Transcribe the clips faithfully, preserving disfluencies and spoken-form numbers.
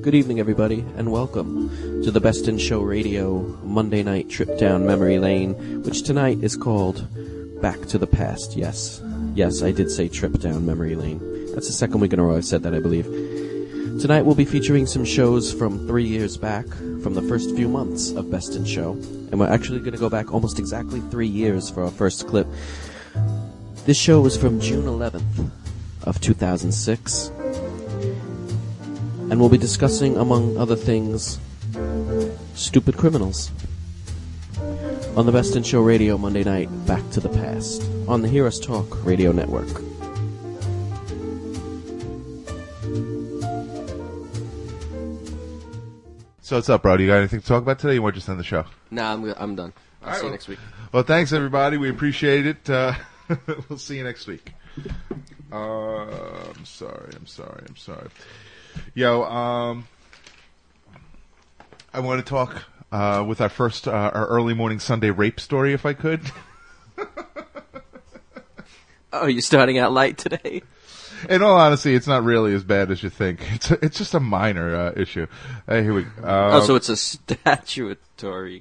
Good evening, everybody, and welcome to the Best in Show Radio Monday night trip down memory lane, which tonight is called Back to the Past. Yes, yes, I did say trip down memory lane. That's the second week in a row I've said that, I believe. Tonight we'll be featuring some shows from three years back, from the first few months of Best in Show, and we're actually going to go back almost exactly three years for our first clip. This show was from June eleventh of two thousand six. And we'll be discussing, among other things, stupid criminals. On the Best in Show Radio Monday night, Back to the Past, on the Hear Us Talk Radio Network. So what's up, bro? Do you got anything to talk about today? You want to just end the show? Nah, I'm I'm done. I'll All see right, you next week. Well, thanks, everybody. We appreciate it. Uh, we'll see you next week. Uh, I'm sorry. I'm sorry. I'm sorry. Yo, um, I want to talk uh, with our first, uh, our early morning Sunday rape story, if I could. Oh, you're starting out light today? In all honesty, it's not really as bad as you think. It's a, it's just a minor uh, issue. Uh, here we go. Uh, oh, so it's a statutory.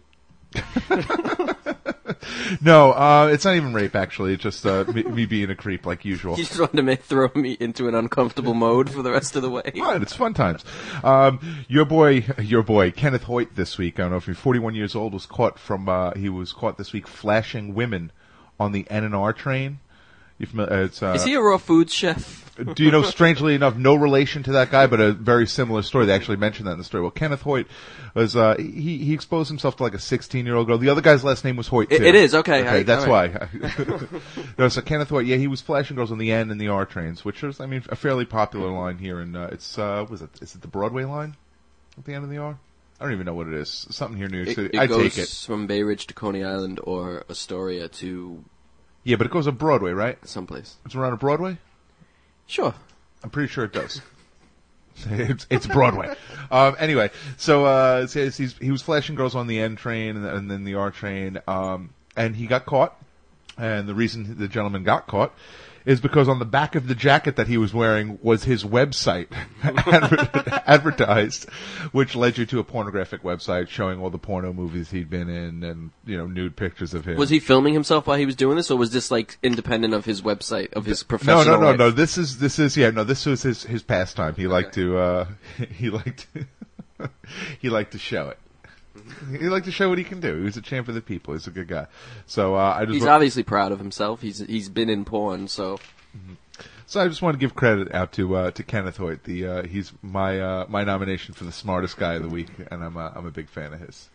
No, uh, it's not even rape, actually. It's just uh, me, me being a creep, like usual. You just wanted to make, throw me into an uncomfortable mode for the rest of the way. Fine, it's fun times. Um, your boy, your boy, Kenneth Hoyt this week, I don't know if you're forty-one years old, was caught from, uh, he was caught this week flashing women on the N and R train. You familiar? It's, uh, Is he a raw foods chef? Do you know, strangely enough, no relation to that guy, but a very similar story. They actually mentioned that in the story. Well, Kenneth Hoyt was, uh, he, he exposed himself to like a sixteen-year-old girl. The other guy's last name was Hoyt, too. It, it is, okay. Okay, I, that's right. why. No, so Kenneth Hoyt, yeah, he was flashing girls on the N and the R trains, which is, I mean, a fairly popular line here in, uh, it's, uh, was it, is it the Broadway line at the end of the R? I don't even know what it is. Something here in New York City. It, it I goes take it. from Bay Ridge to Coney Island or Astoria to Yeah, but it goes on Broadway, right? someplace. It's around a Broadway? Sure. I'm pretty sure it does. it's, it's Broadway. Um, anyway, so uh, so he's, he was flashing girls on the N train and, and then the R train, um, and he got caught. And the reason the gentleman got caught is because on the back of the jacket that he was wearing was his website adver- advertised, which led you to a pornographic website showing all the porno movies he'd been in and, you know, nude pictures of him. Was he filming himself while he was doing this, or was this like independent of his website, of his professional No, no, no, life? no. This is, this is, yeah, no, this was his, his pastime. He liked to, uh, he liked to, he liked to show it. He liked to show what he can do. He was a champ of the people. He's a good guy. So uh, I just he's wa- obviously proud of himself. He's he's been in porn, so. Mm-hmm. So I just want to give credit out to uh, to Kenneth Hoyt. The uh, he's my uh, my nomination for the smartest guy of the week, and I'm uh, I'm a big fan of his.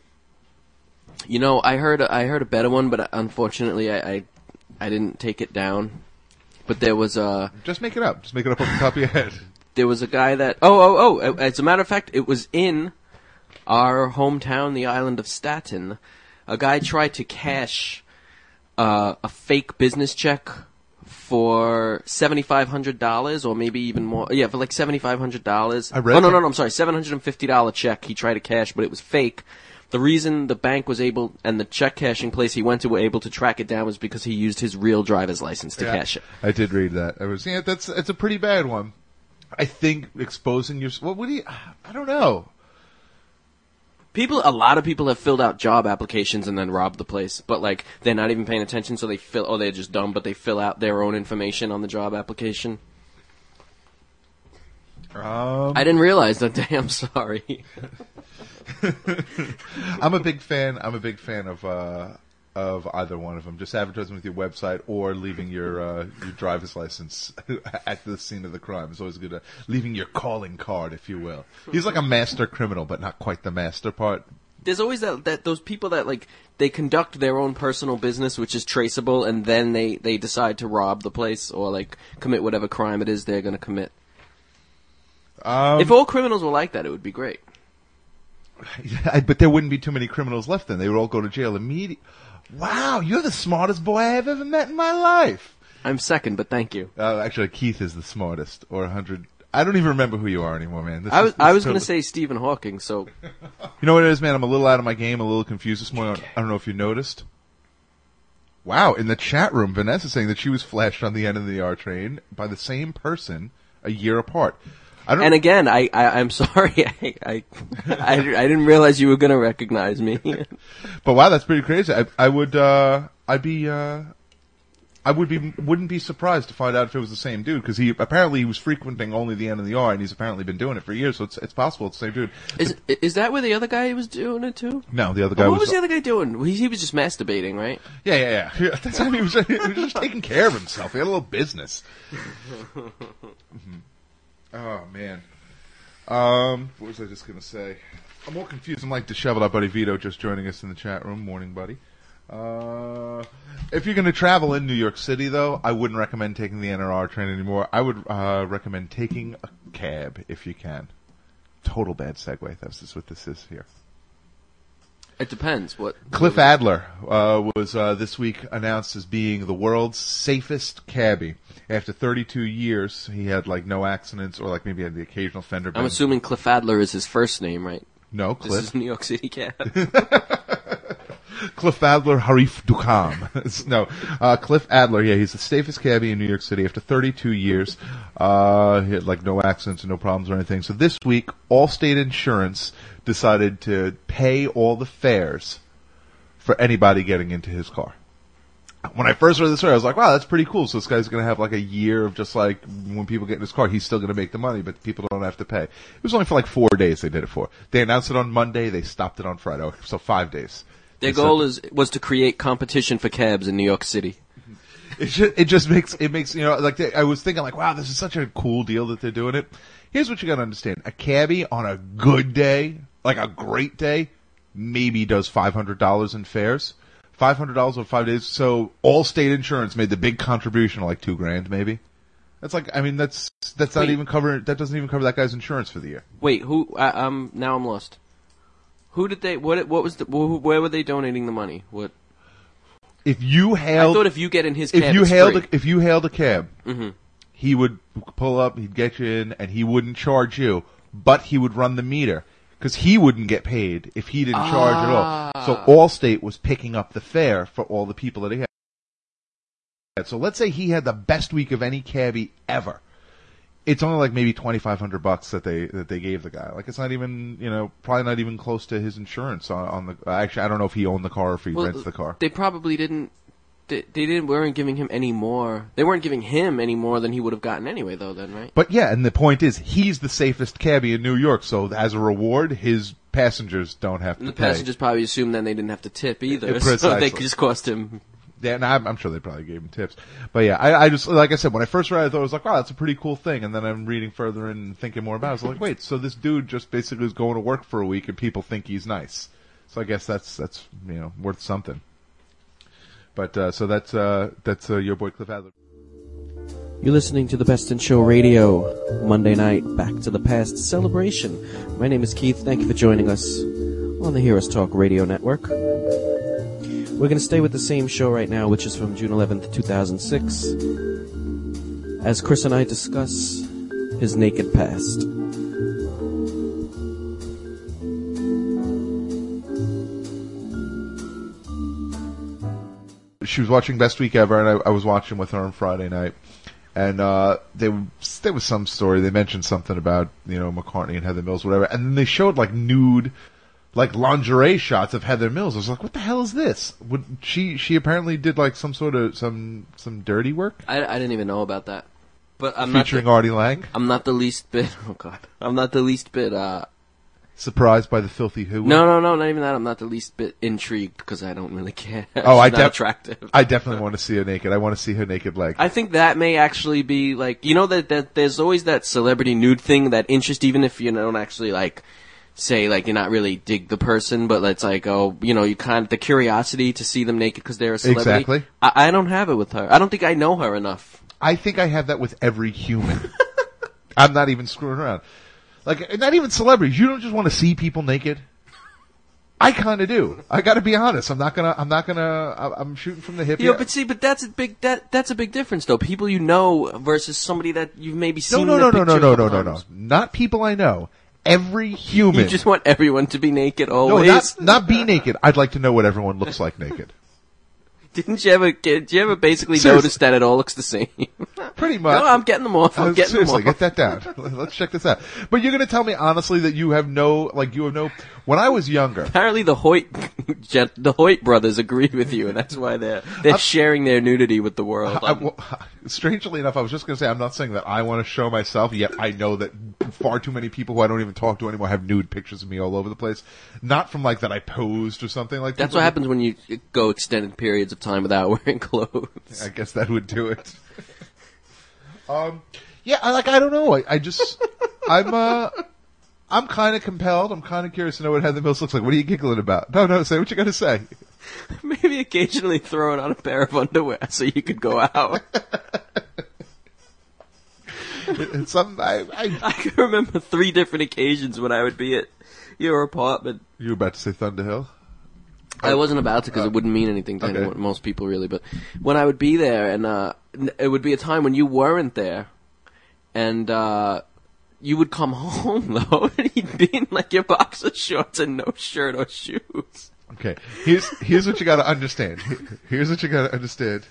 You know, I heard I heard a better one, but unfortunately, I I, I didn't take it down. But there was a just make it up. Just make it up off the top of your head. There was a guy that oh oh oh. As a matter of fact, it was in our hometown, the island of Staten. A guy tried to cash uh, a fake business check for seventy-five hundred dollars, or maybe even more. Yeah, for like seventy-five hundred dollars. I read Oh, no, that. no, no, I'm sorry. seven hundred fifty dollars check he tried to cash, but it was fake. The reason the bank was able, and the check cashing place he went to were able to track it down was because he used his real driver's license to Yeah, cash it. I did read that. I was yeah. That's it's a pretty bad one. I think exposing your what would he? I don't know. People, a lot of people have filled out job applications and then robbed the place, but like they're not even paying attention, so they fill, or they're just dumb, but they fill out their own information on the job application. Um, I didn't realize that day. I'm sorry. I'm a big fan. I'm a big fan of uh, of either one of them. Just advertising with your website or leaving your uh, your driver's license at the scene of the crime. It's always good. Uh, leaving your calling card, if you will. He's like a master criminal, but not quite the master part. There's always that, that those people that like they conduct their own personal business, which is traceable, and then they, they decide to rob the place or like commit whatever crime it is they're going to commit. Um, If all criminals were like that, it would be great. I, but there wouldn't be too many criminals left then. They would all go to jail immediately. Wow, you're the smartest boy I have ever met in my life. I'm second, but thank you. Uh, actually, Keith is the smartest, or a hundred. I don't even remember who you are anymore, man. This I was is, this I is was going to totally- say Stephen Hawking, so You know what it is, man? I'm a little out of my game, a little confused this morning. I don't know if you noticed. Wow, in the chat room, Vanessa saying that she was flashed on the end of the R train by the same person a year apart. I don't. And again, I, I I'm sorry, I, I I I didn't realize you were gonna recognize me. But wow, that's pretty crazy. I, I would uh, I'd be uh, I would be wouldn't be surprised to find out if it was the same dude, because he apparently he was frequenting only the N and the R, and he's apparently been doing it for years. So it's it's possible it's the same dude. Is is that where the other guy was doing it too? No, the other guy oh, what was. was the other guy doing? He, he was just masturbating, right? Yeah, yeah, yeah. That's how he was. He was just taking care of himself. He had a little business. Mm-hmm. Oh man. Um, what was I just gonna say? I'm all confused. I'm like disheveled up buddy Vito just joining us in the chat room. Morning, buddy. Uh, if you're gonna travel in New York City, though, I wouldn't recommend taking the N R R train anymore. I would uh, recommend taking a cab if you can. Total bad segue. That's just what this is here. It depends. What Cliff Adler uh, was uh, this week announced as being the world's safest cabbie. After thirty-two years, he had like no accidents, or like maybe had the occasional fender bend. I'm assuming Cliff Adler is his first name, right? No, Cliff. This is New York City Cab. Cliff Adler Harif Dukam. no, uh, Cliff Adler, yeah, he's the safest cabbie in New York City after thirty-two years. Uh, he had like no accidents and no problems or anything. So this week, Allstate Insurance decided to pay all the fares for anybody getting into his car. When I first read this story, I was like, wow, that's pretty cool. So this guy's going to have like a year of just like when people get in his car, he's still going to make the money, but people don't have to pay. It was only for like four days they did it for. They announced it on Monday. They stopped it on Friday. So five days. Their goal is was to create competition for cabs in New York City. It just, it just makes, it makes, you know, like they, I was thinking like, wow, this is such a cool deal that they're doing it. Here's what you got to understand. A cabbie on a good day, like a great day, maybe does five hundred dollars in fares. five hundred dollars over five days. So Allstate Insurance made the big contribution of like two grand maybe. That's like, I mean, that's, that's not Wait. even cover, that doesn't even cover that guy's insurance for the year. Wait, who? I, um, now I'm lost. Who did they? What? What was the? Wh- where were they donating the money? What? If you hailed, I thought if you get in his cab, if you it's hailed, free. a, if you hailed a cab, mm-hmm. he would pull up, he'd get you in, and he wouldn't charge you, but he would run the meter because he wouldn't get paid if he didn't ah. charge at all. So Allstate was picking up the fare for all the people that he had. So let's say he had the best week of any cabbie ever. It's only like maybe twenty-five hundred bucks that they that they gave the guy. Like it's not even, you know, probably not even close to his insurance on, on the. Actually, I don't know if he owned the car or if he well, rents the car. They probably didn't. They, they didn't. weren't giving him any more. They weren't giving him any more than he would have gotten anyway, though. Then, right? But yeah, and the point is, he's the safest cabbie in New York. So as a reward, his passengers don't have And to the pay. passengers probably assumed then they didn't have to tip either, Yeah, so precisely. they could just cost him. Yeah, and I'm, I'm sure they probably gave him tips. But yeah, I, I just, like I said, when I first read it, I thought it was like, wow, that's a pretty cool thing. And then I'm reading further and thinking more about it. I was like, wait, so this dude just basically is going to work for a week and people think he's nice. So I guess that's, that's, you know, worth something. But, uh, so that's, uh, that's, uh, your boy Cliff Adler. You're listening to the Best in Show Radio, Monday night, Back to the Past celebration. My name is Keith. Thank you for joining us on the Hear Us Talk Radio Network. We're going to stay with the same show right now, which is from June eleventh, two thousand six, as Chris and I discuss his naked past. She was watching Best Week Ever, and I, I was watching with her on Friday night. And uh, they, there was some story. They mentioned something about, you know, McCartney and Heather Mills, whatever. And then they showed like nude, like lingerie shots of Heather Mills. I was like, what the hell is this? Would she? She apparently did like some sort of some some dirty work. I, I didn't even know about that. But I'm featuring not the, Artie Lang. I'm not the least bit. Oh God, I'm not the least bit. Uh, Surprised by the filthy who? No, no, no, not even that. I'm not the least bit intrigued because I don't really care. Oh, I not def- attractive. I definitely want to see her naked. I want to see her naked leg. I think that may actually be like, you know, that, that there's always that celebrity nude thing, that interest, even if you don't actually like say like you're not really dig the person, but it's like, oh, you know, you kind of the curiosity to see them naked because they're a celebrity. Exactly. I, I don't have it with her. I don't think I know her enough. I think I have that with every human. I'm not even screwing around. Like, not even celebrities. You don't just want to see people naked. I kind of do. I got to be honest. I'm not gonna. I'm not gonna. I'm shooting from the hip. Yeah, here. but see, but that's a big that that's a big difference though. People you know versus somebody that you've maybe no, seen. no, in no, a no, no, picture no, a no, couple no, no. times. Not people I know. Every human. You just want everyone to be naked no, always. not not be naked. I'd like to know what everyone looks like naked. Didn't you ever? Did you ever basically Seriously. notice that it all looks the same? Pretty much. No, I'm getting them off. I'm Uh, getting them seriously, off. get that down. Let's check this out. But you're going to tell me honestly that you have no, like, you have no. When I was younger, Apparently, the Hoyt, Jet- the Hoyt brothers agree with you, and that's why they're they're sharing their nudity with the world. I, well, strangely enough, I was just going to say I'm not saying that I want to show myself. Yet I know that far too many people who I don't even talk to anymore have nude pictures of me all over the place. Not from like that I posed or something like that. That's what happens when you go extended periods of time without wearing clothes. I guess that would do it. um, yeah, I, like I don't know. I, I just I'm uh I'm kind of compelled. I'm kind of curious to know what Heather Mills looks like. What are you giggling about? No, no, say what you got to say. Maybe occasionally throwing on a pair of underwear so you could go out. It's something I, I I can remember three different occasions when I would be at your apartment. You were about to say Thunderhill? I wasn't about to because it wouldn't mean anything to okay. anyone, most people really. But when I would be there, and uh, it would be a time when you weren't there, and uh, you would come home though, and you'd be in like your boxer shorts and no shirt or shoes. Okay, here's here's what you got to understand. Here's what you got to understand.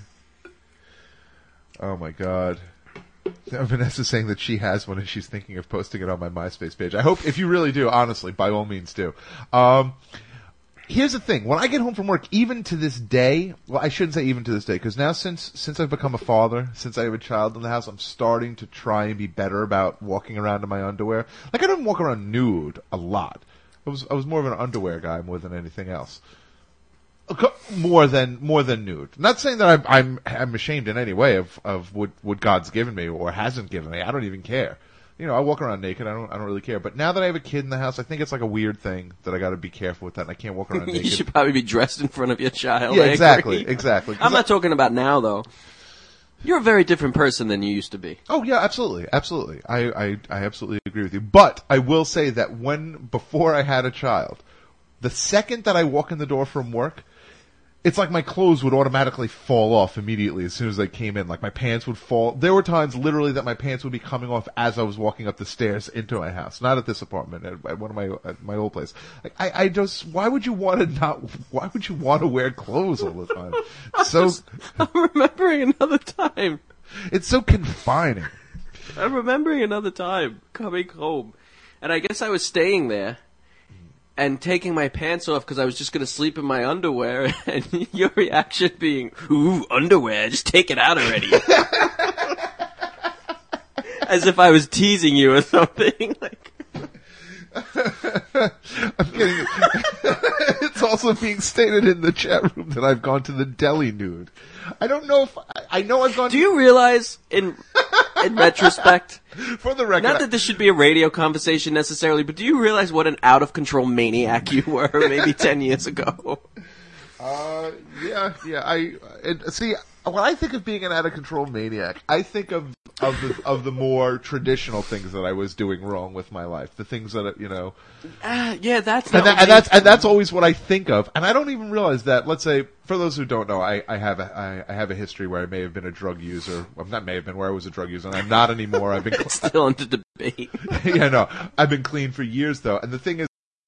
Oh my God. Vanessa's saying that she has one and she's thinking of posting it on my MySpace page. I hope, if you really do, honestly, by all means do. Um, here's the thing. When I get home from work, even to this day, well, I shouldn't say even to this day, because now since, since I've become a father, since I have a child in the house, I'm starting to try and be better about walking around in my underwear. Like, I don't walk around nude a lot. I was, I was more of an underwear guy more than anything else. More than more than nude. Not saying that I'm I'm, I'm ashamed in any way of, of what, what God's given me or hasn't given me. I don't even care. You know, I walk around naked. I don't I don't really care. But now that I have a kid in the house, I think it's like a weird thing that I got to be careful with that. And I can't walk around naked. You should probably be dressed in front of your child. Yeah, I exactly, agree. exactly. I'm not I, talking about now though. You're a very different person than you used to be. Oh yeah, absolutely, absolutely. I, I I absolutely agree with you. But I will say that when before I had a child, the second that I walk in the door from work, it's like my clothes would automatically fall off immediately as soon as I came in. Like my pants would fall. There were times literally that my pants would be coming off as I was walking up the stairs into my house. Not at this apartment, at, at one of my at my old place. Like, I, I just, why would you want to not? Why would you want to wear clothes all the time? It's so I'm remembering another time. It's so confining. I'm remembering another time coming home, and I guess I was staying there. And taking my pants off because I was just going to sleep in my underwear, and your reaction being, ooh, underwear, just take it out already. As if I was teasing you or something. Like, I'm getting it's also being stated in the chat room that I've gone to the deli nude. I don't know if, I, I know I've gone do you realize, in in retrospect, for the record, not that this should be a radio conversation necessarily, but do you realize what an out-of-control maniac you were maybe ten years ago? Uh, yeah, yeah, I, it, see, when I think of being an out-of-control maniac, I think of, of the, of the more traditional things that I was doing wrong with my life. The things that, you know. Uh, yeah, that's And, not that, and that's, and that's always what I think of. And I don't even realize that, let's say, for those who don't know, I, I have a, I, I have a history where I may have been a drug user. Well, not may have been, where I was a drug user, and I'm not anymore. I've been, it's still under debate. yeah, no, I've been clean for years though. And the thing is,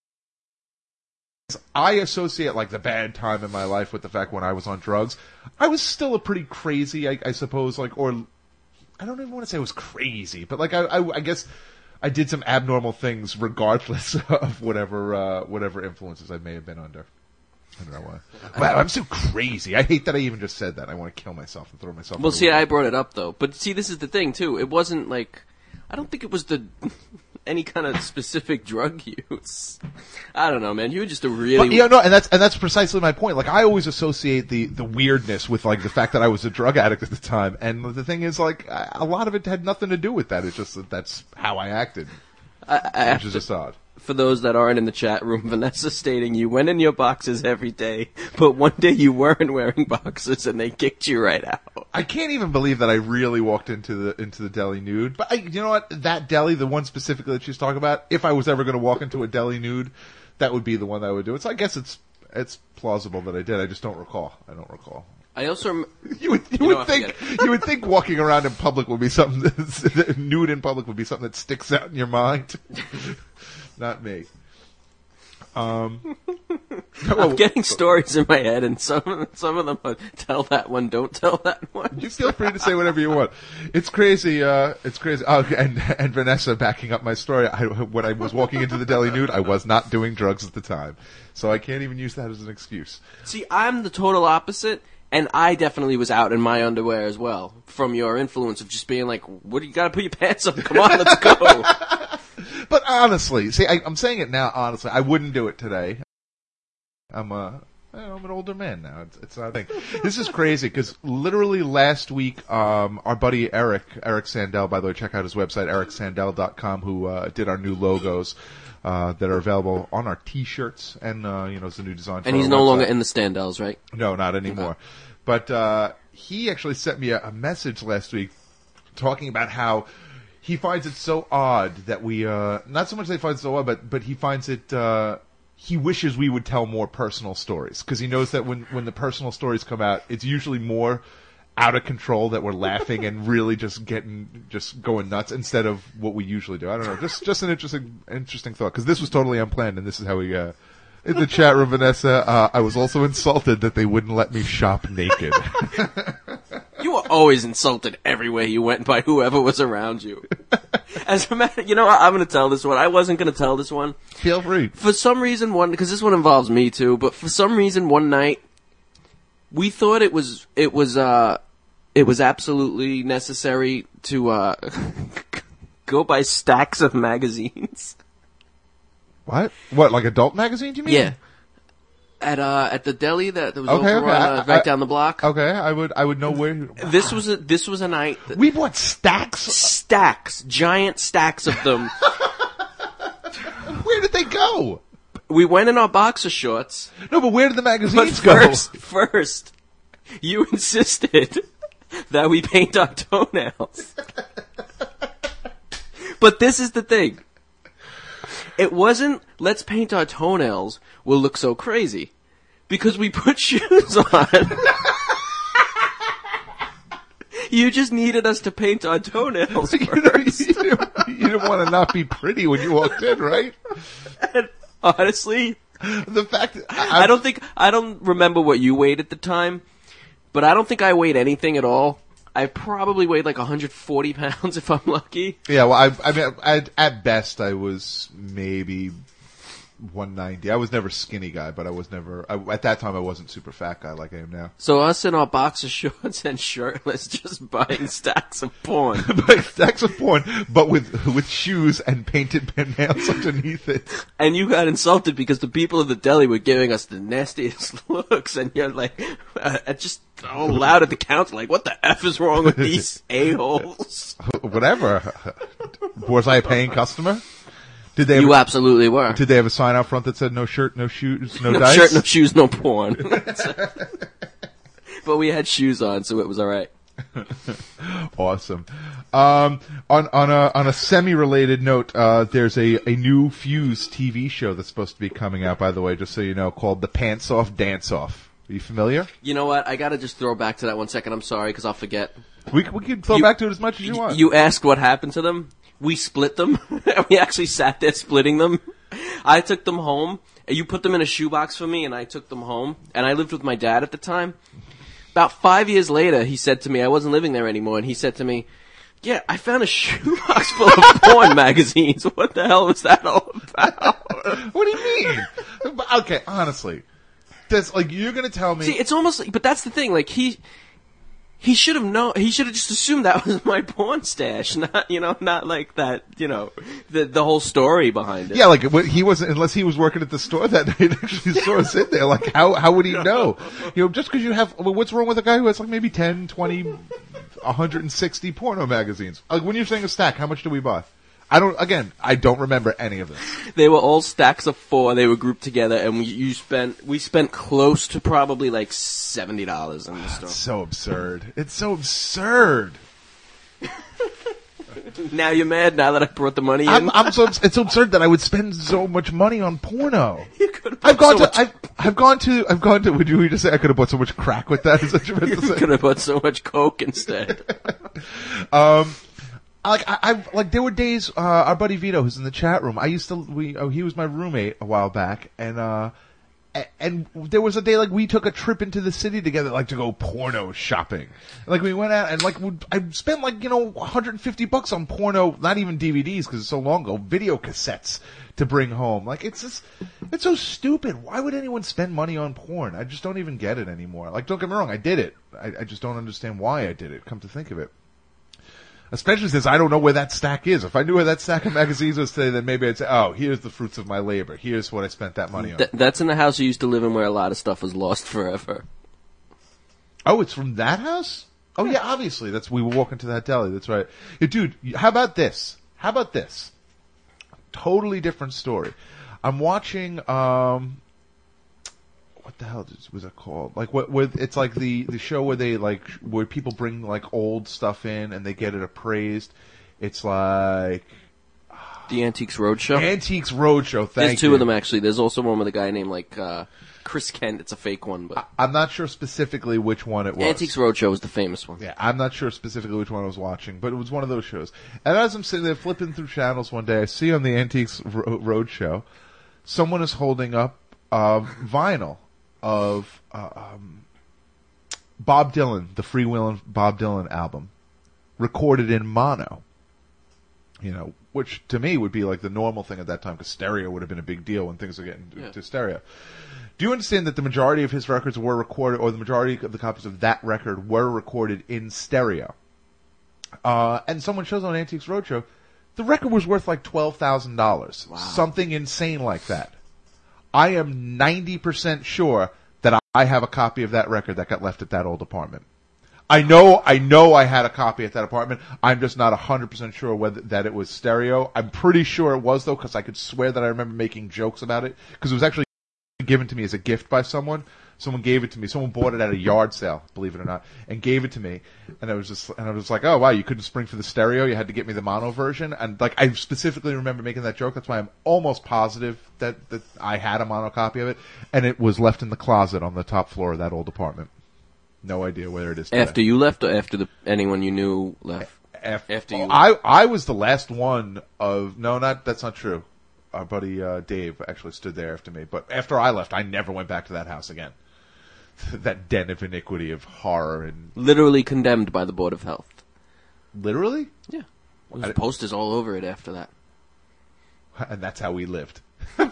I associate like the bad time in my life with the fact when I was on drugs. I was still a pretty crazy, I, I suppose, like, or I don't even want to say I was crazy, but like I, I, I guess I did some abnormal things regardless of whatever, uh, whatever influences I may have been under. I don't know why. Wow, I'm so crazy. I hate that I even just said that. I want to kill myself and throw myself. Well, see, I brought it up though, but see, this is the thing too. It wasn't like, I don't think it was the any kind of specific drug use. I don't know, man. You were just a really But, yeah, no, and that's and that's precisely my point. Like, I always associate the the weirdness with like the fact that I was a drug addict at the time, and the thing is, like, a lot of it had nothing to do with that. It's just that that's how I acted, I, I which is just odd. For those that aren't in the chat room, Vanessa stating you went in your boxes every day, but one day you weren't wearing boxes and they kicked you right out. I can't even believe that I really walked into the into the deli nude. But I, you know what? That deli, the one specifically that she's talking about, if I was ever going to walk into a deli nude, that would be the one that I would do. So I guess it's it's plausible that I did. I just don't recall. I don't recall. I also rem- You would you, You know, would I think forget. you would think walking around in public would be something that's, nude in public would be something that sticks out in your mind. Not me. Um, I'm getting stories in my head, and some some of them are tell that one, don't tell that one. You feel free to say whatever you want. It's crazy. Uh, it's crazy. Oh, and and Vanessa backing up my story. I, when I was walking into the deli nude, I was not doing drugs at the time, so I can't even use that as an excuse. See, I'm the total opposite. And I definitely was out in my underwear as well, from your influence of just being like, what do you gotta put your pants up? Come on, let's go. But honestly, see, I, I'm saying it now, honestly, I wouldn't do it today. I'm a, I'm an older man now. It's, it's not a thing. This is crazy, because literally last week, um, our buddy Eric, Eric Sandell, by the way, check out his website, eric sandell dot com, who, uh, did our new logos. Uh, that are available on our T-shirts, and uh, you know, it's a new design. For and he's our no website. longer in the Standells, right? No, not anymore. Okay. But uh, he actually sent me a, a message last week talking about how he finds it so odd that we, uh, not so much that he finds it so odd, but but he finds it. Uh, he wishes we would tell more personal stories, because he knows that when when the personal stories come out, it's usually more out of control, that we're laughing and really just getting, just going nuts, instead of what we usually do. I don't know. Just, just an interesting, interesting thought, because this was totally unplanned, and this is how we, uh, in the chat room, Vanessa, uh, I was also insulted that they wouldn't let me shop naked. You were always insulted everywhere you went by whoever was around you. As a matter, you know, I'm gonna tell this one. I wasn't gonna tell this one. Feel free. For some reason, one, because this one involves me too, but for some reason, one night, we thought it was, it was, uh, it was absolutely necessary to, uh, go buy stacks of magazines. What? What, like adult magazines, you mean? Yeah. At, uh, at the deli that, that was okay, over okay. on, uh, I, right I, down the block. Okay, I would, I would know where. This was a, this was a night. That, we bought stacks? Stacks. Giant stacks of them. Where did they go? We went in our boxer shorts. No, but where did the magazines but first, go? First, you insisted that we paint our toenails. But this is the thing. It wasn't, let's paint our toenails, we'll look so crazy. Because we put shoes on. You just needed us to paint our toenails first. you, know, you, didn't, you didn't want to not be pretty when you walked in, right? And honestly, the fact that I, I don't think, I don't remember what you weighed at the time, but I don't think I weighed anything at all. I probably weighed like one hundred forty pounds if I'm lucky. Yeah, well, I, I mean, I, at best, I was maybe one ninety. I was never a skinny guy, but I was never, I, at that time, I wasn't super fat guy like I am now. So us in our boxer shorts and shirtless, just buying stacks of porn. Buying stacks of porn, but with with shoes and painted nails underneath it. And you got insulted because the people of the deli were giving us the nastiest looks, and you're like, uh, just all loud at the counter, like, what the F is wrong with these a-holes? Whatever. Was I a paying customer? Did they? You have, absolutely were. Did they have a sign out front that said "No shirt, no shoes, no, no dice"? No shirt, no shoes, no porn. But we had shoes on, so it was all right. Awesome. Um, on on a on a semi-related note, uh, there's a a new Fuse T V show that's supposed to be coming out. By the way, just so you know, called The Pants Off Dance Off. Are you familiar? You know what? I gotta just throw back to that one second. I'm sorry, because I'll forget. We we can throw you, back to it as much as you want. You asked what happened to them. We split them. We actually sat there splitting them. I took them home. You put them in a shoebox for me, and I took them home. And I lived with my dad at the time. About five years later, he said to me, I wasn't living there anymore, and he said to me, yeah, I found a shoebox full of porn magazines. What the hell was that all about? What do you mean? Okay, honestly. That's like, you're gonna tell me. See, it's almost like, but that's the thing, like, he, he should have known, he should have just assumed that was my porn stash, not, you know, not like that, you know, the, the whole story behind it. Yeah, like, he wasn't, unless he was working at the store that night, actually saw us in there, like, how, how would he know? You know, just cause you have, well, what's wrong with a guy who has like maybe ten, twenty, one hundred sixty porno magazines? Like, when you're saying a stack, how much do we buy? I don't, again, I don't remember any of this. They were all stacks of four. They were grouped together, and we you spent we spent close to probably like seventy dollars in the store. It's so absurd. It's so absurd. Now you're mad now that I brought the money in. I'm, I'm so it's so absurd that I would spend so much money on porno. You could have I've gone so to I've, I've gone to I've gone to. Would you just say I could have bought so much crack with that? Is that what you meant to say? Could have bought so much coke instead. um. Like I, I, like there were days. Uh, our buddy Vito, who's in the chat room, I used to. We, oh, he was my roommate a while back, and uh, And there was a day like we took a trip into the city together, like to go porno shopping. Like we went out and like I spent like you know one hundred fifty bucks on porno, not even D V Ds because it's so long ago, video cassettes to bring home. Like it's just, it's so stupid. Why would anyone spend money on porn? I just don't even get it anymore. Like don't get me wrong, I did it. I, I just don't understand why I did it. Come to think of it. Especially since I don't know where that stack is. If I knew where that stack of magazines was today, then maybe I'd say, oh, here's the fruits of my labor. Here's what I spent that money on. Th- that's in the house you used to live in where a lot of stuff was lost forever. Oh, it's from that house? Oh, yeah, obviously. That's we were walking to that deli. That's right. Yeah, dude, how about this? How about this? Totally different story. I'm watching... um What the hell was it called? Like what? With it's like the, the show where they like where people bring like old stuff in and they get it appraised. It's like the Antiques Roadshow. Antiques Roadshow. Thank There's two you. of them actually. There's also one with a guy named like uh, Chris Kent. It's a fake one, but I, I'm not sure specifically which one it was. Antiques Roadshow was the famous one. Yeah, I'm not sure specifically which one I was watching, but it was one of those shows. And as I'm sitting there flipping through channels one day, I see on the Antiques Ro- Roadshow, someone is holding up uh, vinyl of uh, um, Bob Dylan, the Freewheelin' Bob Dylan album, recorded in mono. You know, which to me would be like the normal thing at that time, because stereo would have been a big deal when things were getting to, yeah. to stereo. Do you understand that the majority of his records were recorded, or the majority of the copies of that record were recorded in stereo? Uh, and someone shows on Antiques Roadshow, the record was worth like twelve thousand dollars. Wow. Something insane like that. I am ninety percent sure that I have a copy of that record that got left at that old apartment. I know, I know I had a copy at that apartment. I'm just not one hundred percent sure whether that it was stereo. I'm pretty sure it was though, because I could swear that I remember making jokes about it, because it was actually given to me as a gift by someone. Someone gave it to me. Someone bought it at a yard sale, believe it or not, and gave it to me. And I was just, and I was like, oh wow, you couldn't spring for the stereo. You had to get me the mono version. And like, I specifically remember making that joke. That's why I'm almost positive that, that I had a mono copy of it. And it was left in the closet on the top floor of that old apartment. No idea where it is today. After you left, or after the anyone you knew left? After, after you I, I was the last one of, no, not, that's not true. Our buddy, uh, Dave actually stood there after me. But after I left, I never went back to that house again. That den of iniquity, of horror, and literally condemned by the Board of Health. Literally? Yeah. There's posters all over it after that. And that's how we lived.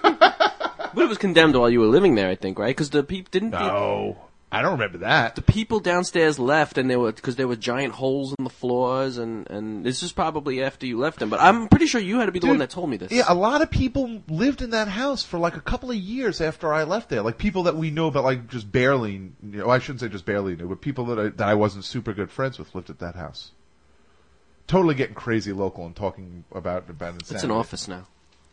But it was condemned while you were living there, I think, right? Because the people didn't. No, I don't remember that. The people downstairs left, and there were because there were giant holes in the floors, and and this is probably after you left them. But I'm pretty sure you had to be the Dude, one that told me this. Yeah, a lot of people lived in that house for like a couple of years after I left there. Like people that we knew, but like just barely. You know, I shouldn't say just barely knew, but people that I, that I wasn't super good friends with lived at that house. Totally getting crazy local and talking about about insanity. It's an office now.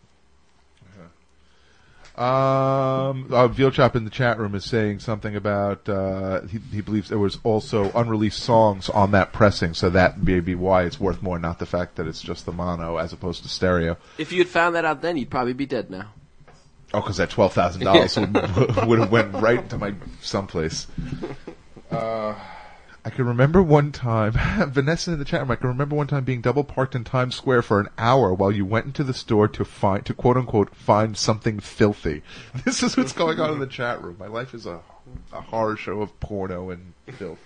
Um, uh, Veal Chop in the chat room is saying something about uh, he, he believes there was also unreleased songs on that pressing, so that may be why it's worth more, not the fact that it's just the mono as opposed to stereo. If you had found that out then, you'd probably be dead now. Oh, because that twelve thousand dollars would, would have went right into my someplace. Uh, I can remember one time, Vanessa in the chat room, I can remember one time being double parked in Times Square for an hour while you went into the store to find, to quote unquote, find something filthy. This is what's going on in the chat room. My life is a, a horror show of porno and filth.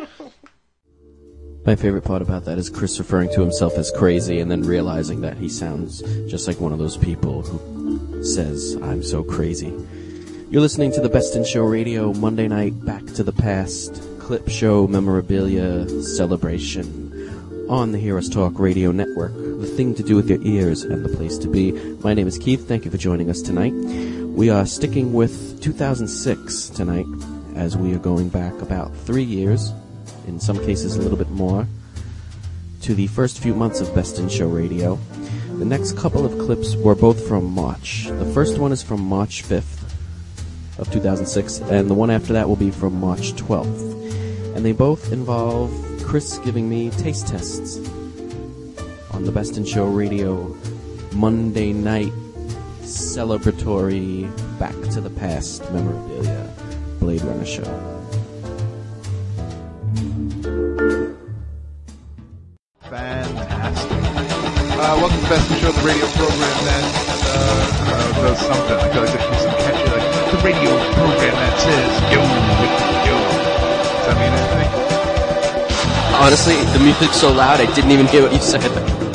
My favorite part about that is Chris referring to himself as crazy and then realizing that he sounds just like one of those people who says, I'm so crazy. You're listening to the Best in Show Radio, Monday night, Back to the Past, clip show, memorabilia, celebration, on the Heroes Talk Radio Network, the thing to do with your ears and the place to be. My name is Keith, thank you for joining us tonight. We are sticking with two thousand six tonight, as we are going back about three years, in some cases a little bit more, to the first few months of Best in Show Radio. The next couple of clips were both from March. The first one is from March fifth of two thousand six, and the one after that will be from March twelfth. And they both involve Chris giving me taste tests on the Best in Show Radio Monday night celebratory Back to the Past memorabilia Blade Runner show. Fantastic. Uh, welcome to the Best in Show, the radio program that uh, uh, does something. I feel like there should be some catchy, like, the radio program that says yo, yo. Does that mean anything? Honestly, the music's so loud, I didn't even hear what you said.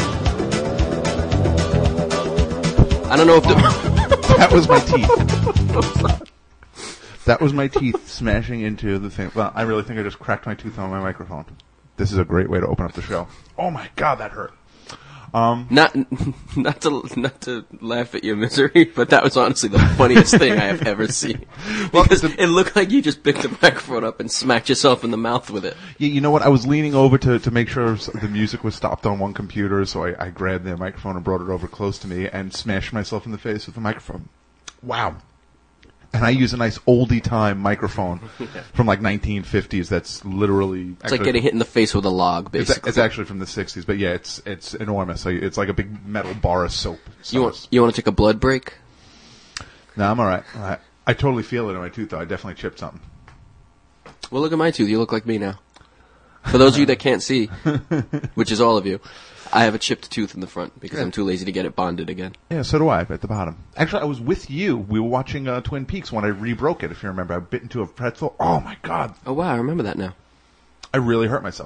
I don't know if the... That was my teeth. That was my teeth smashing into the thing. Well, I really think I just cracked my tooth on my microphone. This is a great way to open up the show. Oh my god, that hurt. Um, not, not to, not to laugh at your misery, but that was honestly the funniest thing I have ever seen. Well, Because the- it looked like you just picked the microphone up and smacked yourself in the mouth with it. Yeah, you know what? I was leaning over to, to make sure the music was stopped on one computer, so I, I grabbed the microphone and brought it over close to me and smashed myself in the face with the microphone. Wow. And I use a nice oldie time microphone from like nineteen fifties that's literally... It's like getting hit in the face with a log, It's, basically. it's actually from the sixties, but yeah, it's it's enormous. Like, it's like a big metal bar of soap. So You want, you want to take a blood break? No, I'm alright. I, I totally feel it in my tooth, though. I definitely chipped something. Well, look at my tooth. You look like me now. For those of you that can't see, which is all of you, I have a chipped tooth in the front because I'm too lazy to get it bonded again. Yeah, so do I, at the bottom. Actually, I was with you. We were watching uh, Twin Peaks when I re-broke it, if you remember. I bit into a pretzel. Oh, my God. Oh, wow. I remember that now. I really hurt myself.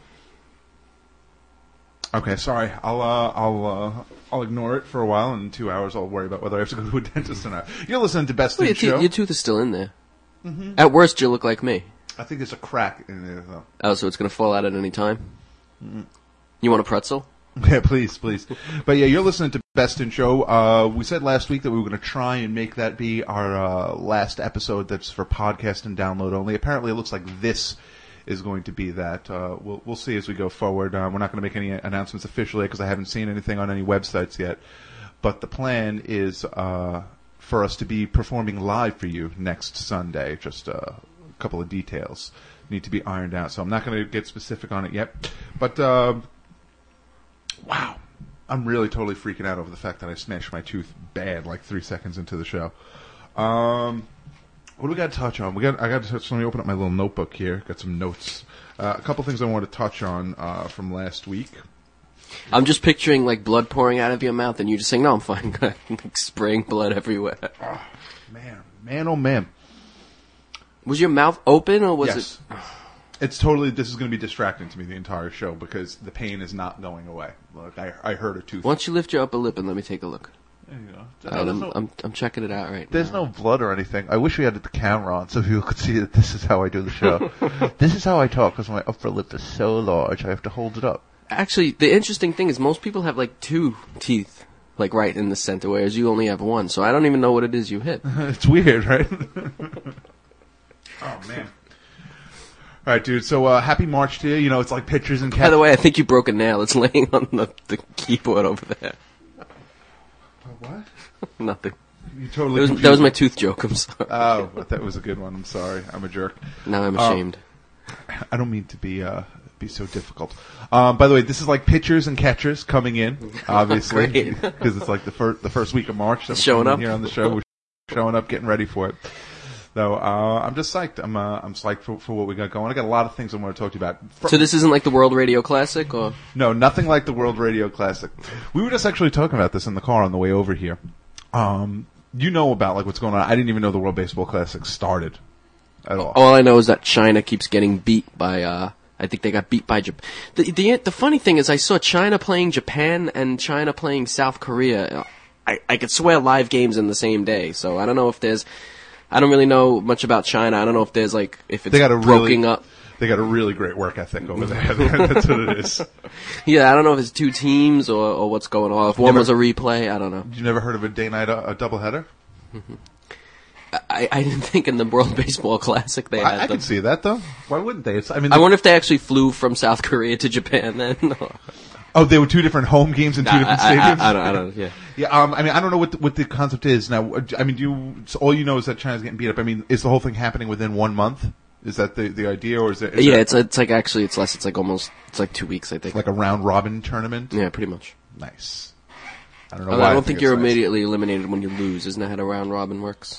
Okay, sorry. I'll uh, I'll uh, I'll ignore it for a while, and in two hours I'll worry about whether I have to go to a dentist or not. You're listening to Best Well, in your, Show. te- your tooth is still in there. Mm-hmm. At worst, you look like me. I think there's a crack in there, though. Oh, so it's going to fall out at any time? Mm-hmm. You want a pretzel? Yeah, please, please. But yeah, you're listening to Best in Show. Uh, we said last week that we were going to try and make that be our uh, last episode that's for podcast and download only. Apparently, it looks like this is going to be that. Uh, we'll we'll see as we go forward. Uh, we're not going to make any announcements officially because I haven't seen anything on any websites yet. But the plan is uh, for us to be performing live for you next Sunday. Just uh, a couple of details need to be ironed out, so I'm not going to get specific on it yet. But uh, wow, I'm really totally freaking out over the fact that I smashed my tooth bad like three seconds into the show. Um, what do we got to touch on? We got I got to touch. Let me open up my little notebook here. Got some notes. Uh, a couple things I want to touch on uh, from last week. I'm just picturing, like, blood pouring out of your mouth, and you just saying, no, I'm fine. Like, spraying blood everywhere. Oh, man, man, oh man. Was your mouth open, or was Yes. it... It's totally, this is going to be distracting to me the entire show because the pain is not going away. Look, I, I hurt a tooth. Why don't you lift your upper lip and let me take a look? There you go. All No, right, there's I'm, no- I'm, I'm checking it out right There's now. no blood or anything. I wish we had the camera on so people could see that this is how I do the show. This is how I talk because my upper lip is so large I have to hold it up. Actually, the interesting thing is most people have, like, two teeth, like, right in the center, whereas you only have one, so I don't even know what it is you hit. It's weird, right? Oh, man. All right, dude. So, uh, happy March to you. You know, it's like pictures and By cat. the way, I think you broke a nail. It's laying on the, the keyboard over there. What? Nothing. You That totally was, confused that was my me. tooth joke, I'm sorry. Oh, but that was a good one. I'm sorry. I'm a jerk. Now I'm Oh. ashamed. I don't mean to be uh, be so difficult. Um, by the way, this is like pitchers and catchers coming in, obviously, Great. because it's like the first the first week of March. That we're Showing coming up. here on the show. We're showing up, getting ready for it. So uh, I'm just psyched. I'm uh, I'm psyched for, for what we got going. I got a lot of things I want to talk to you about. Fir- So this isn't like the World Radio Classic, or... No, nothing like the World Radio Classic. We were just actually talking about this in the car on the way over here. Um, you know about like what's going on. I didn't even know the World Baseball Classic started at all. All I know is that China keeps getting beat by, uh, I think they got beat by Japan. The, the, the funny thing is I saw China playing Japan and China playing South Korea. I, I could swear live games in the same day, so I don't know if there's, I don't really know much about China. I don't know if there's like, if it's They got a broken really- up. They got a really great work ethic over there. That's what it is. Yeah, I don't know if it's two teams or, or what's going on. If one Never- was a replay, I don't know. You never heard of a day night a, a doubleheader? I, I didn't think in the World Baseball Classic they I, had I them. can see that though. Why wouldn't they? It's, I mean, I wonder if they actually flew from South Korea to Japan then. oh, they were two different home games in two I, different I, stadiums. I, I don't, I don't, yeah. Yeah, um, I mean, I don't know what the, what the concept is now. I mean, do you? So all you know is that China's getting beat up. I mean, is the whole thing happening within one month? Is that the the idea, or is it? Is Yeah, that it's it's like actually it's less. It's like almost it's like two weeks, I think. like a round robin tournament. Yeah, pretty much. Nice. I don't know. Although why I don't think it's you're nice. immediately eliminated when you lose. Isn't that how a round robin works?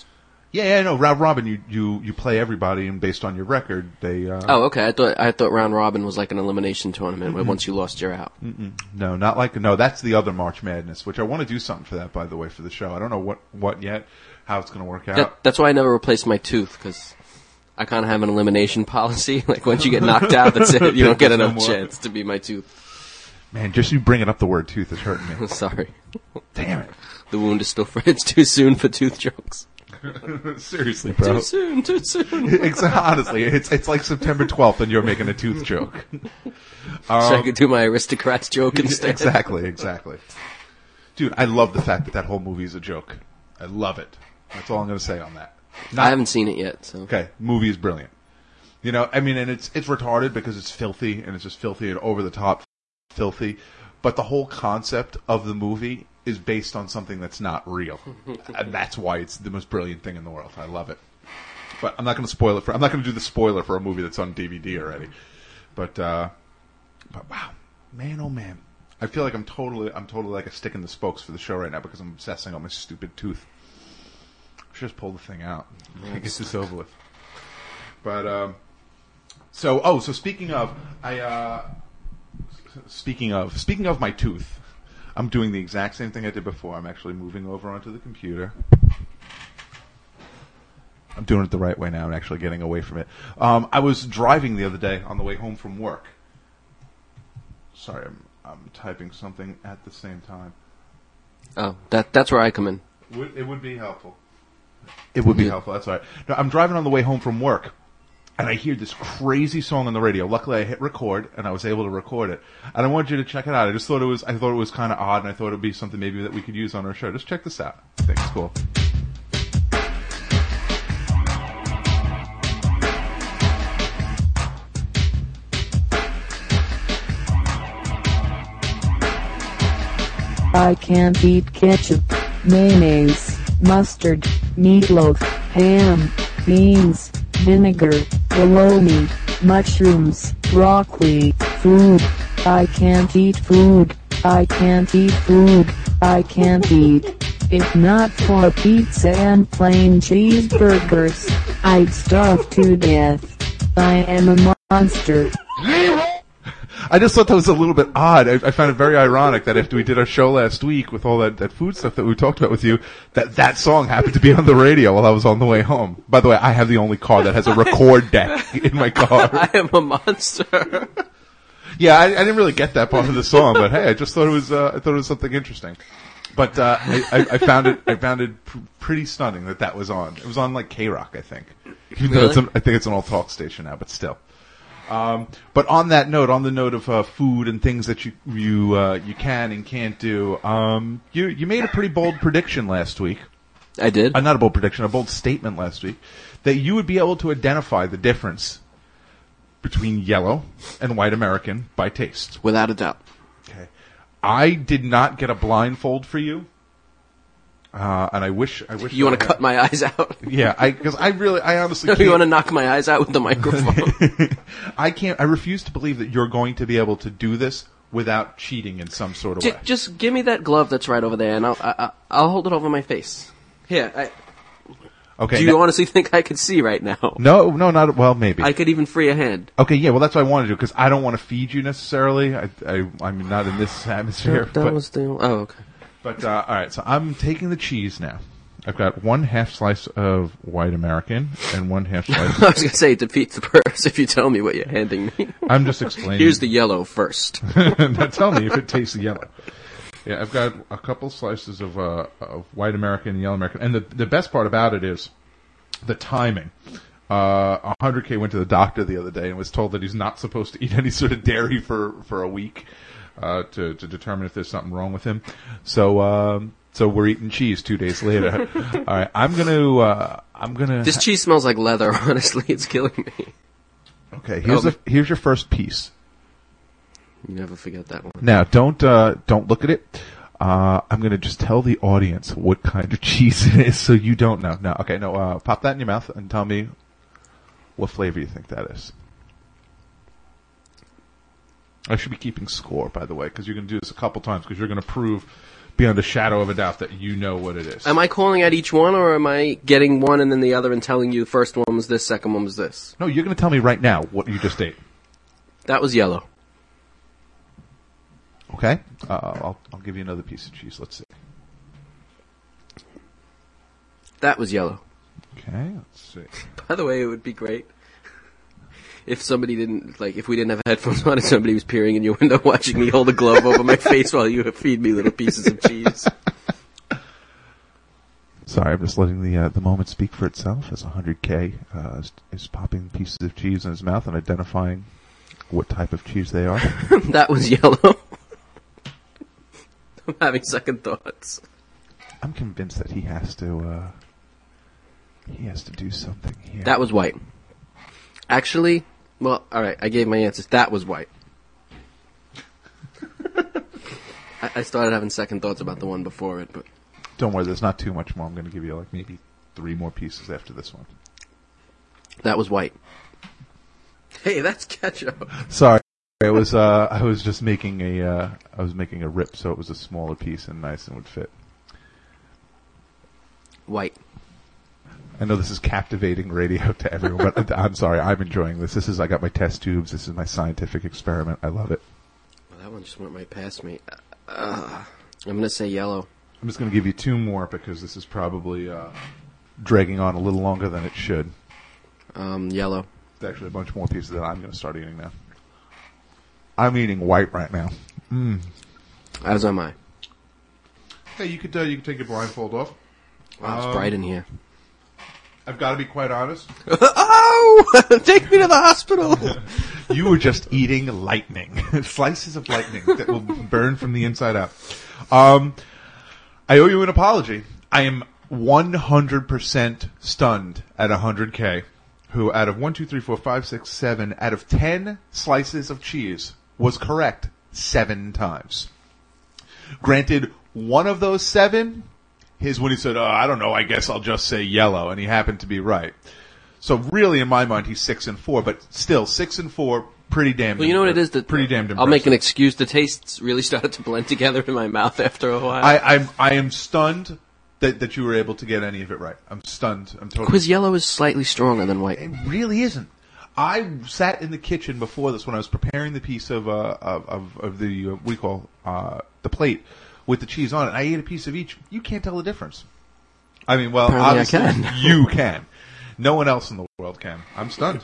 Yeah, yeah, no, round robin. You, you, you play everybody, and based on your record, they. Uh, Oh, okay. I thought I thought round robin was like an elimination tournament where once you lost, you're out. Mm-mm. No, not like no. That's the other March Madness, which I want to do something for that, by the way, for the show. I don't know what what yet, how it's going to work out. That, that's why I never replaced my tooth because I kind of have an elimination policy. Like once you get knocked out, that's it. You don't get There's no another more. chance to be my tooth. Man, just you bringing up the word tooth is hurting me. Sorry. Damn it. The wound is still fresh. It's too soon for tooth jokes. Seriously, bro. Too soon, too soon. It's, honestly, it's it's like September twelfth and you're making a tooth joke. So I Um, could do my aristocrats joke instead. exactly, exactly. Dude, I love the fact that that whole movie is a joke. I love it. That's all I'm going to say on that. Not- I haven't seen it yet, so. Okay, movie is brilliant. You know, I mean, and it's it's retarded because it's filthy and it's just filthy and over the top filthy. But the whole concept of the movie is based on something that's not real, and that's why it's the most brilliant thing in the world. I love it. But I'm not going to spoil it for. I'm not going to do the spoiler for a movie that's on D V D already. But uh, but wow, man, oh man, I feel like I'm totally I'm totally like a stick in the spokes for the show right now because I'm obsessing on my stupid tooth. I should just pull the thing out. Get this over with. But um, so oh, so speaking of, I uh, speaking of speaking of my tooth, I'm doing the exact same thing I did before. I'm actually moving over onto the computer. I'm doing it the right way now. I'm actually getting away from it. Um, I was driving the other day on the way home from work. Sorry, I'm, I'm typing something at the same time. Oh, that that's where I come in. Would, it would be helpful. It would be Yeah. helpful. That's all right. No, I'm driving on the way home from work, and I hear this crazy song on the radio. Luckily, I hit record, and I was able to record it. And I wanted you to check it out. I just thought it was, I thought it was kind of odd, and I thought it would be something maybe that we could use on our show. Just check this out. I think it's cool. I can't eat ketchup, mayonnaise, mustard, meatloaf, ham, beans, vinegar, bologna, mushrooms, broccoli, food. I can't eat food. I can't eat food. I can't eat. If not for pizza and plain cheeseburgers, I'd starve to death. I am a monster. I just thought that was a little bit odd. I, I found it very ironic that after we did our show last week with all that, that food stuff that we talked about with you, that that song happened to be on the radio while I was on the way home. By the way, I have the only car that has a record deck in my car. I am a monster. Yeah, I, I didn't really get that part of the song, but hey, I just thought it was uh, I thought it was something interesting. But uh, I, I, I found it I found it pr- pretty stunning that that was on. It was on like K-Rock, I think. Even though Really? it's an, I think it's an all talk station now, but still. Um, but on that note, on the note of uh, food and things that you you uh, you can and can't do, um, you you made a pretty bold prediction last week. I did. Uh, not a bold prediction, a bold statement last week that you would be able to identify the difference between yellow and white American by taste. Without a doubt. Okay, I did not get a blindfold for you, uh, and I wish I wish You want I to had- cut my eyes out? Yeah, I because I really I honestly can't. You want to knock my eyes out with the microphone? I can't. I refuse to believe that you're going to be able to do this without cheating in some sort of J- way. just give me that glove that's right over there, and I'll I, I- I'll hold it over my face. Here. I, Okay. do you now- honestly think I could see right now? No, no, not well. Maybe. I could even free a hand. Okay, yeah. Well, that's what I want to do because I don't want to feed you necessarily. I, I, I'm not in this atmosphere. That but, was the. Oh, okay. but uh, all right. So I'm taking the cheese now. I've got one half slice of white American and one half slice. I was gonna say it defeats the purpose if you tell me what you're handing me. I'm just explaining. Here's the yellow first. Now tell me if it tastes yellow. Yeah, I've got a couple slices of, uh, of white American and yellow American. And the, the best part about it is the timing. Uh, one hundred K went to the doctor the other day and was told that he's not supposed to eat any sort of dairy for, for a week, uh, to, to determine if there's something wrong with him. So, um, so we're eating cheese two days later. All right, I'm gonna, uh, I'm gonna. This cheese smells like leather. Honestly, it's killing me. Okay, here's Oh. the, here's your first piece. You never forget that one. Now, don't uh, don't look at it. Uh, I'm going to just tell the audience what kind of cheese it is, so you don't know. No, okay, no. Uh, pop that in your mouth and tell me what flavor you think that is. I should be keeping score, by the way, because you're going to do this a couple times, because you're going to prove beyond a shadow of a doubt that you know what it is. Am I calling out each one, or am I getting one and then the other and telling you the first one was this, second one was this? No, you're going to tell me right now what you just ate. That was yellow. Okay, uh, I'll I'll give you another piece of cheese. Let's see. That was yellow. Okay, let's see. By the way, it would be great if somebody didn't, like, if we didn't have headphones on and somebody was peering in your window watching me hold a glove over my face while you feed me little pieces of cheese. Sorry, I'm just letting the uh, the moment speak for itself as one hundred K uh, is, is popping pieces of cheese in his mouth and identifying what type of cheese they are. That was yellow. I'm having second thoughts. I'm convinced that he has to, uh, he has to do something here. That was white. Actually, well, alright, I gave my answers. That was white. I, I started having second thoughts about the one before it, but... Don't worry, there's not too much more. I'm going to give you like maybe three more pieces after this one. That was white. Hey, that's ketchup. Sorry. I was uh, I was just making a uh, I was making a rip, so it was a smaller piece and nice and would fit. White. I know this is captivating radio to everyone, but I'm sorry, I'm enjoying this. This is I got my test tubes. This is my scientific experiment. I love it. Well, that one just went right past me. Uh, I'm gonna say yellow. I'm just going to give you two more because this is probably uh, dragging on a little longer than it should. Um, yellow. There's actually a bunch more pieces that I'm going to start eating now. I'm eating white right now. Mm. As am I. Hey, you could uh, you could take your blindfold off. Wow, it's Um, bright in here. I've got to be quite honest. Oh! Take me to the hospital! You were just eating lightning. Slices of lightning that will burn from the inside out. Um, I owe you an apology. I am one hundred percent stunned at one hundred K, who out of one, two, three, four, five, six, seven, out of ten slices of cheese was correct seven times. Granted, one of those seven, his when he said, oh, I don't know, I guess I'll just say yellow, and he happened to be right. So really, in my mind, he's six and four, but still, six and four, pretty damn. Well, you know what it is that pretty damn. Impressive. I'll make an excuse. The tastes really started to blend together in my mouth after a while. I, I'm I am stunned that that you were able to get any of it right. I'm stunned. I'm totally. Quiz yellow is slightly stronger than white. It really isn't. I sat in the kitchen before this when I was preparing the piece of uh of of, of the uh, what do you call uh the plate with the cheese on it. I ate a piece of each. You can't tell the difference. I mean, well, Apparently obviously I can. you can. No one else in the world can. I'm stunned.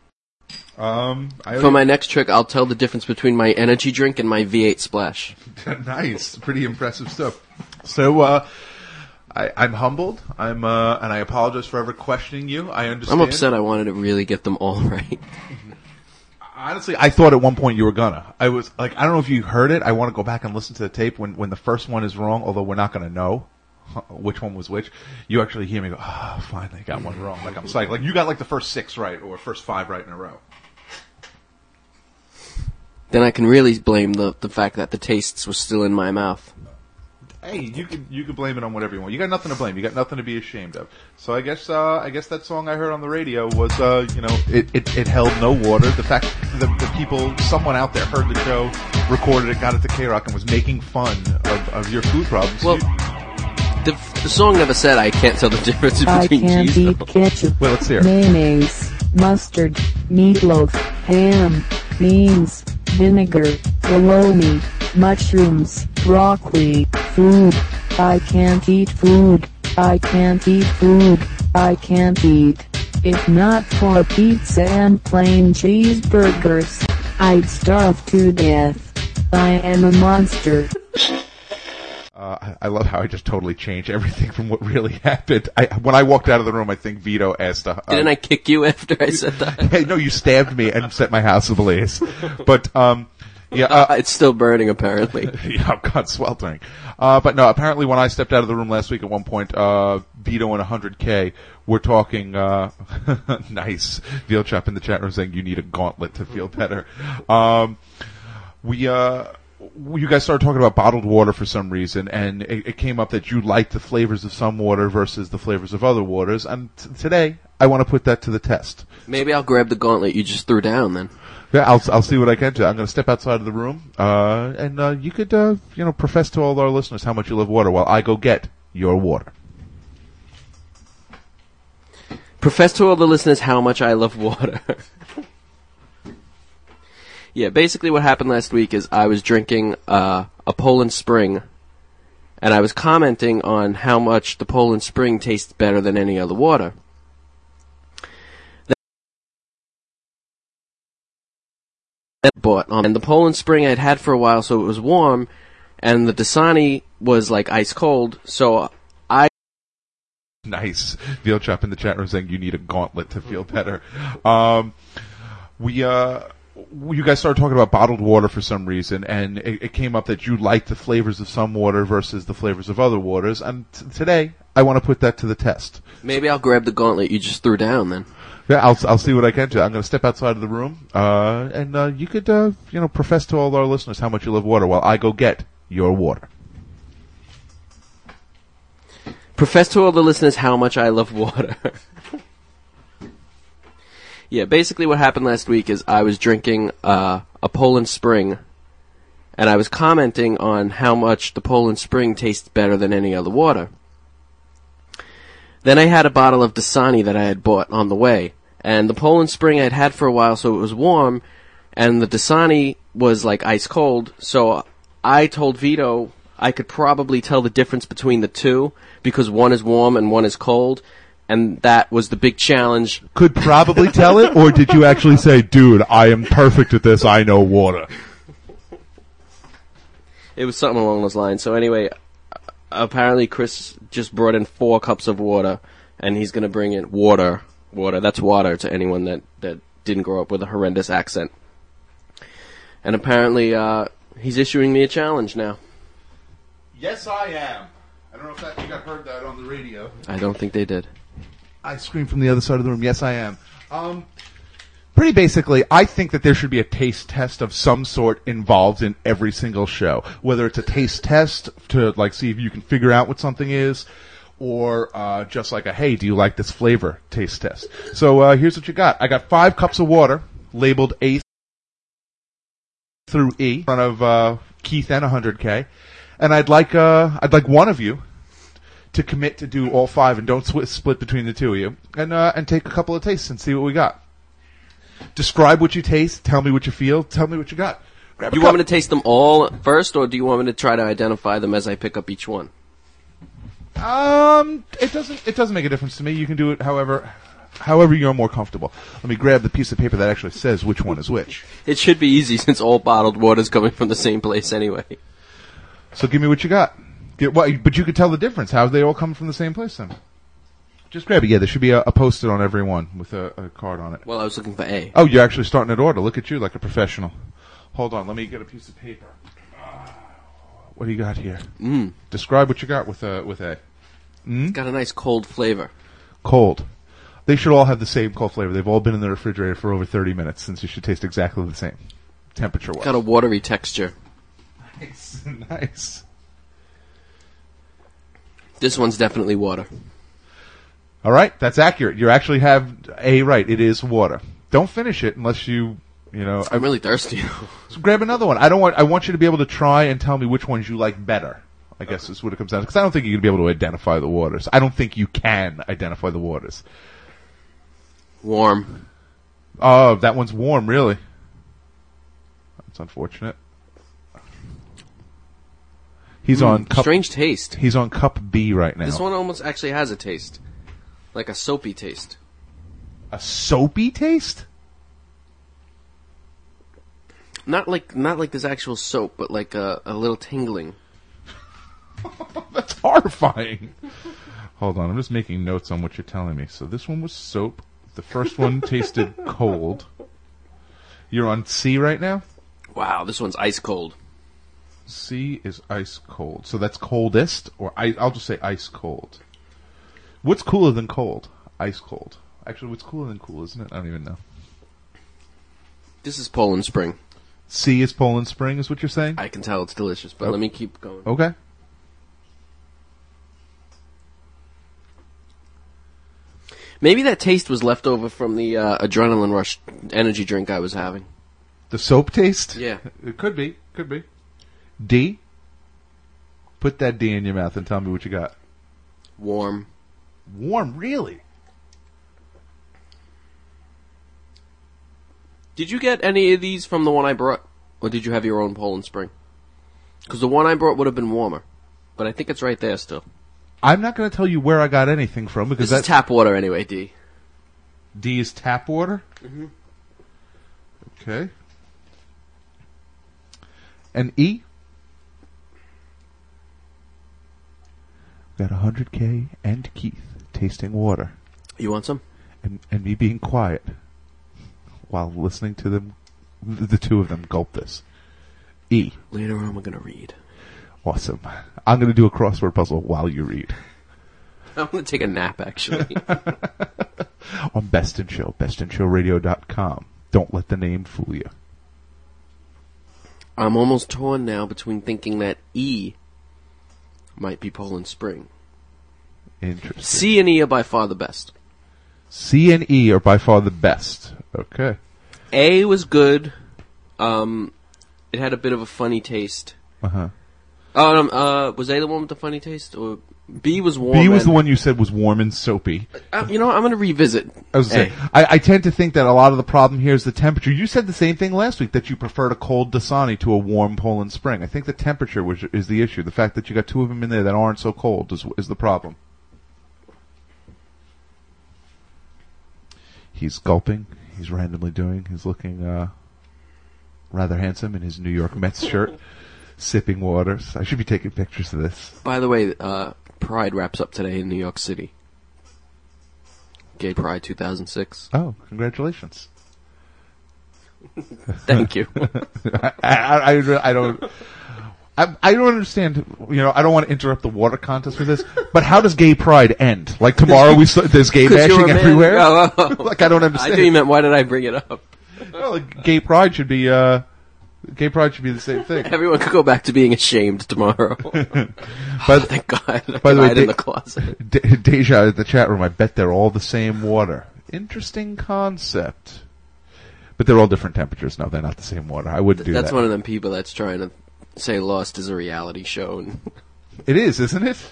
Um, I For my next trick, I'll tell the difference between my energy drink and my V eight Splash. Nice, pretty impressive stuff. So, uh, I, I'm humbled. I'm, uh, and I apologize for ever questioning you. I understand. I'm upset. I wanted to really get them all right. Honestly, I thought at one point you were gonna. I was like, I don't know if you heard it. I want to go back and listen to the tape when, when the first one is wrong, although we're not gonna know which one was which. You actually hear me go, ah, oh, finally got one wrong. Like I'm psyched. Like you got like the first six right or first five right in a row. Then I can really blame the the fact that the tastes were still in my mouth. Hey, you can you can blame it on whatever you want. You got nothing to blame. You got nothing to be ashamed of. So I guess uh, I guess that song I heard on the radio was uh, you know it, it, it held no water. The fact that the people, someone out there heard the show, recorded it, got it to K-Rock, and was making fun of, of your food problems. Well, You- the the song never said I can't tell the difference I between can't cheese. eat though. ketchup, well, let's hear it. mayonnaise, mustard, meatloaf, ham, beans, vinegar, bologna, mushrooms, broccoli, food. I can't eat food. I can't eat food. I can't eat. If not for pizza and plain cheeseburgers, I'd starve to death. I am a monster. Uh, I I love how I just totally changed everything from what really happened. I, when I walked out of the room, I think Vito asked. Uh, Didn't I kick you after I said that? Hey, no, you stabbed me and set my house ablaze. But um, yeah, uh, Uh, it's still burning, apparently. yeah, God, sweltering. Uh, but no, apparently when I stepped out of the room last week at one point, uh, Vito and one hundred K were talking, uh, nice. Veal Chop in the chat room saying you need a gauntlet to feel better. Um, we, uh, you guys started talking about bottled water for some reason, and it, it came up that you like the flavors of some water versus the flavors of other waters, and t- today I want to put that to the test. Maybe I'll grab the gauntlet you just threw down then. Yeah, I'll I'll see what I can do. I'm going to step outside of the room, uh, and uh, you could, uh, you know, profess to all our listeners how much you love water while I go get your water. Profess to all the listeners how much I love water. Yeah, basically what happened last week is I was drinking uh, a Poland Spring, and I was commenting on how much the Poland Spring tastes better than any other water. Bought um, and the Poland Spring I'd had for a while, so it was warm, and the Dasani was like ice cold. So I nice Veal Chop in the chat room saying you need a gauntlet to feel better. Um, we uh, you guys started talking about bottled water for some reason, and it, it came up that you like the flavors of some water versus the flavors of other waters. And t- today I want to put that to the test. Maybe I'll grab the gauntlet you just threw down then. Yeah, I'll I'll see what I can do. I'm going to step outside of the room, uh, and uh, you could, uh, you know, profess to all our listeners how much you love water while I go get your water. Profess to all the listeners how much I love water. Yeah, basically what happened last week is I was drinking uh, a Poland Spring, and I was commenting on how much the Poland Spring tastes better than any other water. Then I had a bottle of Dasani that I had bought on the way, and the Poland Spring I'd had for a while, so it was warm, and the Dasani was like ice cold, so I told Vito I could probably tell the difference between the two, because one is warm and one is cold, and that was the big challenge. Could probably tell it, or did you actually say, dude, I am perfect at this, I know water? It was something along those lines. So anyway, apparently Chris just brought in four cups of water, and he's going to bring in water. Water, that's water to anyone that, that didn't grow up with a horrendous accent. And apparently uh, he's issuing me a challenge now. Yes, I am. I don't know if that you got heard that on the radio. I don't think they did. I screamed from the other side of the room. Yes, I am. Um, pretty basically, I think that there should be a taste test of some sort involved in every single show. Whether it's a taste test to like see if you can figure out what something is, or uh, just like a, hey, do you like this flavor taste test? So uh, here's what you got. I got five cups of water labeled A through E in front of uh, Keith and one hundred K, and I'd like uh, I'd like one of you to commit to do all five, and don't sw- split between the two of you, and uh, and take a couple of tastes and see what we got. Describe what you taste. Tell me what you feel. Tell me what you got. Grab a Do you cup. want me to taste them all first, or do you want me to try to identify them as I pick up each one? Um, it doesn't. It doesn't make a difference to me. You can do it however, however you're more comfortable. Let me grab the piece of paper that actually says which one is which. It should be easy since all bottled water is coming from the same place anyway. So give me what you got. Get what? But you could tell the difference. How they all come from the same place then? Just grab it. Yeah, there should be a, a post-it on every one with a, a card on it. Well, I was looking for A. Oh, you're actually starting at order. Look at you, like a professional. Hold on, let me get a piece of paper. Uh, what do you got here? Mm. Describe what you got with a with a. Mm? It's got a nice cold flavor. Cold. They should all have the same cold flavor. They've all been in the refrigerator for over thirty minutes, since you should taste exactly the same temperature-wise. Got a watery texture. Nice, nice. This one's definitely water. All right, that's accurate. You actually have A right. It is water. Don't finish it unless you, you know. I'm really thirsty. So grab another one. I don't want. I want you to be able to try and tell me which ones you like better. I guess is what it comes down to. Because I don't think you're gonna be able to identify the waters. I don't think you can identify the waters. Warm. Oh, that one's warm. Really? That's unfortunate. He's Mm, on cup. strange taste. He's on cup B right now. This one almost actually has a taste. Like a soapy taste. A soapy taste? Not like not like this actual soap, but like a, a little tingling. That's horrifying. Hold on, I'm just making notes on what you're telling me. So this one was soap. The first one tasted cold. You're on C right now? Wow, this one's ice cold. C is ice cold. So that's coldest, or I, I'll just say ice cold. What's cooler than cold? Ice cold. Actually, what's cooler than cool, isn't it? I don't even know. This is Poland Spring. C is Poland Spring, is what you're saying? I can tell it's delicious, but Oh. let me keep going. Okay. Maybe that taste was left over from the uh, adrenaline rush energy drink I was having. The soap taste? Yeah. It could be. Could be. D? Put that D in your mouth and tell me what you got. Warm. Warm, really? Did you get any of these from the one I brought? Or did you have your own Poland Spring? Because the one I brought would have been warmer. But I think it's right there still. I'm not going to tell you where I got anything from because This that's is tap water anyway, D. D is tap water? Mm-hmm. Okay. And E? Got one hundred K and Keith tasting water. You want some? And, and me being quiet while listening to them, the, the two of them gulp this. E. Later on, we're going to read. Awesome. I'm going to do a crossword puzzle while you read. I'm going to take a nap, actually. On Best in Show, best in show radio dot com. Don't let the name fool you. I'm almost torn now between thinking that E might be Poland Spring. Interesting. C and E are by far the best. C and E are by far the best. Okay. A was good. Um, it had a bit of a funny taste. Uh-huh. Oh, um, uh, was A the one with the funny taste? Or B was warm? B was and, the one you said was warm and soapy. Uh, you know what? I'm going to revisit I was A. saying, I, I tend to think that a lot of the problem here is the temperature. You said the same thing last week, that you preferred a cold Dasani to a warm Poland Spring. I think the temperature was, is the issue. The fact that you got two of them in there that aren't so cold is, is the problem. He's gulping. He's randomly doing. He's looking uh, rather handsome in his New York Mets shirt, sipping waters. I should be taking pictures of this. By the way, uh, Pride wraps up today in New York City. Gay Pride two thousand six. Oh, congratulations. Thank you. I, I, I, I don't... I, I don't understand, you know, I don't want to interrupt the water contest with this, but how does Gay Pride end? Like tomorrow we st- there's gay 'Cause you're bashing a man. everywhere? Oh, oh. Like I don't I understand. thought you meant, why did I bring it up? Well, like, Gay Pride should be, uh, Gay Pride should be the same thing. Everyone could go back to being ashamed tomorrow. But, Thank God. I by the way, hide in De- the closet. De- Deja in the chat room, I bet they're all the same water. Interesting concept. But they're all different temperatures. No, they're not the same water. I wouldn't do That's that. one of them people that's trying to say Lost is a reality show. And It is, isn't it?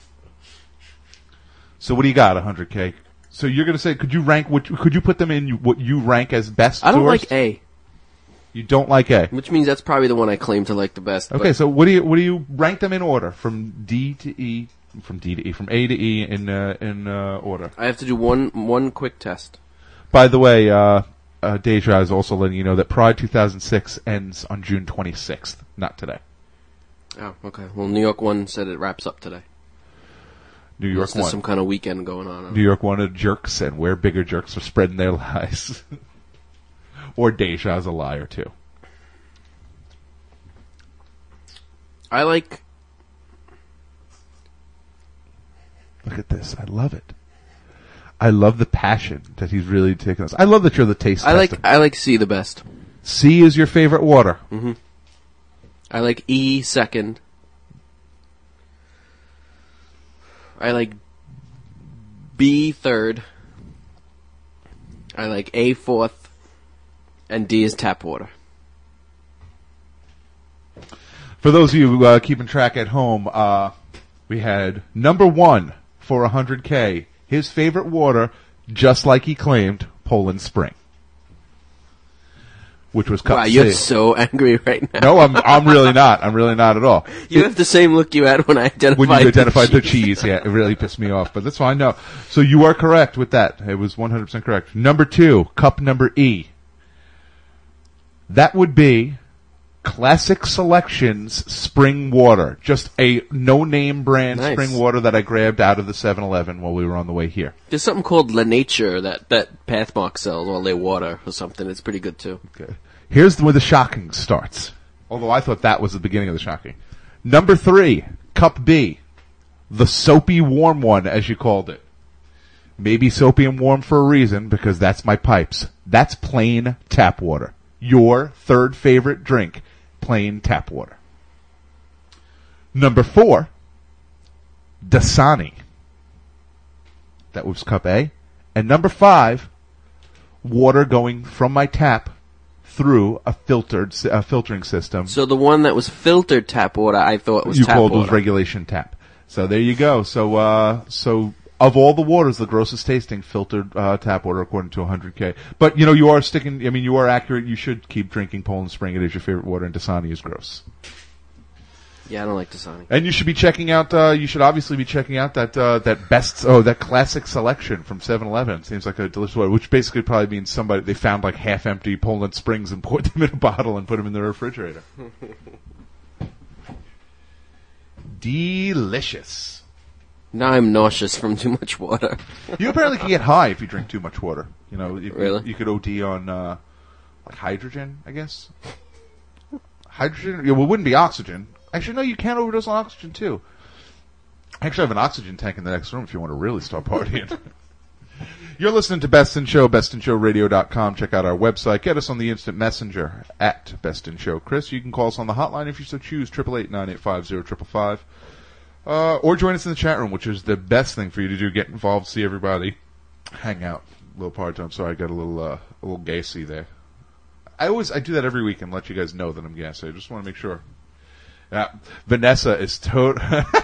So what do you got, one hundred K? So you're going to say, could you rank, what, could you put them in what you rank as best I don't to worst? like A, You don't like A. which means that's probably the one I claim to like the best. Okay, so what do you, what do you rank them in order? From D to E, from D to E, from A to E in, uh, in, uh, order. I have to do one one quick test. By the way, uh, uh, Deja is also letting you know that Pride two thousand six ends on June twenty-sixth, not today. Oh, okay. Well, New York one said it wraps up today. New York Unless there's one. some kind of weekend going on. New York wanted jerks, and we're bigger jerks for spreading their lies. Or Deja's a liar, too. I like. Look at this. I love it. I love the passion that he's really taken us. I love that you're the taste I like. tester. I like C the best. C is your favorite water. Mm-hmm. I like E second. I like B third. I like A fourth. And D is tap water. For those of you uh, keeping track at home, uh, we had number one for one hundred K, his favorite water, just like he claimed, Poland Spring. Which was cut Wow, to you're save. so angry right now. No, I'm I'm really not. I'm really not at all. You have the same look you had when I identified When you identified the cheese. cheese, yeah, it really pissed me off. But that's fine. No, so you are correct with that. It was one hundred percent correct. Number two, cup number E. That would be Classic Selections Spring Water. Just a no-name brand Nice. spring water that I grabbed out of the seven eleven while we were on the way here. There's something called La Nature that, that Pathmark sells, or Le Water or something. It's pretty good too. Okay. Here's where the shocking starts. Although I thought that was the beginning of the shocking. Number three, Cup B. The soapy warm one, as you called it. Maybe soapy and warm for a reason, because that's my pipes. That's plain tap water. Your third favorite drink, plain tap water. Number four, Dasani. That was cup A. And number five, water going from my tap through a filtered a filtering system. So the one that was filtered tap water, I thought was you tap called water. was regulation tap. So there you go. So uh, so of all the waters, the grossest tasting filtered uh, tap water according to one hundred K. But you know, you are sticking. I mean, you are accurate. You should keep drinking Poland Spring. It is your favorite water, and Dasani is gross. Yeah, I don't like Dasani. And you should be checking out. Uh, you should obviously be checking out that uh, that best. Oh, that classic selection from seven eleven. Seems like a delicious water, which basically probably means somebody they found like half empty Poland Springs and poured them in a bottle and put them in the refrigerator. Delicious. Now I'm nauseous from too much water. You apparently can get high if you drink too much water. You know, you, Really? you could O D on uh, like hydrogen, I guess. Hydrogen. Yeah, well, it wouldn't be oxygen. Actually, no, you can overdose on oxygen too. I actually have an oxygen tank in the next room if you want to really start partying. You're listening to Best in Show, best in show radio dot com. Check out our website. Get us on the instant messenger at Best in Show. Chris, you can call us on the hotline if you so choose, eight eight eight, nine eight five, zero five five. Uh, or join us in the chat room, which is the best thing for you to do. Get involved, see everybody, hang out. A little party time. Sorry, I got a little, uh, a little gassy there. I always, I do that every week and let you guys know that I'm gassy. I just want to make sure. Yeah, Vanessa is tot.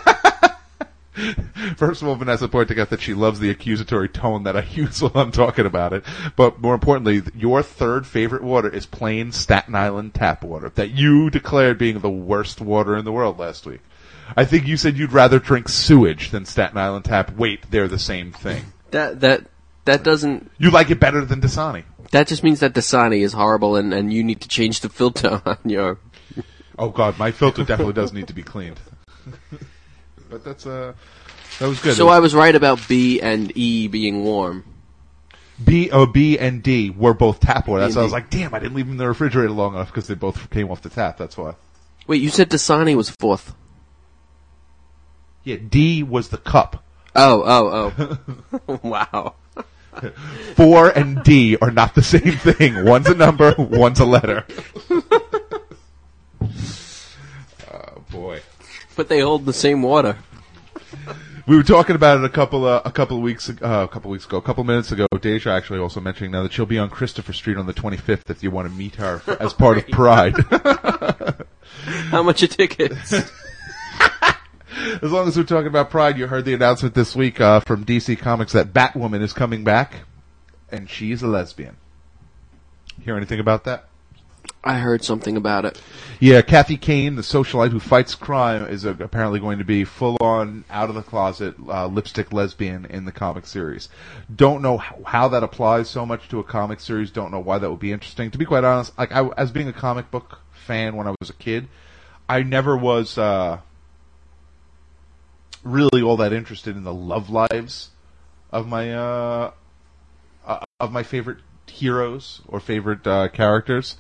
First of all, Vanessa pointing out that she loves the accusatory tone that I use while I'm talking about it. But more importantly, your third favorite water is plain Staten Island tap water that you declared being the worst water in the world last week. I think you said you'd rather drink sewage than Staten Island tap. Wait, they're the same thing. That that that doesn't. You like it better than Dasani. That just means that Dasani is horrible, and, and you need to change the filter on your. Oh God, my filter definitely does need to be cleaned. But that's uh, that was good. So was, I was right about B and E being warm. B, oh, B and D were both tap water. That's why I was D. like, damn, I didn't leave them in the refrigerator long enough because they both came off the tap. That's why. Wait, you said Dasani was fourth. Yeah, D was the cup. Oh, oh, oh. Wow. Four and D are not the same thing. One's a number, one's a letter. Oh boy. But they hold the same water. We were talking about it a couple uh, a couple of weeks ago, uh, a couple of weeks ago, a couple of minutes ago. Deja actually also mentioning now that she'll be on Christopher Street on the twenty-fifth if you want to meet her as part of Pride. How much are tickets? As long as we're talking about Pride, you heard the announcement this week uh, from D C Comics that Batwoman is coming back, and she's a lesbian. Hear anything about that? I heard something about it. Yeah, Kathy Kane, the socialite who fights crime, is uh, apparently going to be full-on, out-of-the-closet, uh, lipstick lesbian in the comic series. Don't know how, how that applies so much to a comic series. Don't know why that would be interesting. To be quite honest, like I, as being a comic book fan when I was a kid, I never was uh, really all that interested in the love lives of my uh, uh, of my favorite heroes or favorite uh, characters.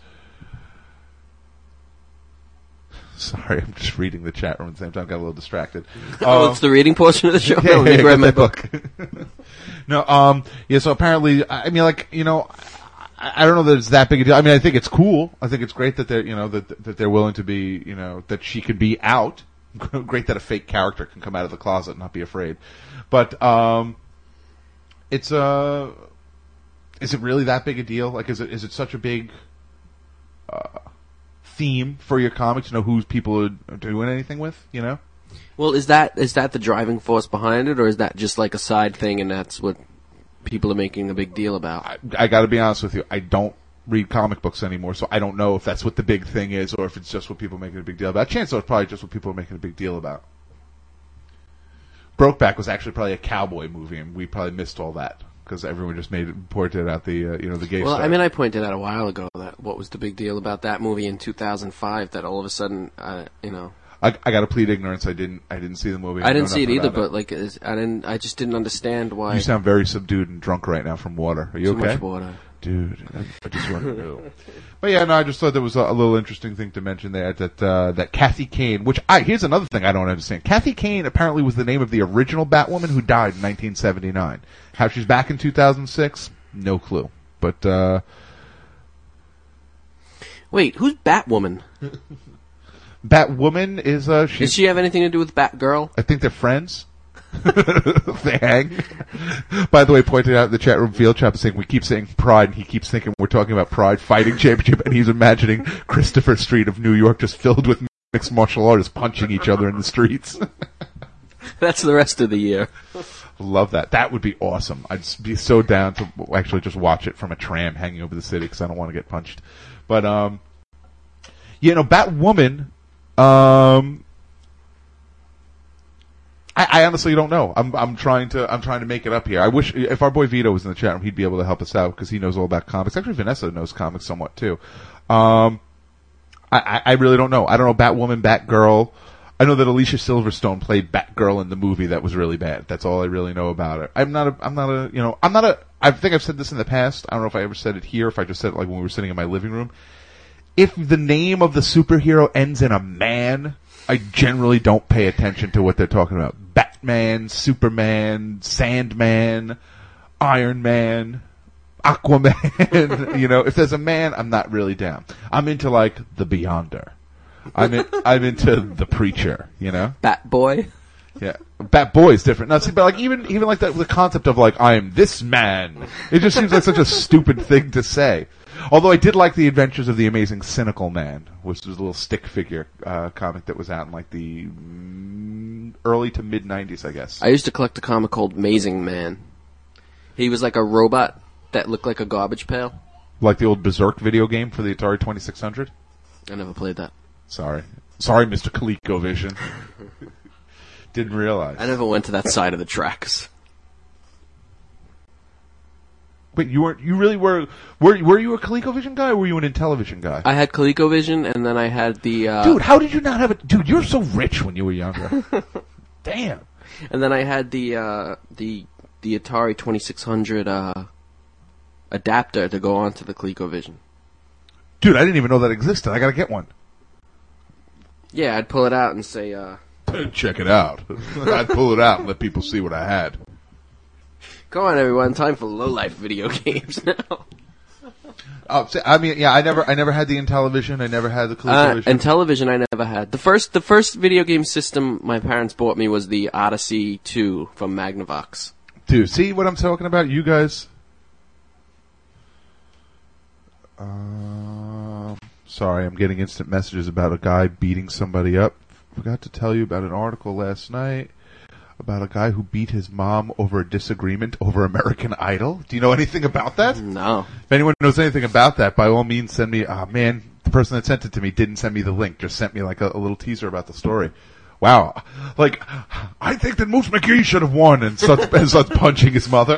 Sorry, I'm just reading the chat room at the same time. Got a little distracted. Oh, uh, it's the reading portion of the show? Yeah, Let me yeah, grab my that book. book. No, um, yeah, so apparently, I mean, like, you know, I, I don't know that it's that big a deal. I mean, I think it's cool. I think it's great that they're, you know, that, that they're willing to be, you know, that she could be out. Great that a fake character can come out of the closet and not be afraid. But, um, it's, uh, is it really that big a deal? Like, is it, is it such a big, uh, theme for your comic to know who people are doing anything with, you know? Well, is that is that the driving force behind it, or is that just like a side thing and that's what people are making a big deal about? I, I gotta be honest with you, I don't read comic books anymore, so I don't know if that's what the big thing is or if it's just what people are making a big deal about. Chances are it's probably just what people are making a big deal about. Brokeback was actually probably a cowboy movie, and we probably missed all that. Because everyone just made it, pointed out the, uh, you know, the gay Well, star. I mean, I pointed out a while ago that what was the big deal about that movie in two thousand five that all of a sudden, uh, you know. I, I got to plead ignorance. I didn't, I didn't see the movie. I didn't know see it nothing either, about but like, is- I didn't, I just didn't understand why. You sound very subdued and drunk right now from water. Are you Too okay? much water. Dude, I, I just want to know. But yeah, no, I just thought that was a, a little interesting thing to mention there, that, uh, that Kathy Kane, which I, here's another thing I don't understand. Kathy Kane apparently was the name of the original Batwoman who died in nineteen seventy-nine. How she's back in two thousand six? No clue. But, uh... Wait, who's Batwoman? Batwoman is, uh, she's, Does she have anything to do with Batgirl? I think they're friends. They hang. By the way, pointed out in the chat room, Field Chop is saying we keep saying Pride, and he keeps thinking we're talking about Pride Fighting Championship, and he's imagining Christopher Street of New York just filled with mixed martial artists punching each other in the streets. That's the rest of the year. Love that. That would be awesome. I'd be so down to actually just watch it from a tram hanging over the city because I don't want to get punched. But, um, you know, Batwoman, um, I, I honestly don't know. I'm, I'm trying to, I'm trying to make it up here. I wish, if our boy Vito was in the chat room, he'd be able to help us out because he knows all about comics. Actually, Vanessa knows comics somewhat too. Um, I, I really don't know. I don't know Batwoman, Batgirl. I know that Alicia Silverstone played Batgirl in the movie that was really bad. That's all I really know about her. I'm not a, I'm not a, you know, I'm not a, I think I've said this in the past. I don't know if I ever said it here, if I just said it like when we were sitting in my living room. If the name of the superhero ends in a man, I generally don't pay attention to what they're talking about. Batman, Superman, Sandman, Iron Man, Aquaman. You know, if there's a man, I'm not really down. I'm into like the Beyonder. I'm in, I'm into the Preacher, you know? Bat Boy? Yeah. Bat Boy is different. Now, see, but like, even, even like that, the concept of like, I am this man. It just seems like such a stupid thing to say. Although I did like the Adventures of the Amazing Cynical Man, which was a little stick figure, uh, comic that was out in like the mm, early to mid nineties, I guess. I used to collect a comic called Amazing Man. He was like a robot that looked like a garbage pail. Like the old Berserk video game for the Atari twenty-six hundred? I never played that. Sorry. Sorry, Mister ColecoVision. Didn't realize. I never went to that side of the tracks. Wait, you weren't, you really were, were, were you a ColecoVision guy or were you an Intellivision guy? I had ColecoVision and then I had the, uh... Dude, how did you not have a, dude, you're so rich when you were younger. Damn. And then I had the, uh, the, the Atari twenty-six hundred, uh, adapter to go onto the ColecoVision. Dude, I didn't even know that existed. I gotta get one. Yeah, I'd pull it out and say, uh... check it out. I'd pull it out and let people see what I had. Come on, everyone! Time for low-life video games now. Oh, see, I mean, yeah, I never, I never had the Intellivision. I never had the ColecoVision. Uh, and television, I never had. The first, the first video game system my parents bought me was the Odyssey two from Magnavox. Dude, see what I'm talking about? You guys. Uh, sorry, I'm getting instant messages about a guy beating somebody up. Forgot to tell you about an article last night about a guy who beat his mom over a disagreement over American Idol. Do you know anything about that? No. If anyone knows anything about that, by all means send me, ah, oh, man, the person that sent it to me didn't send me the link, just sent me like a, a little teaser about the story. Wow. Like, I think that Moose McGee should have won, and starts, and starts punching his mother.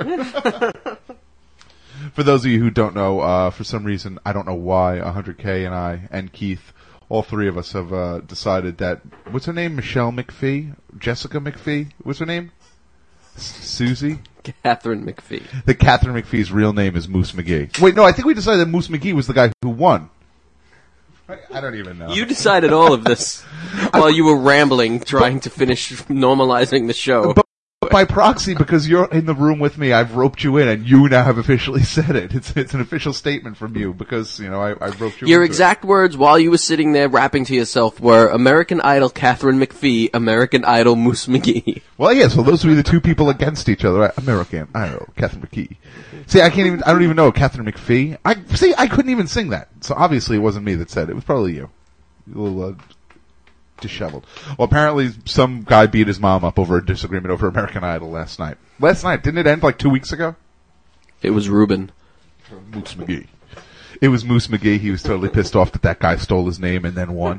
For those of you who don't know, uh, for some reason, I don't know why, one hundred K and I, and Keith, all three of us have uh, decided that, what's her name? Michelle McPhee? Jessica McPhee? What's her name? S- Susie? Catherine McPhee. That Catherine McPhee's real name is Moose McGee. Wait, no, I think we decided that Moose McGee was the guy who won. I, I don't even know. You decided all of this while you were rambling, trying to finish normalizing the show. But by proxy, because you're in the room with me, I've roped you in, and you now have officially said it. It's it's an official statement from you, because, you know, I, I roped you Your into exact it. words while you were sitting there rapping to yourself were American Idol Catherine McPhee, American Idol Moose McGee. Well, yeah, so those would be the two people against each other, right? American Idol, Catherine McPhee. See, I can't even, I don't even know Catherine McPhee. I, see, I couldn't even sing that. So obviously it wasn't me that said it. It was probably you. A little, uh, disheveled. Well, apparently some guy beat his mom up over a disagreement over American Idol last night. Last night, didn't it end like two weeks ago? It was Ruben. Moose McGee. It was Moose McGee. He was totally pissed off that that guy stole his name and then won.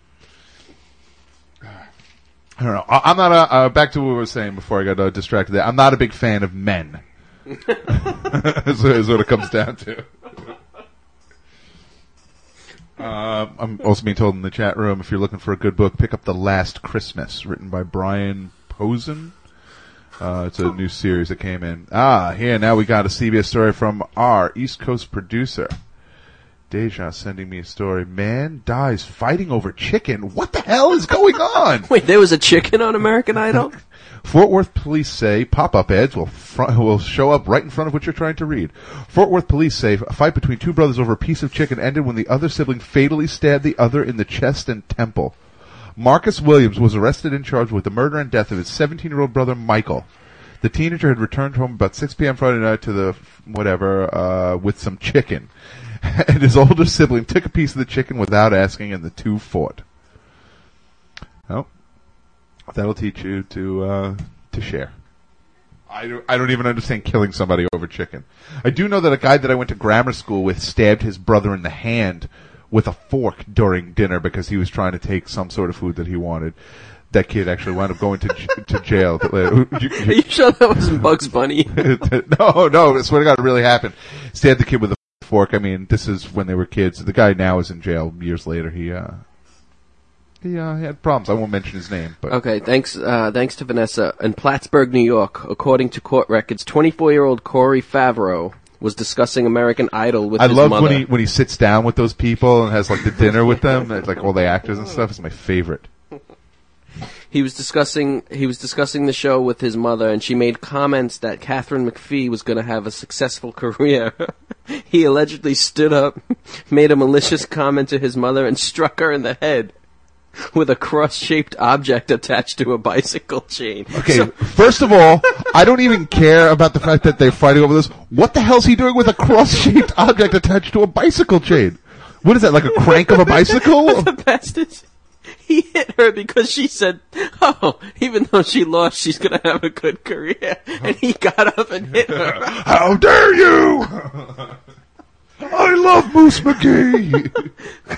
I don't know. I, I'm not a, uh, back to what we were saying before I got uh, distracted there. I'm not a big fan of men. is, is what it comes down to. Uh, I'm also being told in the chat room, if you're looking for a good book, pick up The Last Christmas, written by Brian Posen. Uh, it's a new series that came in. Ah, here, now we got a C B S story from our East Coast producer. Deja sending me a story. Man dies fighting over chicken. What the hell is going on? Wait, there was a chicken on American Idol? Fort Worth police say pop-up ads will fr- will show up right in front of what you're trying to read. Fort Worth police say a fight between two brothers over a piece of chicken ended when the other sibling fatally stabbed the other in the chest and temple. Marcus Williams was arrested and charged with the murder and death of his seventeen-year-old brother, Michael. The teenager had returned home about six p.m. Friday night to the whatever uh, with some chicken. And his older sibling took a piece of the chicken without asking, and the two fought. Oh, that'll teach you to uh, to share. I don't, I don't even understand killing somebody over chicken. I do know that a guy that I went to grammar school with stabbed his brother in the hand with a fork during dinner because he was trying to take some sort of food that he wanted. That kid actually wound up going to j- to jail. Are you sure that wasn't Bugs Bunny? no, no, I swear to God, it really happened. Stabbed the kid with a fork. I mean, this is when they were kids. The guy now is in jail years later. He, uh, he, uh, he had problems. I won't mention his name, but. Okay, thanks, uh, thanks to Vanessa. In Plattsburgh, New York, according to court records, twenty-four-year-old Corey Favreau was discussing American Idol with I his love mother. when he, when he sits down with those people and has like the dinner with them, like all the actors and stuff. It's my favorite. He was discussing he was discussing the show with his mother, and she made comments that Catherine McPhee was going to have a successful career. He allegedly stood up, made a malicious comment to his mother, and struck her in the head with a cross-shaped object attached to a bicycle chain. Okay, So- first of all, I don't even care about the fact that they're fighting over this. What the hell's he doing with a cross-shaped object attached to a bicycle chain? What is that, like a crank of a bicycle? The best is, he hit her because she said, oh, even though she lost, she's going to have a good career. And he got up and hit her. How dare you! I love Moose McGee!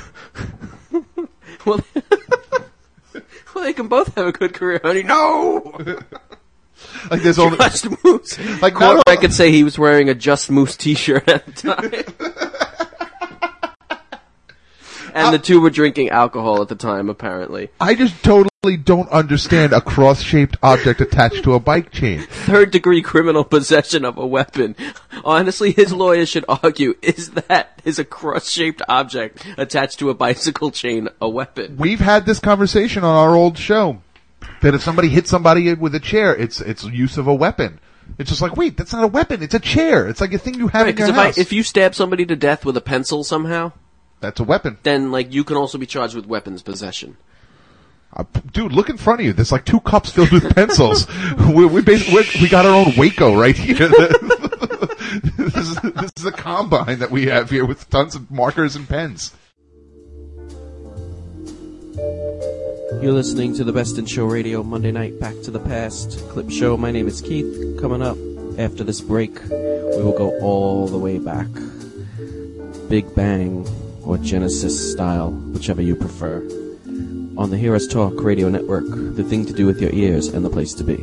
Well, well, they can both have a good career, honey. No! Like there's only Just Moose. like Court not I could say he was wearing a Just Moose t-shirt at the time. And the two were drinking alcohol at the time, apparently. I just totally don't understand a cross-shaped object attached to a bike chain. Third degree criminal possession of a weapon. Honestly, his lawyer should argue, is that, is a cross-shaped object attached to a bicycle chain a weapon? We've had this conversation on our old show. That if somebody hits somebody with a chair, it's it's use of a weapon. It's just like, wait, that's not a weapon, it's a chair. It's like a thing you have Right, in your because if, I, house. if you stab somebody to death with a pencil somehow, That's a weapon. then, like, you can also be charged with weapons possession. Uh, dude, look in front of you. There's like two cups filled with pencils. we we, basically, we got our own Waco right here. this, is, this is a combine that we have here with tons of markers and pens. You're listening to the Best in Show Radio Monday night Back to the Past clip show. My name is Keith. Coming up after this break, we will go all the way back. Big Bang or Genesis style, whichever you prefer. On the Hear Us Talk Radio Network, the thing to do with your ears and the place to be.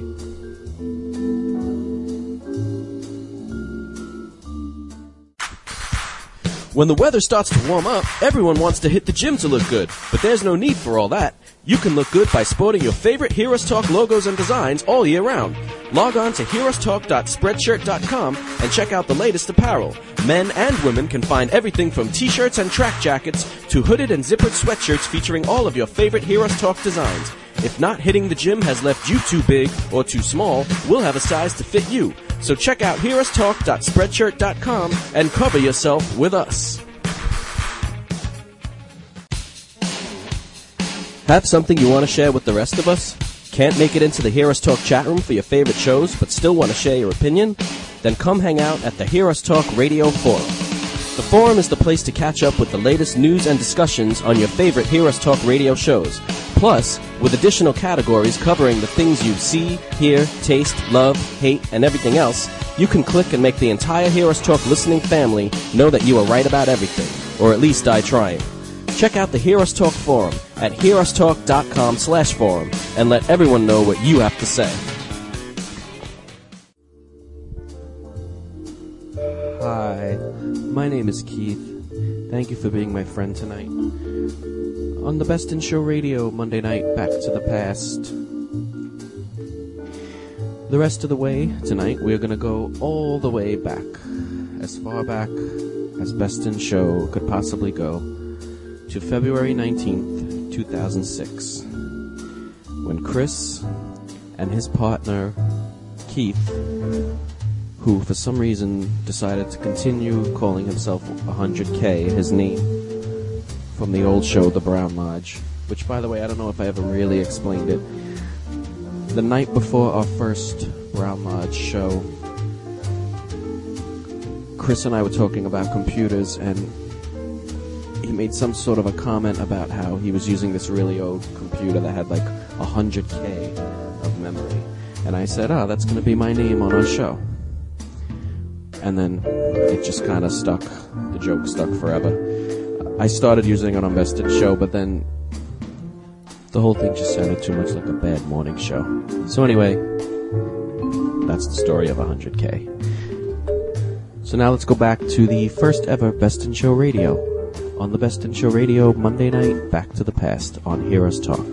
When the weather starts to warm up, everyone wants to hit the gym to look good, but there's no need for all that. You can look good by sporting your favorite Hear Us Talk logos and designs all year round. Log on to hear us talk dot spreadshirt dot com and check out the latest apparel. Men and women can find everything from t-shirts and track jackets to hooded and zippered sweatshirts featuring all of your favorite Hear Us Talk designs. If not hitting the gym has left you too big or too small, we'll have a size to fit you. So check out hear us talk dot spreadshirt dot com and cover yourself with us. Have something you want to share with the rest of us? Can't make it into the Hear Us Talk chat room for your favorite shows, but still want to share your opinion? Then come hang out at the Hear Us Talk Radio Forum. The forum is the place to catch up with the latest news and discussions on your favorite Hear Us Talk radio shows. Plus, with additional categories covering the things you see, hear, taste, love, hate, and everything else, you can click and make the entire Hear Us Talk listening family know that you are right about everything, or at least die trying. Check out the Hear Us Talk forum at hear us talk dot com slash forum and let everyone know what you have to say. Hi, my name is Keith. Thank you for being my friend tonight. On the Best in Show Radio Monday night Back to the Past. The rest of the way tonight we're going to go all the way back. As far back as Best in Show could possibly go. To February nineteenth, two thousand six, when Chris and his partner, Keith, who for some reason decided to continue calling himself one hundred K, his name, from the old show The Brown Lodge, which, by the way, I don't know if I ever really explained it. The night before our first Brown Lodge show, Chris and I were talking about computers, and he made some sort of a comment about how he was using this really old computer that had like one hundred K of memory. And I said, oh, that's going to be my name on our show. And then it just kind of stuck. The joke stuck forever. I started using it on Best in Show, but then the whole thing just sounded too much like a bad morning show. So anyway, that's the story of one hundred K. So now let's go back to the first ever Best in Show Radio. On the Best in Show Radio Monday night, Back to the Past on Hear Us Talk.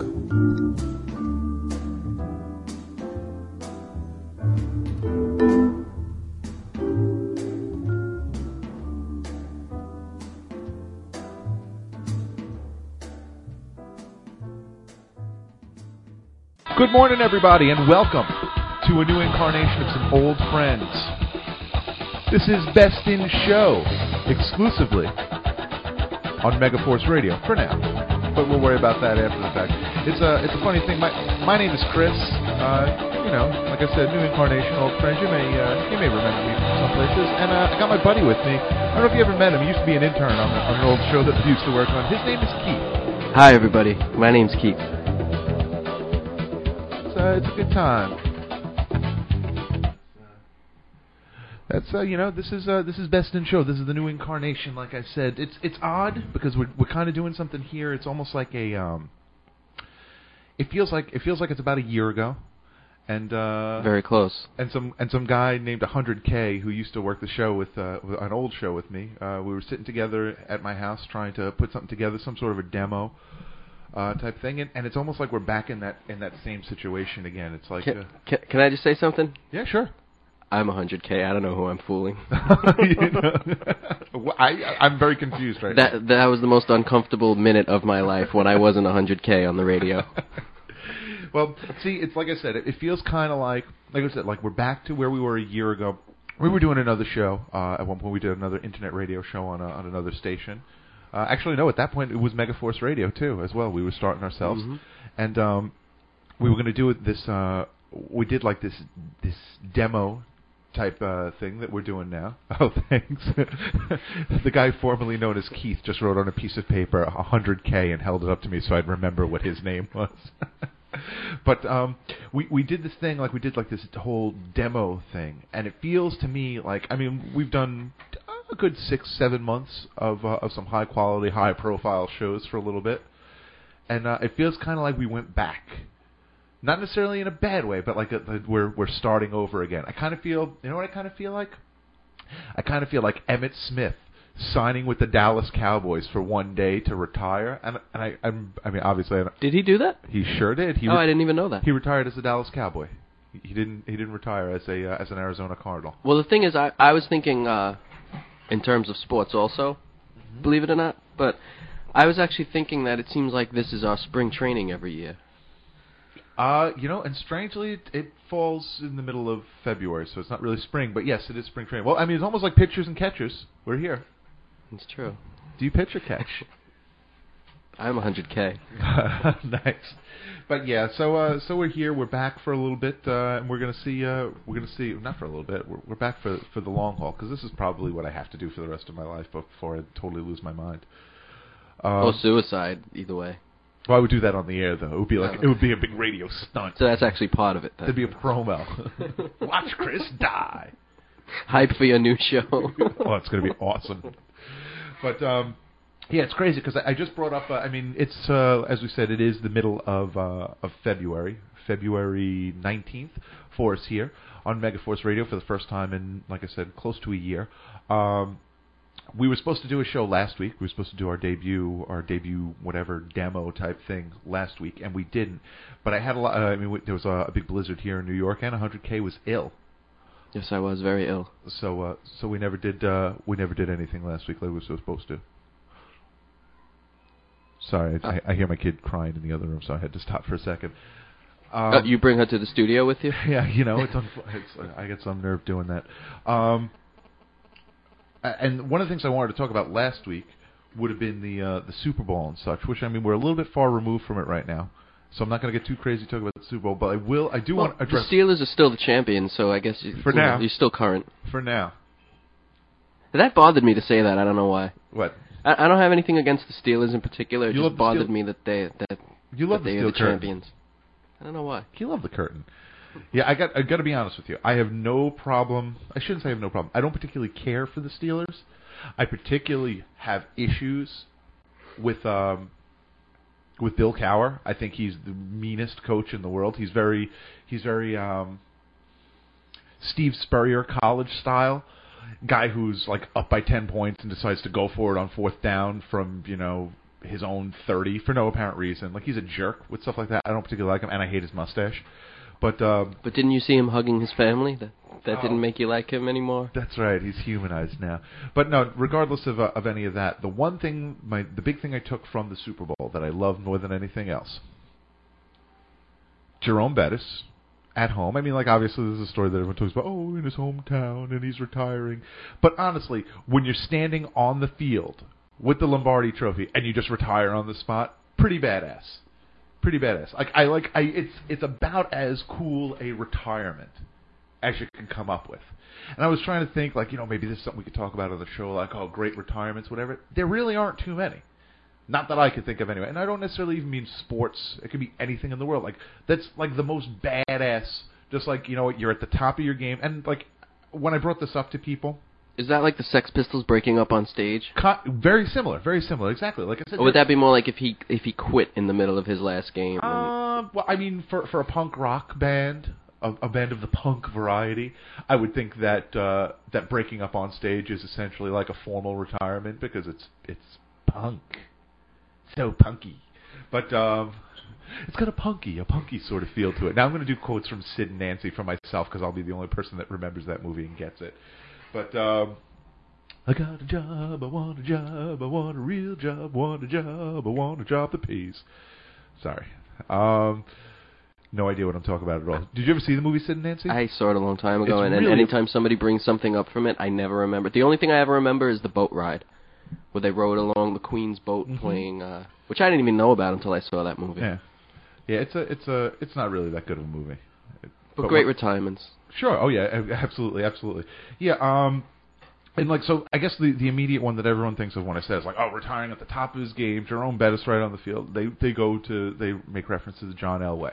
Good morning, everybody, and welcome to a new incarnation of some old friends. This is Best in Show, exclusively on Megaforce Radio, for now. But we'll worry about that after the fact. It's a, it's a funny thing. My my name is Chris. Uh, you know, like I said, new incarnation, old friends. You may uh, you may remember me from some places. And uh, I got my buddy with me. I don't know if you ever met him. He used to be an intern on, on an old show that we used to work on. His name is Keith. Hi, everybody. My name's Keith. Uh, it's a good time. That's uh, you know, this is uh, this is Best in Show. This is the new incarnation. Like I said, it's it's odd because we're we're kind of doing something here. It's almost like a um. It feels like it feels like it's about a year ago, and uh, Very close. And some and some guy named one hundred K who used to work the show with, uh, with an old show with me. Uh, we were sitting together at my house trying to put something together, some sort of a demo. Uh, type thing, and, and it's almost like we're back in that in that same situation again. It's like, Can, uh, can, can I just say something? yeah, sure. I'm one hundred K. I don't know who I'm fooling. You know? I I'm very confused right now. That that was the most uncomfortable minute of my life when I wasn't one hundred K on the radio. Well, see, it's like I said, it, it feels kind of like, like I said, like we're back to where we were a year ago. We were doing another show. Uh, at one point, we did another internet radio show on a, on another station. Uh, actually, no, at that point, it was Megaforce Radio, too, as well. We were starting ourselves. Mm-hmm. And um, we were going to do it this, uh, we did like this this demo type uh, thing that we're doing now. Oh, thanks. The guy formerly known as Keith just wrote on a piece of paper one hundred K and held it up to me so I'd remember what his name was. But um, we we did this thing, like we did like this whole demo thing, and it feels to me like, I mean, we've done a good six, seven months of uh, of some high quality, high profile shows for a little bit, and uh, it feels kind of like we went back, not necessarily in a bad way, but like a, a, we're we're starting over again. I kind of feel, you know what I kind of feel like? I kind of feel like Emmitt Smith signing with the Dallas Cowboys for one day to retire, and and I I'm, I mean obviously I Did he do that? he sure did. He oh, re- I didn't even know that. He retired as a Dallas Cowboy. He, he didn't he didn't retire as a uh, as an Arizona Cardinal. Well, the thing is, I I was thinking uh, in terms of sports also, mm-hmm. believe it or not, but I was actually thinking that it seems like this is our spring training every year. Uh, you know, and strangely, it, it falls in the middle of February, so it's not really spring, but yes, it is spring training. Well, I mean, it's almost like pitchers and catchers. We're here. It's true. Do you pitch or catch? I'm one hundred K. Nice. But yeah, so uh, so we're here. We're back for a little bit, uh, and we're gonna see. Uh, we're gonna see. Not for a little bit. We're, we're back for for the long haul, because this is probably what I have to do for the rest of my life before I totally lose my mind. Um, or suicide, either way. Well, I would do that on the air, though. It would be like it would be a big radio stunt. So that's actually part of it. Then. There'd be a promo. Watch Chris die. Hype for your new show. Oh, it's going to be awesome. But um, yeah, it's crazy because I, I just brought up. Uh, I mean, it's uh, as we said, it is the middle of uh, of February, February nineteenth for us here on Megaforce Radio for the first time in, like I said, close to a year. Um, we were supposed to do a show last week. We were supposed to do our debut, our debut whatever demo type thing last week, and we didn't. But I had a lot. Uh, I mean, we, there was a, a big blizzard here in New York, and one hundred K was ill. Yes, I was very ill. So, uh, so we never did. Uh, we never did anything last week like we were supposed to. Sorry, I, I hear my kid crying in the other room, so I had to stop for a second. Um, uh, you bring her to the studio with you? Yeah, you know, it's, unf- it's I get some nerve doing that. Um, and one of the things I wanted to talk about last week would have been the uh, the Super Bowl and such. Which I mean, we're a little bit far removed from it right now, so I'm not going to get too crazy talking about the Super Bowl. But I will. I do well, want to address. The Steelers are still the champions, so I guess you, for you now know, you're still current. For now. That bothered me to say that. I don't know why. What? I, I don't have anything against the Steelers in particular. It You just love the bothered Steel- me that they that, You love that the they Steel are the Curtain. champions. I don't know why. You love the curtain. Yeah, I got I got to be honest with you. I have no problem. I shouldn't say I have no problem. I don't particularly care for the Steelers. I particularly have issues with um with Bill Cowher. I think he's the meanest coach in the world. He's very he's very um Steve Spurrier college style guy who's like up by ten points and decides to go for it on fourth down from, you know, his own thirty for no apparent reason. Like, he's a jerk with stuff like that. I don't particularly like him, and I hate his mustache. But um, But didn't you see him hugging his family? That that Oh. didn't make you like him anymore? that's right, he's humanized now. But no, regardless of uh, of any of that, the one thing, my the big thing I took from the Super Bowl that I love more than anything else, Jerome Bettis at home. I mean, like, obviously this is a story that everyone talks about, oh, in his hometown, and he's retiring. But honestly, when you're standing on the field with the Lombardi Trophy and you just retire on the spot, pretty badass. Pretty badass. Like I like I it's it's about as cool a retirement as you can come up with. And I was trying to think, like, you know, maybe this is something we could talk about on the show, like, oh, great retirements, whatever. There really aren't too many. Not that I could think of anyway. And I don't necessarily even mean sports. It could be anything in the world. Like, that's like the most badass, just like, you know, you're at the top of your game. And like, when I brought this up to people, Is that like the Sex Pistols breaking up on stage? co- very similar, very similar, exactly. Like I said, Or would that be more like if he if he quit in the middle of his last game? and- Uh, well, I mean, for for a punk rock band, a, a band of the punk variety, I would think that uh, that breaking up on stage is essentially like a formal retirement because it's it's punk, so punky. But um, it's got a punky, a punky sort of feel to it. Now I'm going to do quotes from Sid and Nancy for myself because I'll be the only person that remembers that movie and gets it. But um, I got a job, I want a job, I want a real job, want a job, I want a job that pays. Sorry. Um, no idea what I'm talking about at all. Did you ever see the movie Sid and Nancy? I saw it a long time ago, It's and, and really- anytime somebody brings something up from it, I never remember. The only thing I ever remember is the boat ride, where they rode along the Queen's boat Mhm. playing, uh, which I didn't even know about until I saw that movie. Yeah. Yeah, it's a, it's a, it's not really that good of a movie. But, But great what- retirements. Sure. Oh yeah. a- Absolutely. Absolutely. Yeah. Um, and like so, I guess the the immediate one that everyone thinks of when I say is like, oh, retiring at the top of his game, Jerome Bettis right on the field. They they go to they make reference to John Elway,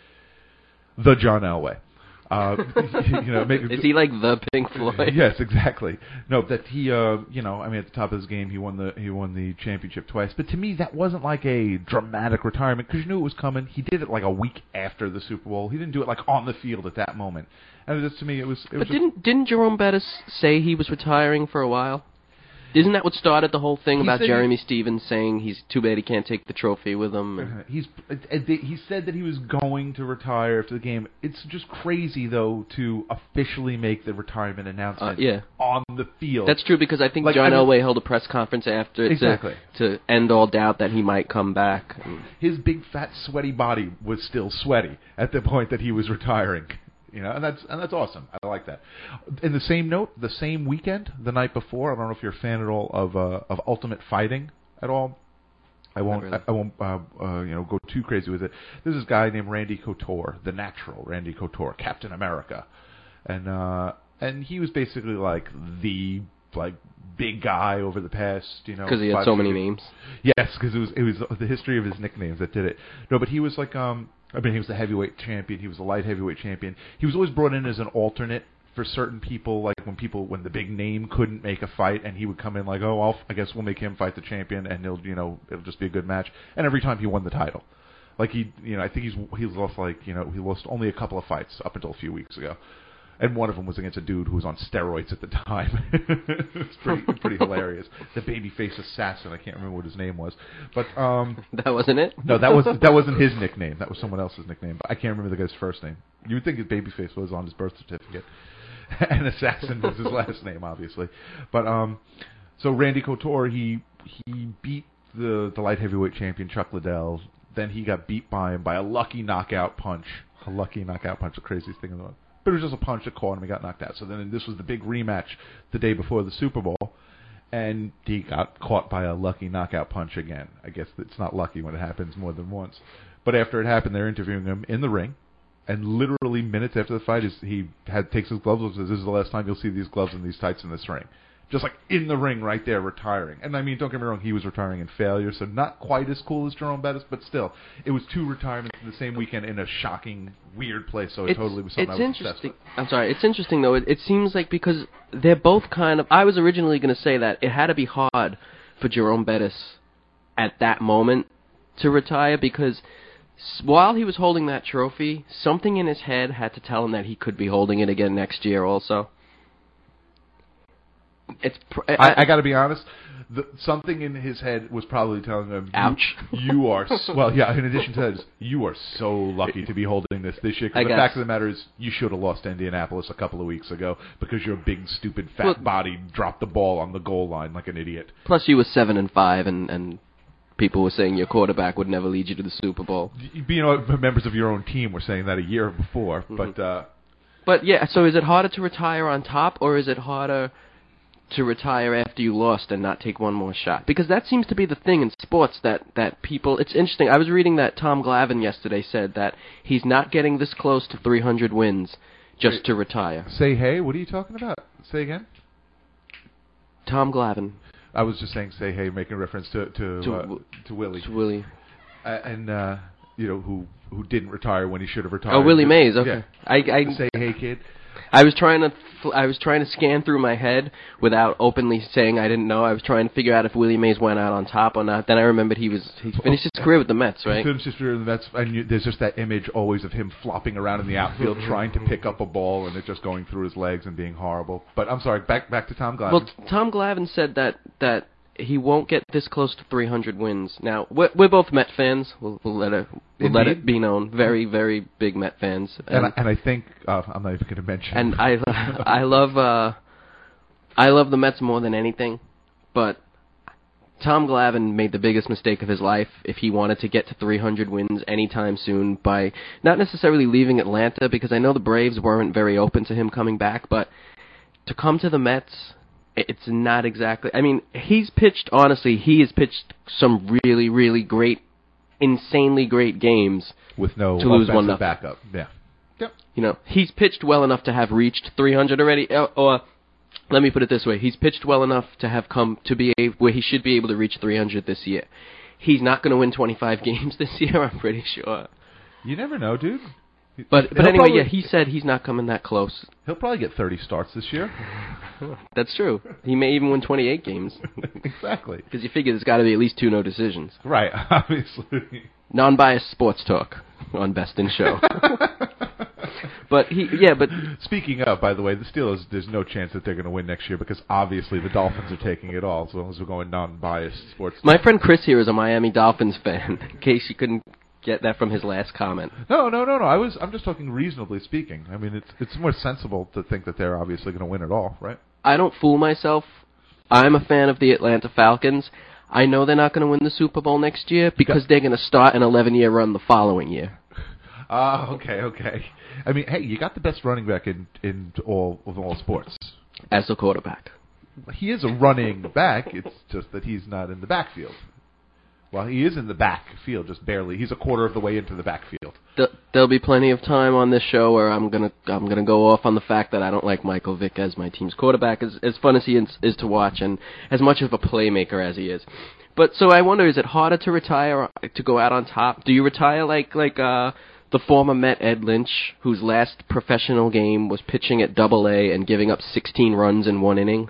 the John Elway. Uh, you know, make, Is he like the Pink Floyd? Yes, exactly. No, that he, uh, you know, I mean, at the top of his game, he won the he won the championship twice. But to me, that wasn't like a dramatic retirement because you knew it was coming. He did it like a week after the Super Bowl. He didn't do it like on the field at that moment. And just to me, it was. It But was didn't didn't Jerome Bettis say he was retiring for a while? Isn't that what started the whole thing He about said he- Jeremy Stevens saying he's too bad he can't take the trophy with him? And Uh, He's uh, he said that he was going to retire after the game. It's just crazy though to officially make the retirement announcement Uh, yeah. on the field. That's true because I think Like, John I mean- Elway held a press conference after Exactly. to, to end all doubt that he might come back. And His big fat sweaty body was still sweaty at the point that he was retiring. You know, and that's and that's awesome. I like that. In the same note, the same weekend, the night before, I don't know if you're a fan at all of uh, of Ultimate Fighting at all. I won't really. I, I won't uh, uh, you know go too crazy with it. There's this guy named Randy Couture, the Natural Randy Couture, Captain America, and uh, and he was basically like the like big guy over the past you know because he had five, so six many years. names. Yes, because it was it was the history of his nicknames that did it. No, but he was like um I mean he was the heavyweight champion. He was the light heavyweight champion. He was always brought in as an alternate for certain people, like when people when the big name couldn't make a fight, and he would come in like, oh, I'll, I guess we'll make him fight the champion, and he'll you know it'll just be a good match. And every time he won the title, like he you know I think he's he's lost like you know he lost only a couple of fights up until a few weeks ago. And one of them was against a dude who was on steroids at the time. It's pretty pretty hilarious. The babyface assassin. I can't remember what his name was, but um, That wasn't it? no, that was that wasn't his nickname. That was someone else's nickname. But I can't remember the guy's first name. You would think his babyface was on his birth certificate, and assassin was his last name, obviously. But um, so Randy Couture, he he beat the the light heavyweight champion Chuck Liddell. Then he got beat by him by a lucky knockout punch. A lucky knockout punch, the craziest thing in the world. But it was just a punch that caught him and he got knocked out. So then this was the big rematch the day before the Super Bowl. and he got caught by a lucky knockout punch again. I guess it's not lucky when it happens more than once. But after it happened, they're interviewing him in the ring, and literally minutes after the fight, is he had takes his gloves off and says, "This is the last time you'll see these gloves and these tights in this ring." Just like in the ring right there, retiring. And I mean, don't get me wrong, he was retiring in failure, so not quite as cool as Jerome Bettis, but still, it was two retirements in the same weekend in a shocking, weird place, so it it's, totally was something it's I was interesting. obsessed with. I'm sorry, it's interesting though. It, it seems like because they're both kind of. I was originally going to say that it had to be hard for Jerome Bettis at that moment to retire because while he was holding that trophy, something in his head had to tell him that he could be holding it again next year also. It's. Pr- I, I, I got to be honest. The, something in his head was probably telling him, "Ouch! You, you are so, well, yeah. In addition to that, you are so lucky to be holding this this year." 'Cause I the guess. fact of the matter is, you should have lost to Indianapolis a couple of weeks ago because your big, stupid, fat Well, body dropped the ball on the goal line like an idiot. Plus, you were seven and five, and and people were saying your quarterback would never lead you to the Super Bowl. You, you know, members of your own team were saying that a year before, Mm-hmm. but uh, But yeah, so is it harder to retire on top, or is it harder to retire after you lost and not take one more shot? Because that seems to be the thing in sports that, that people... It's interesting. I was reading that Tom Glavine yesterday said that he's not getting this close to three hundred wins just Wait. to retire. say hey. What are you talking about? Say again. Tom Glavine. I was just saying say hey, making reference to to To uh, w- to Willie, It's Willie. uh, and uh, you know who who didn't retire when he should have retired. Oh, Willie Mays. Okay. Yeah. I, I, Say hey, kid. I was trying to fl- I was trying to scan through my head without openly saying I didn't know. I was trying to figure out if Willie Mays went out on top or not. Then I remembered he was he finished his career with the Mets, right? Finished his career in the Mets, and you, there's just that image always of him flopping around in the outfield trying to pick up a ball and it just going through his legs and being horrible. But I'm sorry, back back to Tom Glavine. Well, Tom Glavine said that that he won't get this close to three hundred wins. Now, we're, we're both Met fans. We'll, we'll let it we'll let it Indeed. be known. Very, very big Met fans. and, I, and I think uh, I'm not even going to mention. and I I love uh, I love the Mets more than anything, but Tom Glavine made the biggest mistake of his life if he wanted to get to three hundred wins anytime soon by not necessarily leaving Atlanta, because I know the Braves weren't very open to him coming back, but to come to the Mets, it's not exactly... I mean, he's pitched, honestly, he has pitched some really, really great, insanely great games with no to lose offensive one nothing. backup. Yeah. Yep. You know, he's pitched well enough to have reached three hundred already, or, or let me put it this way: he's pitched well enough to have come to be a, where he should be able to reach three hundred this year. He's not going to win twenty-five games this year, I'm pretty sure. You never know, dude. But but He'll anyway, probably- yeah, he said he's not coming that close. He'll probably get thirty starts this year. That's true. He may even win twenty-eight games, Exactly. because you figure there's got to be at least two no decisions. Right. Obviously. Non-biased sports talk on Best in Show. But he, yeah, but Speaking of, by the way, the Steelers, there's no chance that they're going to win next year because obviously the Dolphins are taking it all, as long as we're going non-biased sports. my friend Chris here is a Miami Dolphins fan. In case you couldn't get that from his last comment. No, no, no, no. I was, I'm just talking reasonably speaking. I mean, it's it's more sensible to think that they're obviously going to win it all, right? I don't fool myself. I'm a fan of the Atlanta Falcons. I know they're not going to win the Super Bowl next year because they're going to start an eleven-year run the following year. Ah, okay, okay. I mean, hey, you got the best running back in in all of all sports. As a quarterback. He is a running back. It's just that he's not in the backfield. Well, he is in the backfield, just barely. He's a quarter of the way into the backfield. Th- There'll be plenty of time on this show where I'm gonna I'm gonna go off on the fact that I don't like Michael Vick as my team's quarterback, as as fun as he is, is to watch and as much of a playmaker as he is. But so I wonder, is it harder to retire or to go out on top? Do you retire like like uh, the former Met Ed Lynch, whose last professional game was pitching at Double A and giving up sixteen runs in one inning?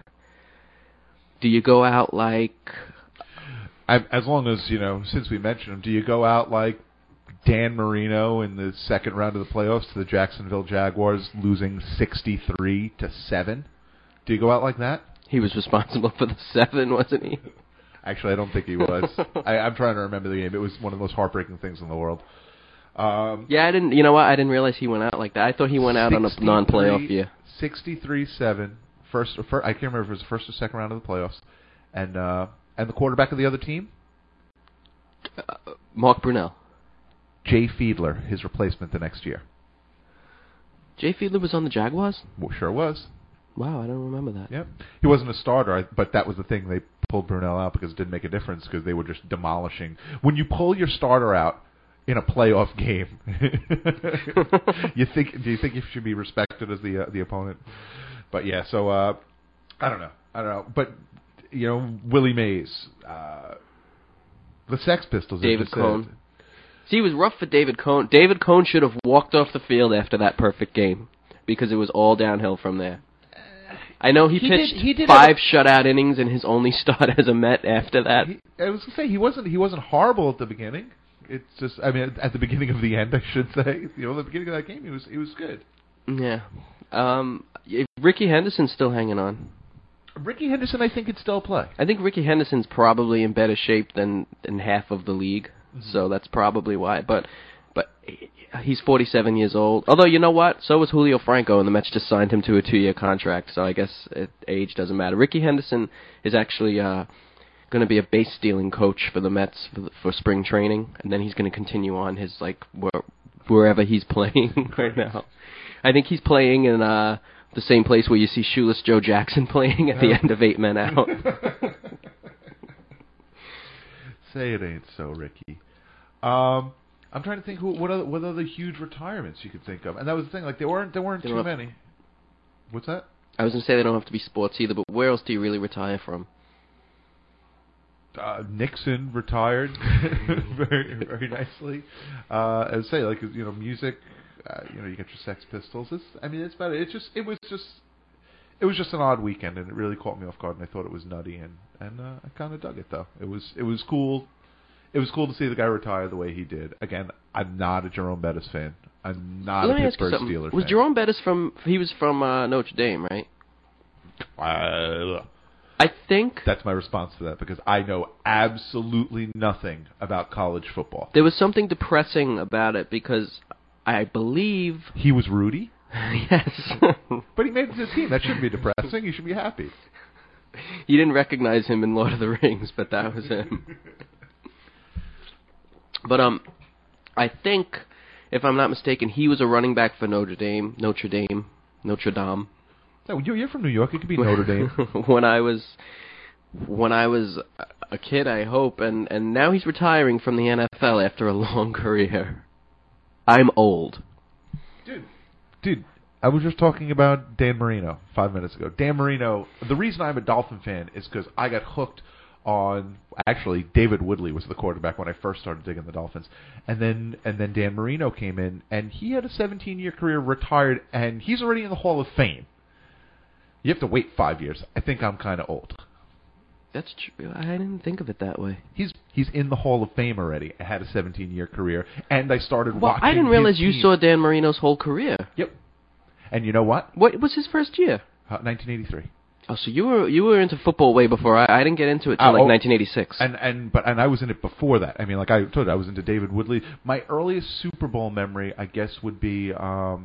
Do you go out like? I, as long as, you know, since we mentioned him, do you go out like Dan Marino in the second round of the playoffs to the Jacksonville Jaguars, losing sixty-three to seven? Do you go out like that? He was responsible for the seven, wasn't he? Actually, I don't think he was. I, I'm trying to remember the game. It was one of the most heartbreaking things in the world. Um, Yeah, I didn't. You know what? I didn't realize he went out like that. I thought he went out on a non-playoff year. sixty-three seven. First, or first, I can't remember if it was the first or second round of the playoffs. And uh, and the quarterback of the other team, Uh, Mark Brunell. Jay Fiedler, his replacement the next year. Jay Fiedler was on the Jaguars. Well, sure was. Wow, I don't remember that. Yep. He wasn't a starter, I- but that was the thing. They pulled Brunell out because it didn't make a difference because they were just demolishing. When you pull your starter out in a playoff game, you think? Do you think you should be respected as the uh, the opponent? But yeah, so uh, I don't know. I don't know. But you know, Willie Mays, uh, the Sex Pistols, David just Cohn. said. See, it was rough for David Cohn. David Cohn should have walked off the field after that perfect game because it was all downhill from there. I know he, He pitched did- he did five have shutout innings in his only start as a Met after that. He, I was gonna say he wasn't he wasn't horrible at the beginning. It's just I mean at the beginning of the end I should say you know the beginning of that game he was he was good. Yeah. Um, if Ricky Henderson's still hanging on. Ricky Henderson I think could still play. I think Ricky Henderson's probably in better shape than, than half of the league, mm-hmm. so that's probably why. But but he's forty-seven years old. Although, you know what? So was Julio Franco, and the Mets just signed him to a two-year contract, so I guess it, age doesn't matter. Ricky Henderson is actually uh, going to be a base-stealing coach for the Mets for, the, for spring training, and then he's going to continue on his, like, where, wherever he's playing right now. I think he's playing in... Uh, the same place where you see Shoeless Joe Jackson playing at the end of Eight Men Out. Say it ain't so, Ricky. Um, I'm trying to think who, what other what other huge retirements you could think of, and that was the thing. Like there weren't there weren't They too don't- many. What's that? I was going to say they don't have to be sports either, but where else do you really retire from? Uh, Nixon retired very very nicely. Uh, as I say, like you know, music. Uh, you know, you get your Sex Pistols. It's, I mean, it's about it. It's just, it was just, it was just an odd weekend, and it really caught me off guard. And I thought it was nutty, and and uh, I kind of dug it though. It was, it was cool. It was cool to see the guy retire the way he did. Again, I'm not a Jerome Bettis fan. I'm not Let a me ask you Pittsburgh something. Steelers Was fan. Jerome Bettis from... He was from uh, Notre Dame, right? Uh, I think that's my response to that because I know absolutely nothing about college football. there was something depressing about it because I believe... He was Rudy, yes. but he made it to the team. That shouldn't be depressing. You should be happy. You didn't recognize him in Lord of the Rings, but that was him. But um, I think, if I'm not mistaken, he was a running back for Notre Dame, Notre Dame, Notre Dame. No, you're you're from New York. It could be Notre Dame. when I was, when I was a kid, I hope, and and now he's retiring from the N F L after a long career. I'm old. Dude, dude, I was just talking about Dan Marino five minutes ago. Dan Marino, the reason I'm a Dolphin fan is because I got hooked on, actually, David Woodley was the quarterback when I first started digging the Dolphins. And then and then Dan Marino came in, and he had a seventeen-year career, retired, and he's already in the Hall of Fame. You have to wait five years. I think I'm kind of old. That's true. I didn't think of it that way. He's he's in the Hall of Fame already. I had a seventeen-year career, and I started Well, watching I didn't his realize you team. saw Dan Marino's whole career. Yep. And you know what? What was his first year? Uh, nineteen eighty-three. Oh, so you were you were into football way before I. I didn't get into it till Uh, like oh, nineteen eighty-six. And and but and I was in it before that. I mean, like I told you, I was into David Woodley. My earliest Super Bowl memory, I guess, would be. Um,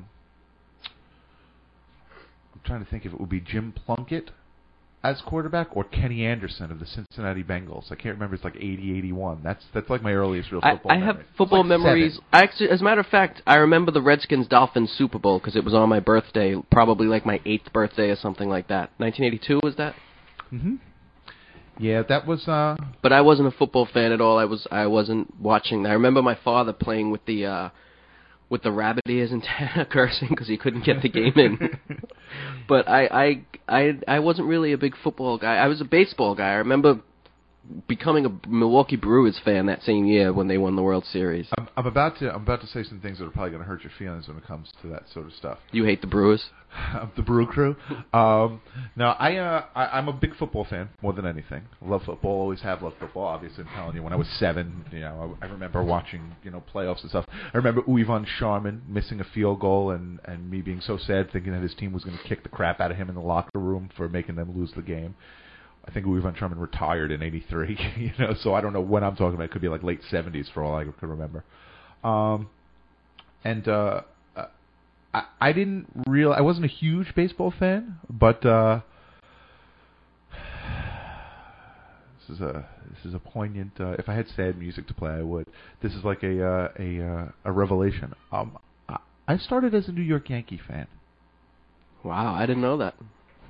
I'm trying to think if it would be Jim Plunkett as quarterback or Kenny Anderson of the Cincinnati Bengals. I can't remember. It's like eighty, eighty-one. That's that's like my earliest real I, football I memory. have It's football like memories. seven. I actually, as a matter of fact, I remember the Redskins Dolphins Super Bowl because it was on my birthday, probably like my eighth birthday or something like that. nineteen eighty-two was that? Mm-hmm. Yeah, that was. Uh, But I wasn't a football fan at all. I was I wasn't watching. I remember my father playing with the uh, with the rabbit ears antenna, cursing because he couldn't get the game in. But I, I I I wasn't really a big football guy. I was a baseball guy. I remember becoming a Milwaukee Brewers fan that same year when they won the World Series. I'm, I'm about to I'm about to say some things that are probably going to hurt your feelings when it comes to that sort of stuff. You hate the Brewers? Of the Brew Crew. Um, no, I, uh, I I'm a big football fan more than anything. Love football. Always have loved football. Obviously, I'm telling you, when I was seven, you know, I, I remember watching, you know, playoffs and stuff. I remember Uwe von Sharman missing a field goal and and me being so sad, thinking that his team was going to kick the crap out of him in the locker room for making them lose the game. I think Uwe von Sharman retired in eighty-three, you know, so I don't know when I'm talking about. It could be like late seventies for all I could remember. Um, and uh, I, I didn't real. I wasn't a huge baseball fan, but uh, this is a this is a poignant. Uh, if I had sad music to play, I would. This is like a uh, a uh, a revelation. Um, I, I started as a New York Yankee fan. Wow, I didn't know that.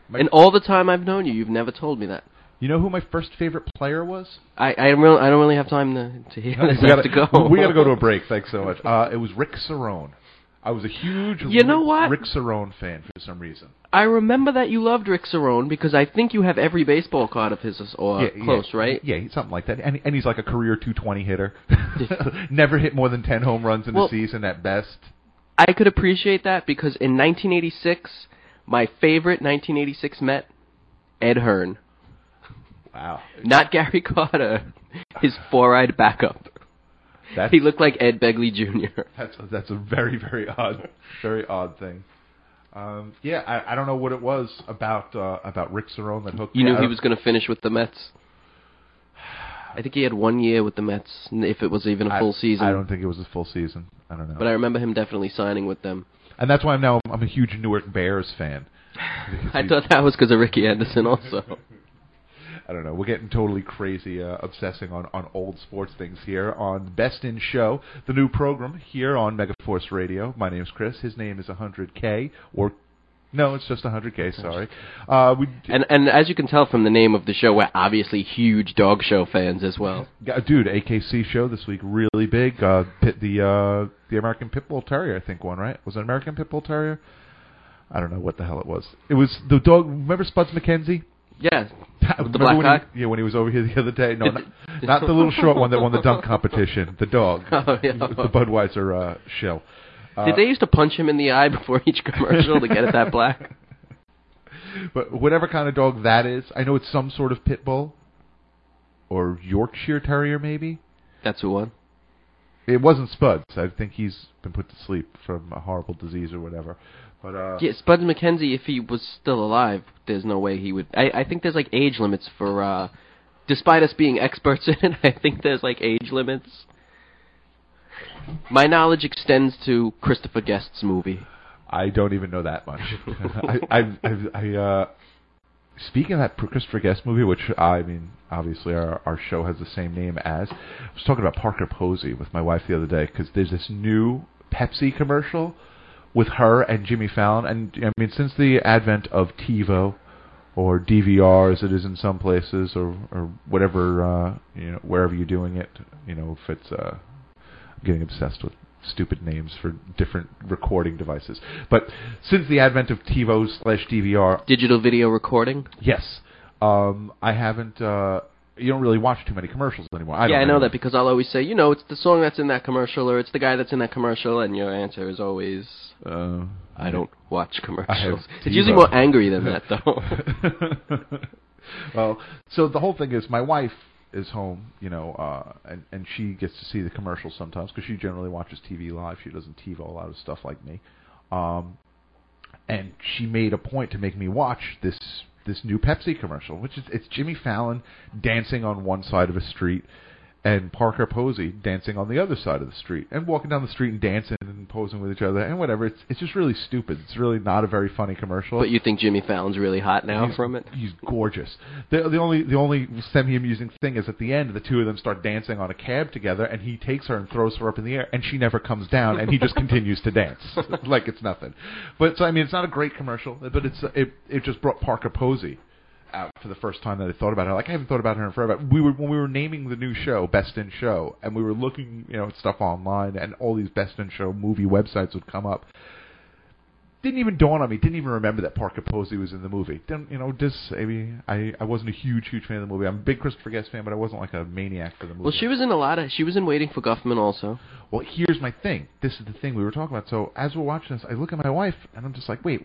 My, In all the time I've known you, you've never told me that. You know who my first favorite player was? I I don't really, I don't really have time to to hear this. we I gotta, have to go. we got to go to a break. Thanks so much. Uh, it was Rick Cerrone. I was a huge You know what? Rick Cerrone fan for some reason. I remember that you loved Rick Cerrone because I think you have every baseball card of his or yeah, close, yeah, right? Yeah, something like that. And, and he's like a career two twenty hitter. Never hit more than ten home runs in well, a season at best. I could appreciate that because in nineteen eighty-six, my favorite nineteen eighty-six Met, Ed Hearn. Wow. Not Gary Carter, his four-eyed backup. That's, he looked like Ed Begley Junior That's a, that's a very, very odd, very odd thing. Um, yeah, I, I don't know what it was about uh, about Rick Cerrone that hooked me. You knew I he was going to finish with the Mets. I think he had one year with the Mets, if it was even a full I, season. I don't think it was a full season. I don't know. But I remember him definitely signing with them. And that's why I'm now I'm a huge Newark Bears fan. I thought that was because of Ricky Anderson also. I don't know. We're getting totally crazy, uh, obsessing on, on old sports things here on Best in Show, the new program here on Megaforce Radio. My name's Chris. His name is one hundred K, or no, it's just one hundred K. Sorry. Uh, we and and as you can tell from the name of the show, we're obviously huge dog show fans as well. Dude, A K C show this week really big. Uh, pit, the uh, the American Pit Bull Terrier, I think, won, right? Was it American Pit Bull Terrier? I don't know what the hell it was. It was the dog. Remember Spuds McKenzie? Yeah, with the black when guy? He, yeah, when he was over here the other day. No, not, not the little short one that won the dunk competition. The dog. Oh, yeah. The Budweiser uh, shill. Uh, Did they used to punch him in the eye before each commercial to get it that black? But whatever kind of dog that is, I know it's some sort of pit bull. Or Yorkshire Terrier, maybe? That's who won. It wasn't Spuds. I think he's been put to sleep from a horrible disease or whatever. But uh, yeah, Spuds McKenzie, if he was still alive, there's no way he would. I, I think there's like age limits for. Uh, despite us being experts in it, I think there's like age limits. My knowledge extends to Christopher Guest's movie. I don't even know that much. I, I, I, I uh, speaking of that Christopher Guest movie, which I mean, obviously our our show has the same name as. I was talking about Parker Posey with my wife the other day because there's this new Pepsi commercial with her and Jimmy Fallon, and I mean, since the advent of TiVo or D V R, as it is in some places, or or whatever, uh, you know, wherever you're doing it, you know, if it's, uh, I'm getting obsessed with stupid names for different recording devices. But since the advent of TiVo slash D V R, digital video recording. Yes, um, I haven't. Uh, You don't really watch too many commercials anymore. I don't yeah, I know know that because I'll always say, you know, it's the song that's in that commercial, or it's the guy that's in that commercial, and your answer is always, uh, I don't watch commercials. It's TiVo. usually more angry than that, though. Well, so the whole thing is, my wife is home, you know, uh, and and she gets to see the commercials sometimes because she generally watches T V live. She doesn't TiVo a lot of stuff like me, um, and she made a point to make me watch this. This new Pepsi commercial, which is it's Jimmy Fallon dancing on one side of a street and Parker Posey dancing on the other side of the street and walking down the street and dancing and posing with each other and whatever. It's it's just really stupid. It's really not a very funny commercial. But you think Jimmy Fallon's really hot now he's, from it? He's gorgeous. The the only the only semi-amusing thing is at the end the two of them start dancing on a cab together and he takes her and throws her up in the air and she never comes down and he just continues to dance like it's nothing. But so I mean it's not a great commercial, but it's it it just brought Parker Posey out for the first time that I thought about her. Like I haven't thought about her in forever. We were when we were naming the new show Best in Show, and we were looking, you know, at stuff online, and all these Best in Show movie websites would come up. Didn't even dawn on me. Didn't even remember that Parker Posey was in the movie. Didn't, you know, just maybe I I wasn't a huge huge fan of the movie. I'm a big Christopher Guest fan, but I wasn't like a maniac for the movie. Well, she was in a lot of. She was in Waiting for Guffman also. Well, here's my thing. This is the thing we were talking about. So as we're watching this, I look at my wife, and I'm just like, wait,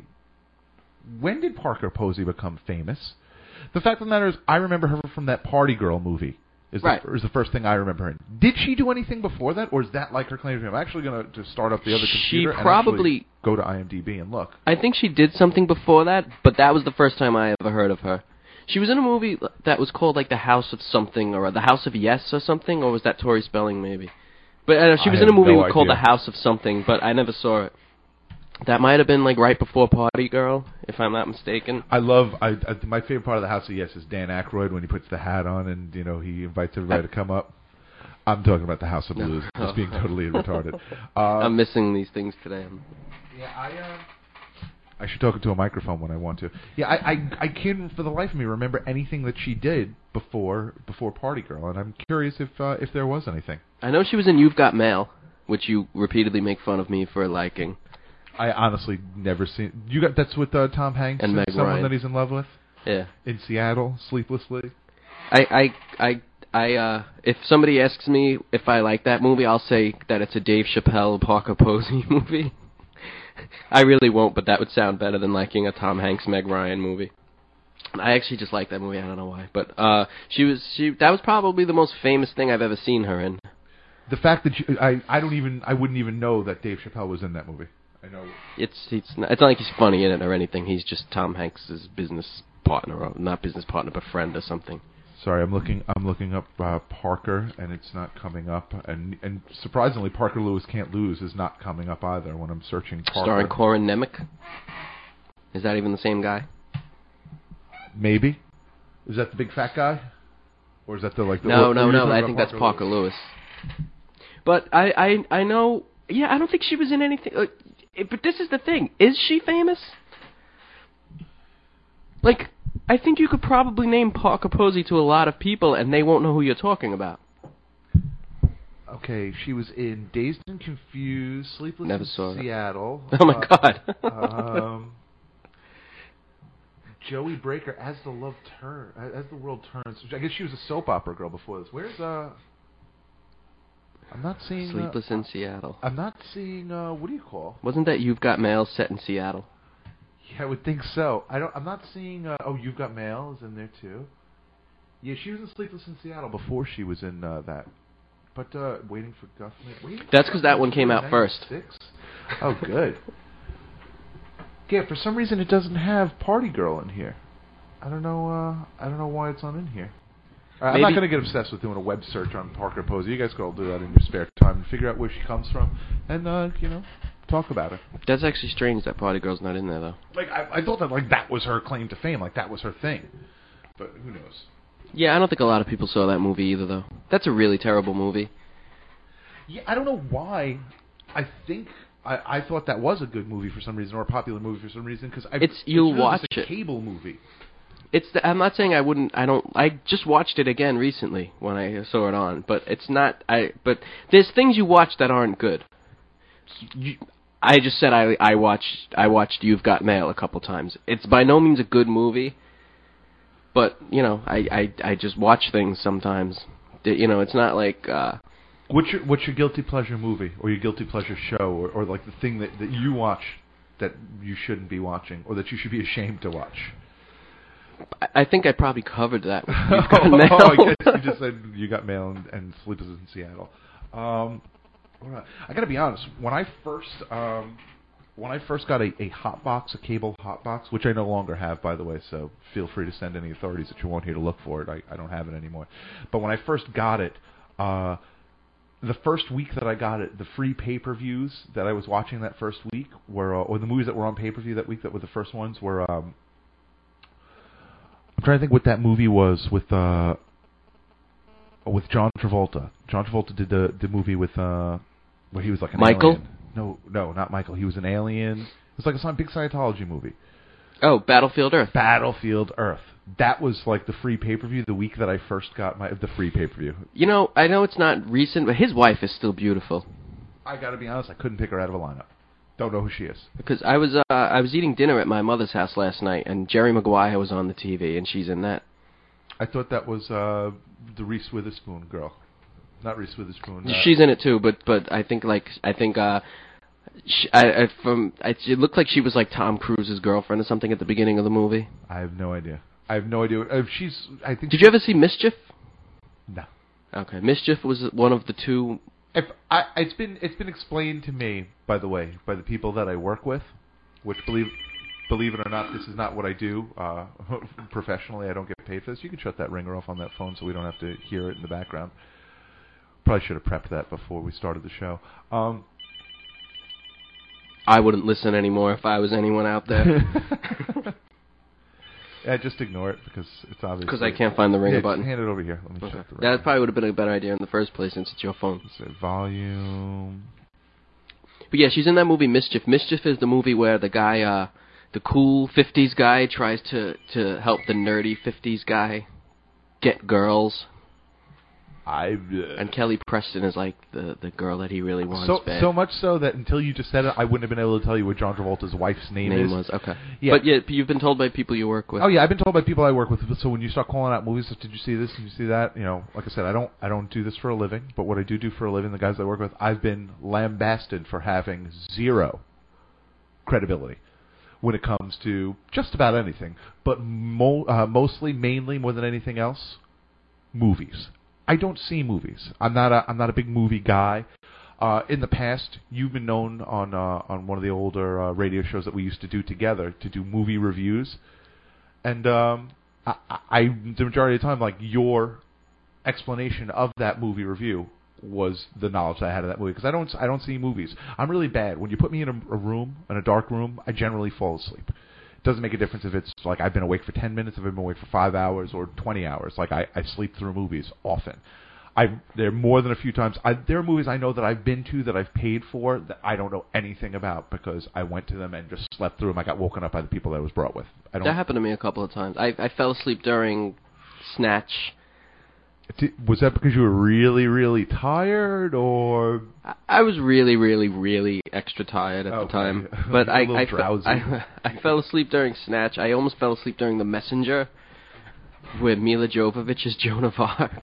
when did Parker Posey become famous? The fact of the matter is, I remember her from that Party Girl movie. Is right. the, is the first thing I remember her in. Did she do anything before that, or is that like her claim to fame? I'm actually going to start up the other she computer probably, and go to IMDb and look. I think she did something before that, but that was the first time I ever heard of her. She was in a movie that was called like The House of Something, or The House of Yes or something, or was that Tori Spelling maybe? But uh, she was I in a have movie no called idea. The House of Something, but I never saw it. That might have been like right before Party Girl, if I'm not mistaken. I love, I, I my favorite part of The House of Yes is Dan Aykroyd when he puts the hat on and, you know, he invites everybody to come up. I'm talking about The House of Blues, just being totally retarded. Um, I'm missing these things today. Yeah, I, uh, I should talk into a microphone when I want to. Yeah, I, I, I can't for the life of me remember anything that she did before before Party Girl, and I'm curious if uh, if there was anything. I know she was in You've Got Mail, which you repeatedly make fun of me for liking. I honestly never seen. You got that's with uh, Tom Hanks and Meg someone Ryan. that he's in love with. Yeah. In Seattle, Sleeplessly. I I I I uh if somebody asks me if I like that movie, I'll say that it's a Dave Chappelle Parker Posey movie. I really won't, but that would sound better than liking a Tom Hanks Meg Ryan movie. I actually just like that movie. I don't know why, but uh, she was she that was probably the most famous thing I've ever seen her in. The fact that you, I I don't even I wouldn't even know that Dave Chappelle was in that movie. I know it's it's not, it's not like he's funny in it or anything. He's just Tom Hanks's business partner, or not business partner, but friend or something. Sorry, I'm looking. I'm looking up uh, Parker, and it's not coming up. And and surprisingly, Parker Lewis Can't Lose is not coming up either when I'm searching Parker. Starring Corin Nemec. Is that even the same guy? Maybe. Is that the big fat guy, or is that the like? The, no, or, no, or no. I Parker think that's Lewis? Parker Lewis. But I, I, I know. Yeah, I don't think she was in anything. Uh, but this is the thing: is she famous? Like. I think you could probably name Parker Posey to a lot of people, and they won't know who you're talking about. Okay, she was in Dazed and Confused, Sleepless Never in saw Seattle. It. Oh my uh, God! um, Joey Breaker, As the Love Turn, As the World Turns. I guess she was a soap opera girl before this. Where's uh? I'm not seeing Sleepless uh, in Seattle. I'm not seeing uh. What do you call? Wasn't that You've Got Mail set in Seattle? Yeah, I would think so. I don't. I'm not seeing. Uh, oh, You've Got Mail is in there too. Yeah, she was in Sleepless in Seattle before she was in uh, that. But uh, Waiting for Guffman. Waiting That's because that one came out first. Oh, good. Yeah, for some reason it doesn't have Party Girl in here. I don't know. Uh, I don't know why it's not in here. Uh, I'm not going to get obsessed with doing a web search on Parker Posey. You guys can all do that in your spare time and figure out where she comes from, and uh, you know. Talk about it. That's actually strange that Party Girl's not in there, though. Like I, I thought that like that was her claim to fame, like that was her thing. But who knows? Yeah, I don't think a lot of people saw that movie either, though. That's a really terrible movie. Yeah, I don't know why. I think I, I thought that was a good movie for some reason, or a popular movie for some reason, because it's you'll it's really watch just a it. Cable movie. It's. The, I'm not saying I wouldn't. I don't. I just watched it again recently when I saw it on, but it's not. I. But there's things you watch that aren't good. You, I just said I I watched I watched You've Got Mail a couple times. It's by no means a good movie, but you know I I, I just watch things sometimes. You know, it's not like. Uh, what's your What's your guilty pleasure movie or your guilty pleasure show or, or like the thing that, that you watch that you shouldn't be watching or that you should be ashamed to watch? I, I think I probably covered that. With You've Got Mail. Oh, I guess you just said You Got Mail and, and Sleepless in Seattle. Um, I gotta be honest. When I first, um, when I first got a, a hot box, a cable hot box, which I no longer have, by the way, so feel free to send any authorities that you want here to look for it. I, I don't have it anymore. But when I first got it, uh, the first week that I got it, the free pay-per-views that I was watching that first week were, uh, or the movies that were on pay-per-view that week that were the first ones were. Um, I'm trying to think what that movie was with. Uh, with John Travolta. John Travolta did the the movie with. Uh, Where he was like an Michael? alien. No, no, not Michael. He was an alien. It was like a big Scientology movie. Oh, Battlefield Earth. Battlefield Earth. That was like the free pay-per-view the week that I first got my the free pay-per-view. You know, I know it's not recent, but his wife is still beautiful. I gotta be honest, I couldn't pick her out of a lineup. Don't know who she is. Because I was uh, I was eating dinner at my mother's house last night, and Jerry Maguire was on the T V, and she's in that. I thought that was uh, the Reese Witherspoon girl. Not Reese Witherspoon. Uh, She's in it too, but but I think like I think uh, she, I, I from I, it looked like she was like Tom Cruise's girlfriend or something at the beginning of the movie. I have no idea. I have no idea. If she's, I think. Did you ever see Mischief? No. Okay, Mischief was one of the two. If I, it's been it's been explained to me, by the way, by the people that I work with, which believe believe it or not, this is not what I do uh, professionally. I don't get paid for this. You can shut that ringer off on that phone so we don't have to hear it in the background. Probably should have prepped that before we started the show. Um, I wouldn't listen anymore if I was anyone out there. Yeah, just ignore it because it's obvious. Because I can't find the ringer yeah, button. Just hand it over here. Let me Okay. shut the ringer. That probably would have been a better idea in the first place since it's your phone. So volume. But yeah, she's in that movie Mischief. Mischief is the movie where the guy, uh, the cool fifties guy tries to, to help the nerdy fifties guy get girls. I uh, And Kelly Preston is like the, the girl that he really wants so back. so much so that until you just said it, I wouldn't have been able to tell you what John Travolta's wife's name, Name is. was okay. Yeah. But yeah, you've been told by people you work with. Oh yeah, I've been told by people I work with. So when you start calling out movies, did you see this? Did you see that? You know, like I said, I don't I don't do this for a living, but what I do do for a living, the guys I work with, I've been lambasted for having zero credibility when it comes to just about anything, but mo- uh, mostly, mainly, more than anything else, movies. I don't see movies. I'm not a I'm not a big movie guy. Uh, in the past, you've been known on uh, on one of the older uh, radio shows that we used to do together to do movie reviews, and um, I, I the majority of the time, like your explanation of that movie review was the knowledge that I had of that movie, because I don't I don't see movies. I'm really bad. When you put me in a, a room, in a dark room, I generally fall asleep. It doesn't make a difference if it's like I've been awake for ten minutes, if I've been awake for five hours or twenty hours. Like I, I sleep through movies often. I there are more than a few times. I, there are movies I know that I've been to that I've paid for that I don't know anything about because I went to them and just slept through them. I got woken up by the people that I was brought with. I don't. That happened to me a couple of times. I, I fell asleep during Snatch. Was that because you were really, really tired, or I, I was really, really, really extra tired at Okay. the time. But I, A little I, drowsy. I, I fell asleep during Snatch. I almost fell asleep during The Messenger, where Mila Jovovich is Joan of Arc.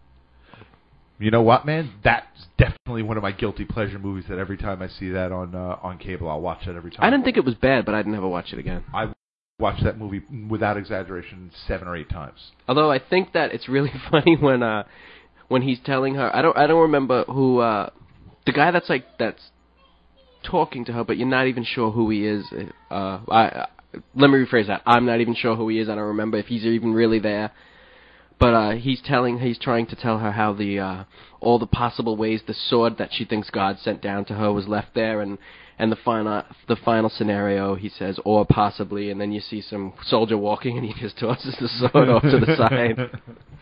you know what, man? That's definitely one of my guilty pleasure movies. That every time I see that on uh, on cable, I'll watch it every time. I didn't think it was bad, but I'd never watch it again. I watched that movie without exaggeration seven or eight times. Although I think that it's really funny when uh when he's telling her, I don't I don't remember who uh the guy that's like that's talking to her, but you're not even sure who he is. Uh, I, I let me rephrase that. I'm not even sure who he is. I don't remember if he's even really there. But uh, he's telling, he's trying to tell her how the uh, all the possible ways the sword that she thinks God sent down to her was left there, and and the final the final scenario, he says, or possibly, and then you see some soldier walking, and he just tosses the sword off to the side.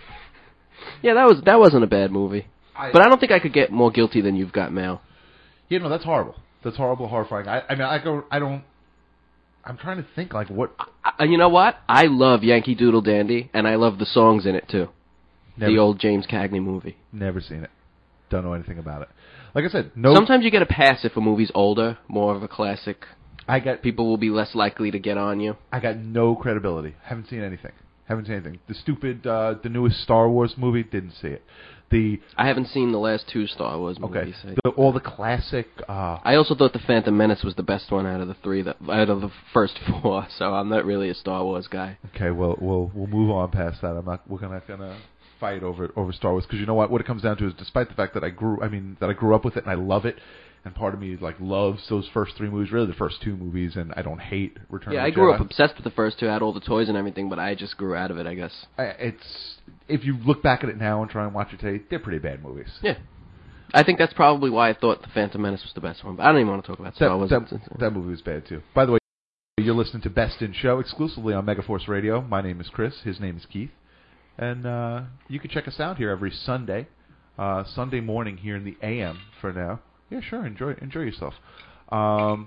Yeah, that was that wasn't a bad movie, I, but I don't think I could get more guilty than You've Got Mail. You know, that's horrible. That's horrible, horrifying. I, I mean, I go, I don't. I'm trying to think, like, what. Uh, you know what? I love Yankee Doodle Dandy, and I love the songs in it too. Never, the old James Cagney movie. Never seen it. Don't know anything about it. Like I said, no. Sometimes you get a pass if a movie's older, more of a classic. I got People will be less likely to get on you. I got no credibility. Haven't seen anything. Haven't seen anything. The stupid, uh, the newest Star Wars movie, didn't see it. The I haven't seen the last two Star Wars okay, movies. I, the, all the classic. Uh, I also thought The Phantom Menace was the best one out of the three, that out of the first four. So I'm not really a Star Wars guy. okay, well, we'll we'll move on past that. I'm not. We're not gonna fight over over Star Wars, because you know what? What it comes down to is, despite the fact that I grew, I mean, that I grew up with it and I love it. And part of me like loves those first three movies, really the first two movies, and I don't hate Return Yeah, of I the grew Jedi. up obsessed with the first two, had all the toys and everything, but I just grew out of it, I guess. I, it's if you look back at it now and try and watch it today, they're pretty bad movies. Yeah. I think that's probably why I thought The Phantom Menace was the best one, but I don't even want to talk about Star That, Wars. that, that movie was bad too. By the way, you're listening to Best in Show exclusively on Megaforce Radio. My name is Chris. His name is Keith, and uh, you can check us out here every Sunday, uh, Sunday morning here in the A M for now. Yeah, sure. Enjoy enjoy yourself. Um,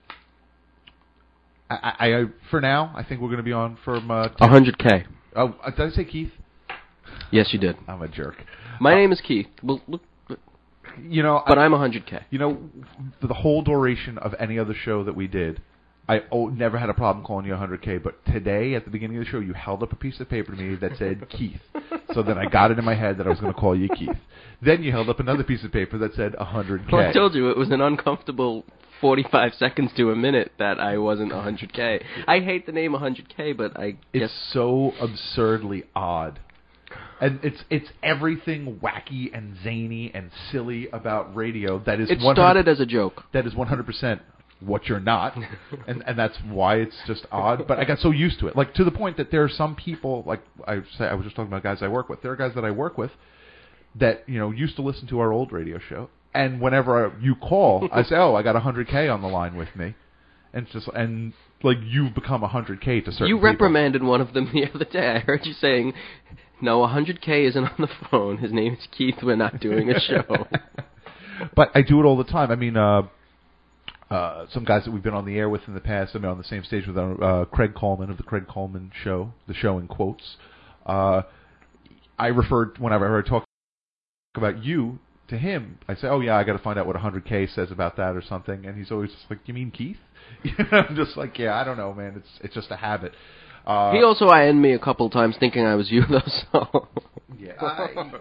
I, I, I for now, I think we're going to be on from uh, one hundred K. Oh, uh, did I say Keith? Yes, you did. I'm a jerk. My Uh, name is Keith. Well, look, You know, but I, I'm one hundred K. You know, for the whole duration of any other show that we did, I oh, never had a problem calling you one hundred K. But today, at the beginning of the show, you held up a piece of paper to me that said Keith. So then I got it in my head that I was going to call you Keith. Then you held up another piece of paper that said one hundred K. Well, I told you it was an uncomfortable forty-five seconds to a minute that I wasn't one hundred K. I hate the name one hundred K, but I It's guess so absurdly odd. And it's it's everything wacky and zany and silly about radio that is it one hundred started as a joke. that is one hundred percent what you're not, and and that's why it's just odd. But I got so used to it, like to the point that there are some people, like I say, I was just talking about guys I work with. There are guys that I work with that you know used to listen to our old radio show, and whenever you call, I say, "Oh, I got one hundred K on the line with me," and it's just and like you've become one hundred K to certain You people. reprimanded one of them the other day. I heard you saying, "No, one hundred K isn't on the phone. His name is Keith. We're not doing a show." But I do it all the time. I mean, uh, uh, some guys that we've been on the air with in the past. I mean, on the same stage with uh, Craig Coleman of the Craig Coleman Show, the show in quotes. Uh, I referred, whenever I talk about you to him, I say, oh yeah, I got to find out what one hundred K says about that or something. And he's always just like, you mean Keith? I'm just like, yeah, I don't know, man. It's it's just a habit. Uh, he also I N'd me a couple of times thinking I was you, though, so... Yeah, I,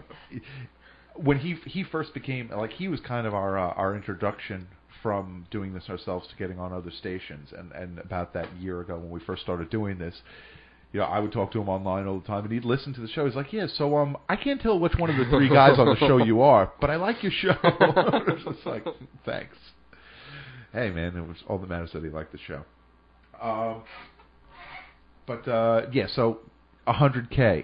when he he first became, like, he was kind of our uh, our introduction from doing this ourselves to getting on other stations, and, and about that year ago when we first started doing this, you know, I would talk to him online all the time, and he'd listen to the show. He's like, yeah, so um, I can't tell which one of the three guys on the show you are, but I like your show. It's just like, thanks. Hey, man, it was all that matters that he liked the show. Um, but, uh, yeah, so one hundred K.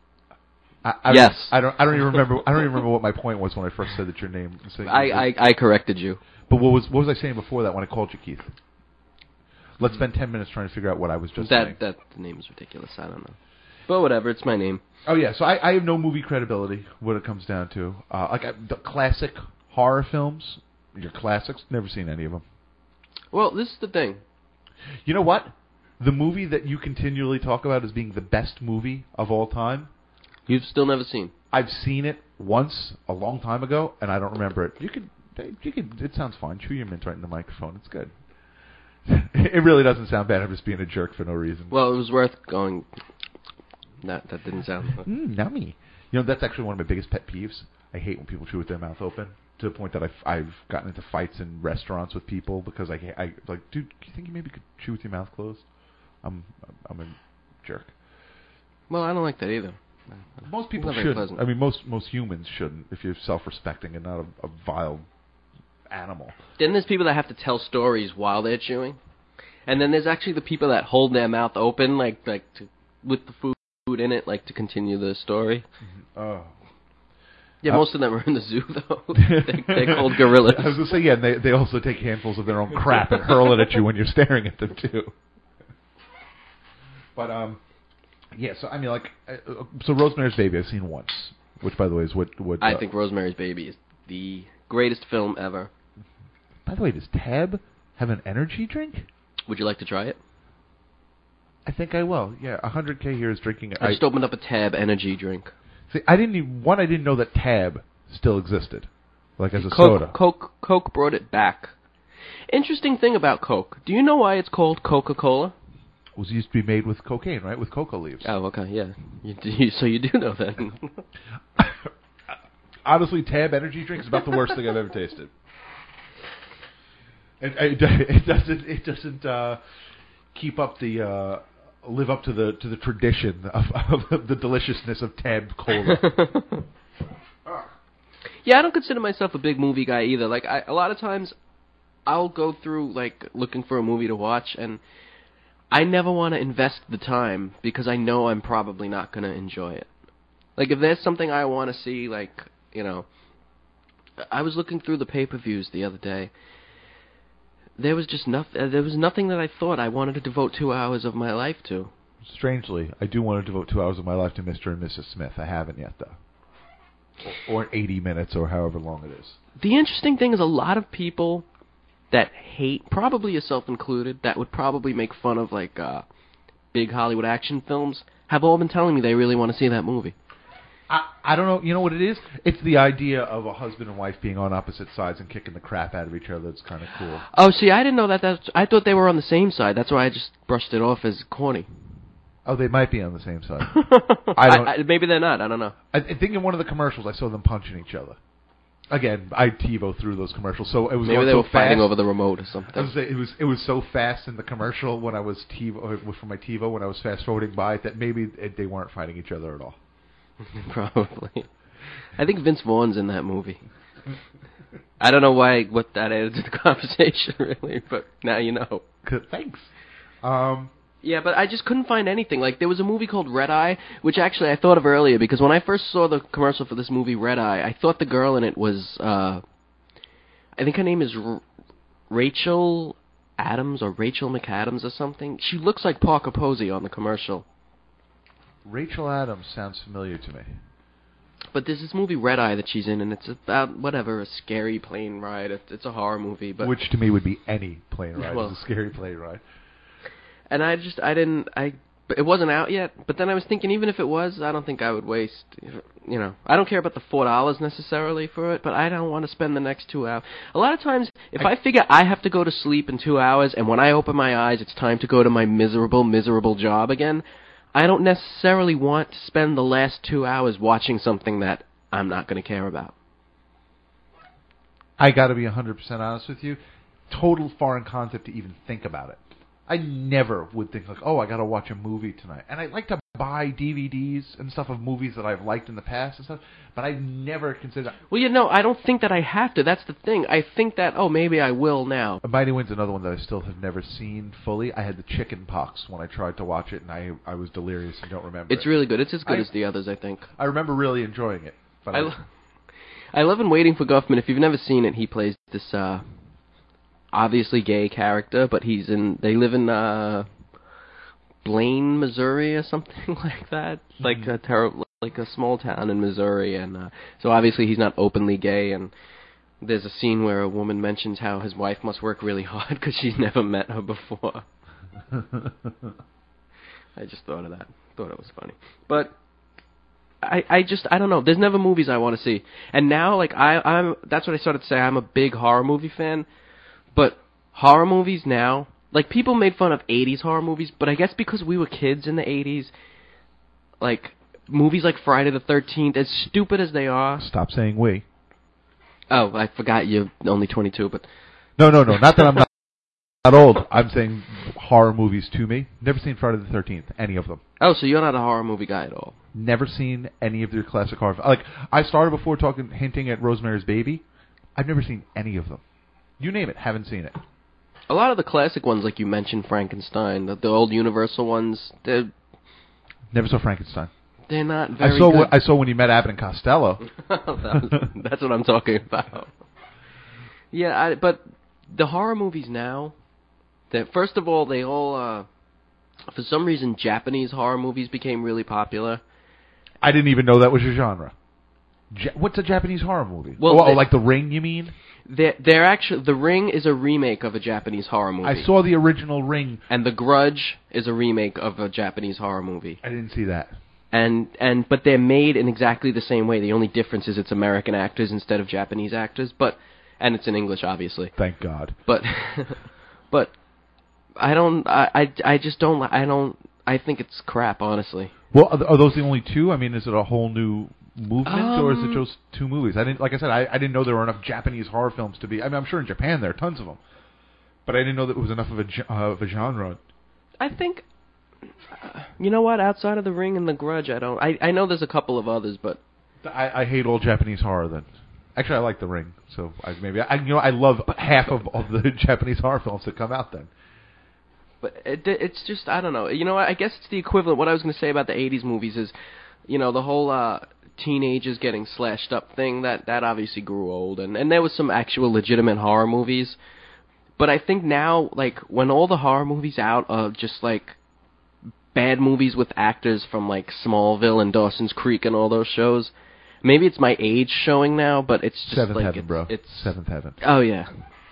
I, I yes. I don't. I don't even remember. I don't even remember what my point was when I first said that your name. I, I, I corrected you. But what was what was I saying before that when I called you Keith? Let's spend ten minutes trying to figure out what I was just that, saying. That the name is ridiculous. I don't know. But whatever. It's my name. Oh yeah. So I, I have no movie credibility. What it comes down to, uh, like I, the classic horror films, your classics. Never seen any of them. Well, this is the thing. You know what? The movie that you continually talk about as being the best movie of all time. You've still never seen. I've seen it once a long time ago, and I don't remember it. You could, you could. It sounds fine. Chew your mint right in the microphone. It's good. It really doesn't sound bad. I'm just being a jerk for no reason. Well, it was worth going. That that didn't sound. Mm, nummy. You know, that's actually one of my biggest pet peeves. I hate when people chew with their mouth open. To the point that I've I've gotten into fights in restaurants with people because I I like, dude, do you think you maybe could chew with your mouth closed? I'm I'm a jerk. Well, I don't like that either. Most people Not very shouldn't. pleasant. I mean, most most humans shouldn't if you're self-respecting and not a, a vile animal. Then there's people that have to tell stories while they're chewing, and then there's actually the people that hold their mouth open, like like to, with the food in it, like to continue the story. Mm-hmm. Oh. Yeah, Uh, most of them are in the zoo though. they, they're called gorillas. I was gonna say, yeah, and they they also take handfuls of their own crap and hurl it at you when you're staring at them too. But um. Yeah, so I mean, like, uh, so Rosemary's Baby I've seen once, which, by the way, is what... what uh, I think Rosemary's Baby is the greatest film ever. By the way, does Tab have an energy drink? Would you like to try it? I think I will, yeah. one hundred K here is drinking... I just I, opened up a Tab energy drink. See, I didn't even... One, I didn't know that Tab still existed, like as a Coke, soda. Coke, Coke brought it back. Interesting thing about Coke. Do you know why it's called Coca-Cola? It was used to be made with cocaine, right? With coca leaves. Oh, okay, yeah. You, you, so you do know that. Honestly, Tab energy drink is about the worst thing I've ever tasted. It, it, it doesn't. It doesn't uh, keep up the uh, live up to the to the tradition of, of the deliciousness of Tab Cola. Yeah, I don't consider myself a big movie guy either. Like, I, a lot of times, I'll go through like looking for a movie to watch, and I never want to invest the time because I know I'm probably not going to enjoy it. Like, if there's something I want to see, like, you know, I was looking through the pay-per-views the other day. There was just nothing. There was nothing that I thought I wanted to devote two hours of my life to. Strangely, I do want to devote two hours of my life to Mister and Missus Smith. I haven't yet, though. Or, or eighty minutes, or however long it is. The interesting thing is, a lot of people that hate, probably yourself included, that would probably make fun of, like, uh, big Hollywood action films, have all been telling me they really want to see that movie. I, I don't know. You know what it is? It's the idea of a husband and wife being on opposite sides and kicking the crap out of each other that's kind of cool. Oh, see, I didn't know that. That's, I thought they were on the same side. That's why I just brushed it off as corny. Oh, they might be on the same side. I don't, I, I, maybe they're not. I don't know. I, I think in one of the commercials I saw them punching each other. Again, I TiVo through those commercials, so it was maybe they so were fast. fighting over the remote or something. I was say, it was it was so fast in the commercial when I was TiVo for my TiVo when I was fast forwarding by it that maybe it, they weren't fighting each other at all. Probably. I think Vince Vaughn's in that movie. I don't know why what that added to the conversation really, but now you know. Thanks. Um. Yeah, but I just couldn't find anything. Like, there was a movie called Red Eye, which actually I thought of earlier, because when I first saw the commercial for this movie, Red Eye, I thought the girl in it was, uh, I think her name is R- Rachel Adams, or Rachel McAdams or something. She looks like Parker Posey on the commercial. Rachel Adams sounds familiar to me. but there's this movie Red Eye that she's in, and it's about, whatever, a scary plane ride. It's, it's a horror movie. But Which to me would be any plane ride. Well, it's a scary plane ride. And I just, I didn't, I, it wasn't out yet, but then I was thinking, even if it was, I don't think I would waste, you know, I don't care about the four dollars necessarily for it, but I don't want to spend the next two hours. A lot of times, if I, I figure I have to go to sleep in two hours, and when I open my eyes, it's time to go to my miserable, miserable job again, I don't necessarily want to spend the last two hours watching something that I'm not going to care about. I got to be one hundred percent honest with you. Total foreign concept to even think about it. I never would think like, oh, I got to watch a movie tonight. And I like to buy D V Ds and stuff of movies that I've liked in the past and stuff, but I've never considered... Well, you know, I don't think that I have to. That's the thing. I think that, oh, maybe I will now. Mighty Wind's another one that I still have never seen fully. I had the chicken pox when I tried to watch it, and I I was delirious and don't remember It's it. really good. It's as good I, as the others, I think. I remember really enjoying it. But I, I, lo- I love in Waiting for Guffman. If you've never seen it, he plays this uh, obviously gay character, but he's in... They live in... Uh, Blaine, Missouri, or something like that, like mm-hmm. a ter- like a small town in Missouri, and uh, so obviously he's not openly gay. And there's a scene where a woman mentions how his wife must work really hard because she's never met her before. I just thought of that. Thought it was funny, but I I just I don't know. There's never movies I want to see, and now like I I'm that's what I started to say. I'm a big horror movie fan, but horror movies now. Like, people made fun of eighties horror movies, but I guess because we were kids in the eighties, like, movies like Friday the thirteenth, as stupid as they are... Stop saying we. Oh, I forgot you're only twenty-two, but... No, no, no, not that I'm not, not old. I'm saying horror movies to me. Never seen Friday the thirteenth, any of them. Oh, so you're not a horror movie guy at all? Never seen any of their classic horror... Like, I started before talking, hinting at Rosemary's Baby. I've never seen any of them. You name it, haven't seen it. A lot of the classic ones, like you mentioned, Frankenstein, the, the old Universal ones, they're... Never saw Frankenstein. They're not very I saw good. What, I saw When You Met Abbott and Costello. that was, that's what I'm talking about. Yeah, I, but the horror movies now, that first of all, they all, uh, for some reason, Japanese horror movies became really popular. I didn't even know that was a genre. Ja- what's a Japanese horror movie? Well, oh, they, like The Ring, you mean? They're, they're actually The Ring is a remake of a Japanese horror movie. I saw the original Ring, and The Grudge is a remake of a Japanese horror movie. I didn't see that. And and but they're made in exactly the same way. The only difference is it's American actors instead of Japanese actors, but and it's in English, obviously. Thank God. But but I don't. I, I I just don't. I don't. I think it's crap, honestly. Well, are, are those the only two? I mean, is it a whole new movement, um, or is it just two movies? I didn't, like I said, I, I didn't know there were enough Japanese horror films to be. I mean, I'm sure in Japan there are tons of them, but I didn't know that it was enough of a uh, of a genre. I think, uh, you know what? Outside of The Ring and The Grudge, I don't. I I know there's a couple of others, but I, I hate all Japanese horror. Then, actually, I like The Ring, so I, maybe I you know I love half of, of the Japanese horror films that come out. Then. But it, it's just, I don't know. You know, I guess it's the equivalent. What I was going to say about the eighties movies is, you know, the whole uh, teenagers getting slashed up thing, that, that obviously grew old. And, and there was some actual legitimate horror movies. But I think now, like, when all the horror movies out are just, like, bad movies with actors from, like, Smallville and Dawson's Creek and all those shows, maybe it's my age showing now, but it's just Seventh like... Heaven, it's, bro. It's, Seventh Heaven. Oh, yeah.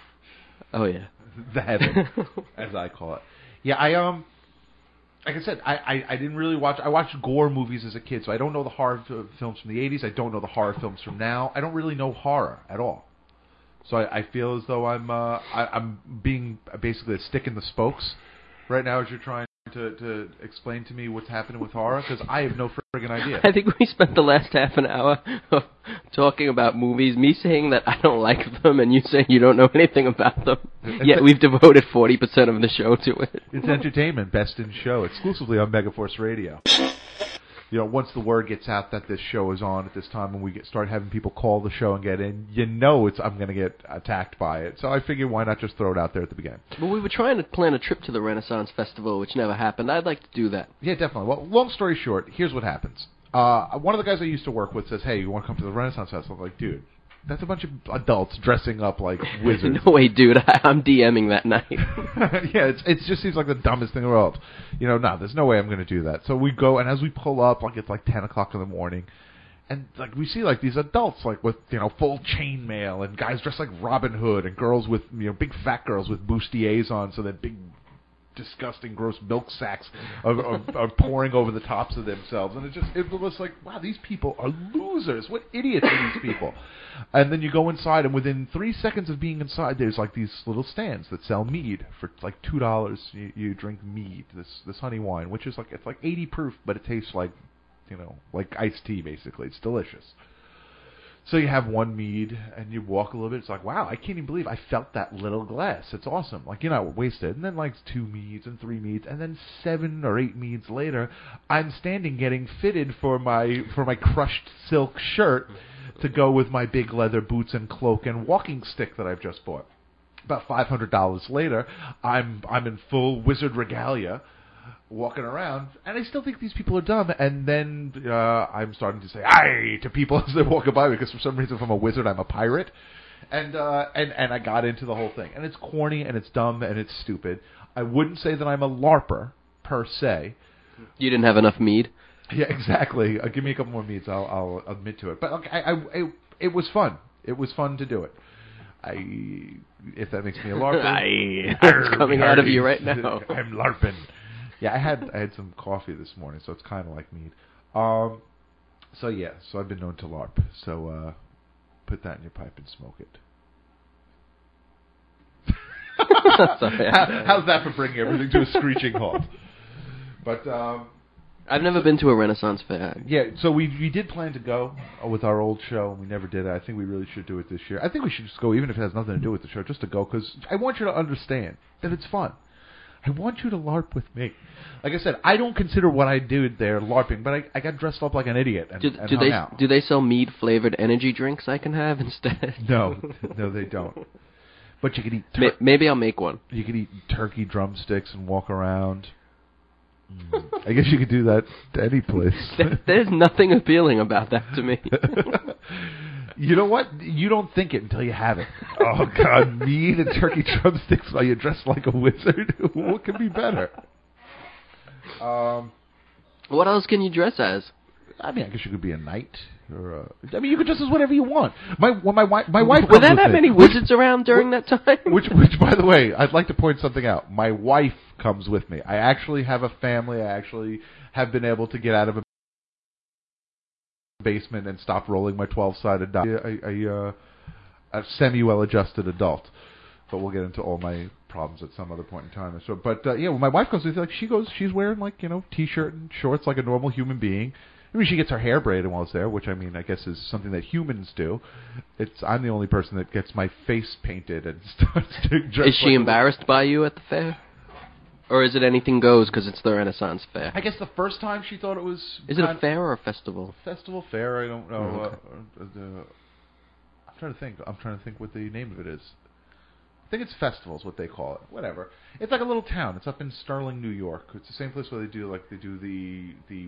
Oh, yeah. The heaven, as I call it. Yeah, I um, like I said, I, I, I didn't really watch. I watched gore movies as a kid, so I don't know the horror f- films from the eighties. I don't know the horror films from now. I don't really know horror at all. So I, I feel as though I'm uh, I, I'm being basically a stick in the spokes right now as you're trying to, to explain to me what's happening with horror, because I have no friggin' idea. I think we spent the last half an hour talking about movies, me saying that I don't like them, and you saying you don't know anything about them. Yet we've devoted forty percent of the show to it. It's entertainment, best in show, exclusively on Megaforce Radio. You know, once the word gets out that this show is on at this time, and we get, start having people call the show and get in, you know, it's I'm going to get attacked by it. So I figured, why not just throw it out there at the beginning? Well, we were trying to plan a trip to the Renaissance Festival, which never happened. I'd like to do that. Yeah, definitely. Well, long story short, here's what happens. Uh, one of the guys I used to work with says, "Hey, you want to come to the Renaissance Festival?" I'm like, dude, that's a bunch of adults dressing up like wizards. No way, dude. I, I'm DMing that night. Yeah, it's, it just seems like the dumbest thing in the world. You know, no, there's no way I'm going to do that. So we go, and as we pull up, like it's like ten o'clock in the morning, and like we see like these adults like with you know full chainmail and guys dressed like Robin Hood and girls with you know big fat girls with bustiers on, so that big disgusting gross milk sacks are, are, are pouring over the tops of themselves, and it just it was like, wow, these people are losers. What idiots are these people? And then you go inside, and within three seconds of being inside, there's like these little stands that sell mead for like two dollars. You, you drink mead, this this honey wine, which is like it's like eighty proof, but it tastes like you know like iced tea basically. It's delicious. So you have one mead, and you walk a little bit. It's like, wow, I can't even believe I felt that little glass. It's awesome. Like, you're not wasted. And then, like, two meads and three meads, and then seven or eight meads later, I'm standing getting fitted for my for my crushed silk shirt to go with my big leather boots and cloak and walking stick that I've just bought. About five hundred dollars later, I'm I'm in full wizard regalia, walking around, and I still think these people are dumb. And then uh, I'm starting to say "aye" to people as they're walking by, because for some reason, if I'm a wizard, I'm a pirate. And uh, and and I got into the whole thing, and it's corny, and it's dumb, and it's stupid. I wouldn't say that I'm a LARPer per se. You didn't have enough mead? Yeah, exactly. Uh, give me a couple more meads, I'll, I'll admit to it. But okay, I, I, it, it was fun. It was fun to do it. I, if that makes me a LARPer, Aye. It's coming out of you right now. I'm LARPing. Yeah, I had I had some coffee this morning, so it's kind of like mead. Um, so yeah, so I've been known to LARP. So uh, put that in your pipe and smoke it. Sorry, How, how's that for bringing everything to a screeching halt? But um, I've never been to a Renaissance fair. yeah, so we we did plan to go with our old show, and we never did it. I think we really should do it this year. I think we should just go, even if it has nothing to do with the show, just to go, because I want you to understand that it's fun. I want you to LARP with me. Like I said, I don't consider what I did there LARPing, but I, I got dressed up like an idiot and, Do, and do hung they out. do they sell mead flavored energy drinks I can have instead? No, no, they don't. But you can eat. Tur- May- Maybe I'll make one. you can eat turkey drumsticks and walk around. Mm. I guess you could do that to any place. There- There's nothing appealing about that to me. You know what? You don't think it until you have it. Oh, God, mead and turkey drumsticks while you're dressed like a wizard? What could be better? Um, What else can you dress as? I mean, I guess you could be a knight. Or a, I mean, you could dress as whatever you want. My when my wife, my wife Were comes there with that me. many Which- wizards around during that time? Which, which, by the way, I'd like to point something out. My wife comes with me. I actually have a family. I actually have been able to get out of a basement and stop rolling my twelve-sided die. A, a, uh, a semi-well-adjusted adult. But we'll get into all my problems at some other point in time. So, but uh, yeah, when my wife goes with me, like she goes, she's wearing like you know t-shirt and shorts like a normal human being. I mean, she gets her hair braided while it's there, which I mean, I guess is something that humans do. It's I'm the only person that gets my face painted and starts to dress. Is she like a- embarrassed by you at the fair? Or is it anything goes because it's the Renaissance fair? I guess the first time she thought it was. Is it a kind- fair or a festival? Festival fair? I don't know. Oh, okay. uh, uh, the, I'm trying to think. I'm trying to think what the name of it is. I think it's festivals, what they call it. Whatever. It's like a little town. It's up in Sterling, New York. It's the same place where they do like they do the the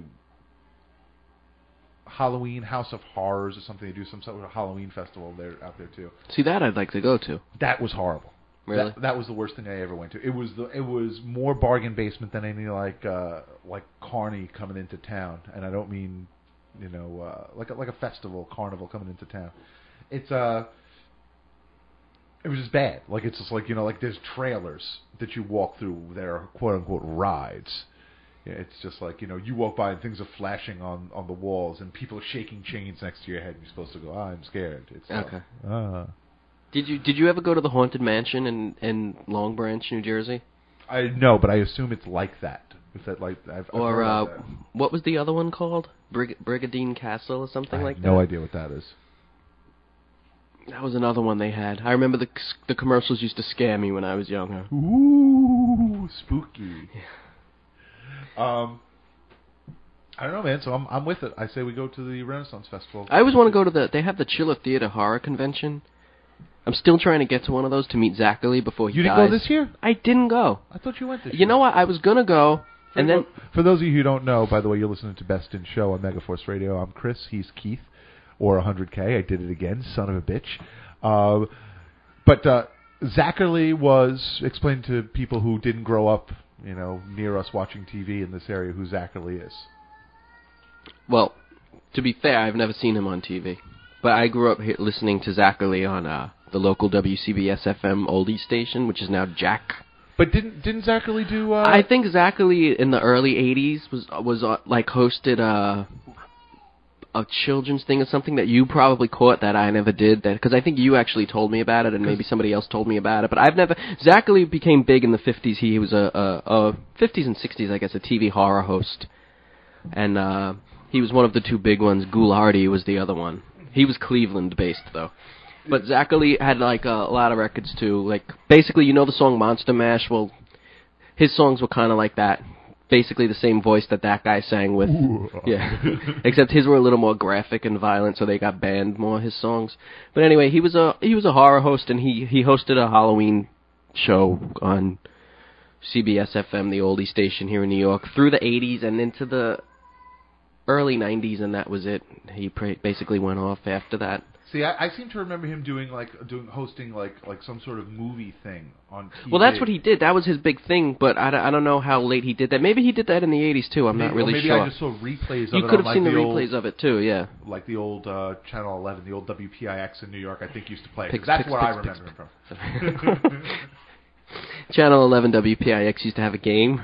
Halloween House of Horrors or something. They do some sort of Halloween festival there out there too. See, that I'd like to go to. That was horrible. Really? That, that was the worst thing I ever went to. It was the it was more bargain basement than any like uh, like carny coming into town, and I don't mean you know uh, like a, like a festival carnival coming into town. It's uh it was just bad. Like it's just like you know like there's trailers that you walk through that are quote unquote rides. Yeah, it's just like you know you walk by and things are flashing on, on the walls and people are shaking chains next to your head and you're supposed to go, ah, I'm scared. It's Okay. Uh, ah. Did you did you ever go to the Haunted Mansion in, in Long Branch, New Jersey? I know, but I assume it's like that. Is that like I've, I've Or heard uh, about that. what was the other one called? Brig- Brigadine Castle or something I like have that? no idea what that is. That was another one they had. I remember the the commercials used to scare me when I was younger. Ooh, spooky. Um, I don't know, man. So I'm I'm with it. I say we go to the Renaissance Festival. I always want to go to the. They have the Chiller Theater Horror Convention. I'm still trying to get to one of those to meet Zachary before he You didn't dies. go this year? I didn't go. I thought you went this year. You know what? I was gonna go, and then For those of you who don't know, by the way, you're listening to Best in Show on Megaforce Radio. I'm Chris. He's Keith, or one hundred K. I did it again, son of a bitch. Uh, but uh, Zachary was, explain to people who didn't grow up, you know, near us watching T V in this area, who Zachary is. well, To be fair, I've never seen him on T V. But I grew up he- listening to Zachary on uh, the local W C B S F M oldie station, which is now Jack. But didn't didn't Zachary do? Uh... I think Zachary in the early eighties was was uh, like hosted a a children's thing or something that you probably caught that I never did. That because I think you actually told me about it, and maybe somebody else told me about it. But I've never. Zachary became big in the fifties. He was a, a, a fifties and sixties, I guess, a T V horror host, and uh, he was one of the two big ones. Ghoulardi was the other one. He was Cleveland based though. But Zachary had like a, a lot of records too. Like basically, you know the song Monster Mash. Well, his songs were kind of like that. Basically, the same voice that that guy sang with. Ooh. Yeah, except his were a little more graphic and violent, so they got banned more. His songs. But anyway, he was a he was a horror host, and he he hosted a Halloween show on C B S F M, the oldie station here in New York, through the eighties and into the early nineties, and that was it. He pra- basically went off after that. See, I, I seem to remember him doing like doing hosting like like some sort of movie thing on T V. Well, that's what he did. That was his big thing. But I, don't- I don't know how late he did that. Maybe he did that in the eighties too. I'm maybe, not really maybe sure. Maybe I just saw replays of you it. could have on, seen like, the, the replays old, of it too. Yeah. Like the old uh, Channel eleven, the old W P I X in New York. I think used to play. Pix, That's Pix, what Pix, I Pix, remember Pix. him from. Channel eleven W P I X used to have a game.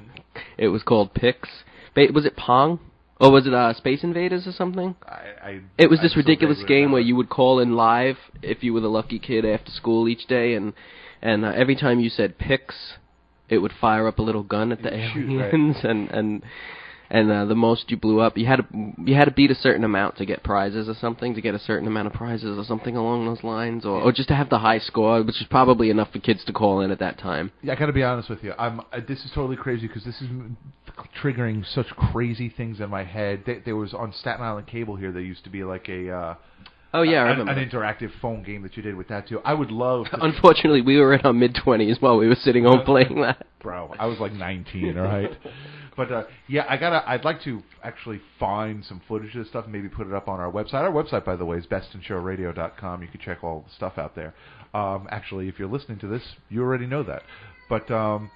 It was called Pix. Ba- was it Pong? Or was it uh, Space Invaders or something? I, I, it was I this ridiculous game remember. where you would call in live if you were the lucky kid after school each day, and and uh, every time you said Pix, it would fire up a little gun at the Shoot, aliens, right. and and and uh, the most you blew up, you had to you had to beat a certain amount to get prizes or something, to get a certain amount of prizes or something along those lines, or, or just to have the high score, which is probably enough for kids to call in at that time. Yeah, I got to be honest with you. I'm. Uh, this is totally crazy because this is m- triggering such crazy things in my head. There, there was on Staten Island Cable here. There used to be like a. Uh, oh yeah, I a, remember. An interactive phone game that you did with that too. I would love. To Unfortunately, we were in our mid twenties while we were sitting home playing that. Bro, I was like nineteen, all right. But uh, yeah, I gotta. I'd like to actually find some footage of this stuff and maybe put it up on our website. Our website, by the way, is best in show radio dot com. You can check all the stuff out there. Um, actually, if you're listening to this, you already know that. But um,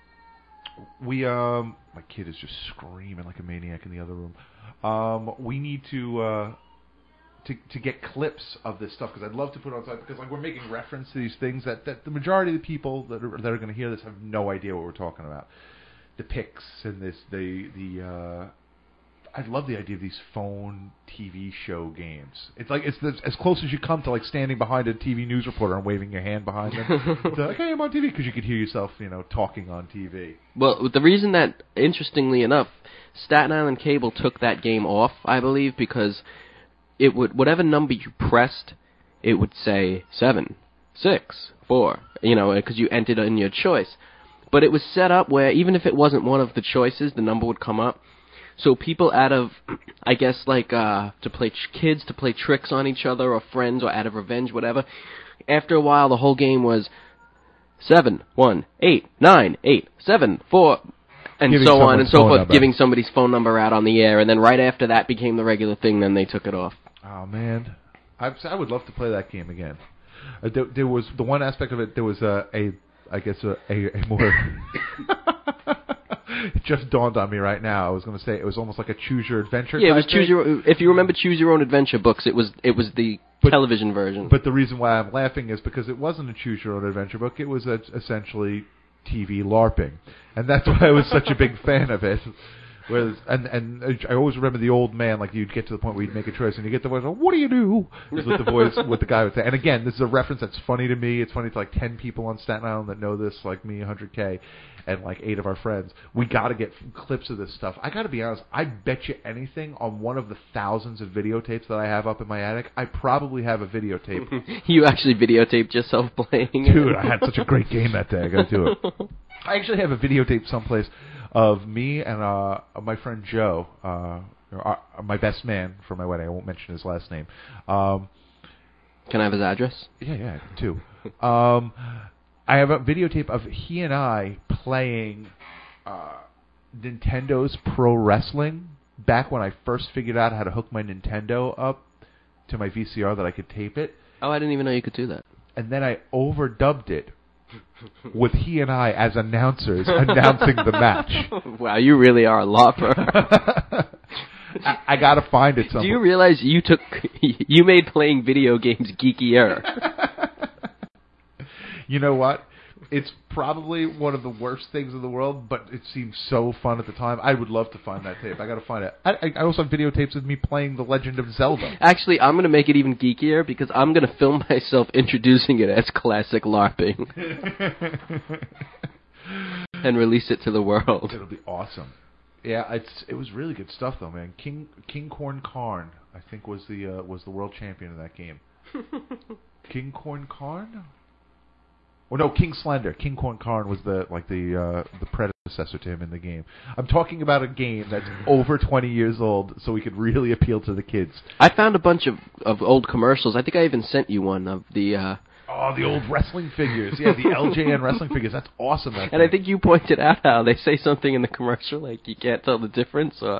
we, um, my kid is just screaming like a maniac in the other room. Um, we need to. Uh, To, to get clips of this stuff, because I'd love to put it on site, because like we're making reference to these things that, that the majority of the people that are that are going to hear this have no idea what we're talking about. The pics and this the the uh, I love the idea of these phone T V show games. It's like it's the, as close as you come to like standing behind a T V news reporter and waving your hand behind them. It's like, hey, I'm on T V, because you could hear yourself, you know, talking on T V. Well, the reason that, interestingly enough, Staten Island Cable took that game off, I believe, because it would, whatever number you pressed, it would say seven, six, four, you know, because you entered in your choice. But it was set up where even if it wasn't one of the choices, the number would come up. So people out of, I guess, like, uh, to play, ch- kids to play tricks on each other, or friends, or out of revenge, whatever, after a while the whole game was seven, one, eight, nine, eight, seven, four, and Giving so on and so phone forth, number. giving somebody's phone number out on the air, and then right after that became the regular thing, then they took it off. Oh man, I, I would love to play that game again. Uh, there, there was the one aspect of it. There was a, a I guess a, a, a more. It just dawned on me right now. I was going to say it was almost like a choose your adventure. Yeah, it type was choose thing. your. If you remember Choose Your Own Adventure books, it was it was the But- television version. But the reason why I'm laughing is because it wasn't a choose your own adventure book. It was a, essentially T V LARPing, and that's why I was such a big fan of it. Whereas, and and I always remember the old man, like you'd get to the point where you'd make a choice, and you get the voice, "What do you do?" Is what the voice, what the guy would say. And again, this is a reference that's funny to me. It's funny to like ten people on Staten Island that know this, like me, one hundred K, and like eight of our friends. We got to get clips of this stuff. I got to be honest. I bet you anything on one of the thousands of videotapes that I have up in my attic, I probably have a videotape. You actually videotaped yourself playing it. Dude, I had such a great game that day. I got to do it. I actually have a videotape someplace of me and uh, my friend Joe, uh, uh, my best man for my wedding. I won't mention his last name. Um, Can I have his address? yeah, yeah, too. Um, I have a videotape of he and I playing uh, Nintendo's Pro Wrestling back when I first figured out how to hook my Nintendo up to my V C R that I could tape it. Oh, I didn't even know you could do that. And then I overdubbed it with he and I as announcers announcing the match. Wow, you really are a lopper. I, I gotta find it somewhere. Do you realize you took you made playing video games geekier? You know what? It's probably one of the worst things in the world, but it seemed so fun at the time. I would love to find that tape. I got to find it. I, I also have videotapes of me playing The Legend of Zelda. Actually, I'm going to make it even geekier because I'm going to film myself introducing it as classic LARPing and release it to the world. It'll be awesome. Yeah, it's it was really good stuff though, man. King King Corn Karn, I think, was the uh, was the world champion in that game. King Corn Karn. Well, no, King Slender. King Corn Karn was the like the uh, the predecessor to him in the game. I'm talking about a game that's over twenty years old, so we could really appeal to the kids. I found a bunch of, of old commercials. I think I even sent you one of the... Uh... Oh, the old wrestling figures. Yeah, the L J N wrestling figures. That's awesome. That and I think you pointed out how they say something in the commercial like you can't tell the difference. Or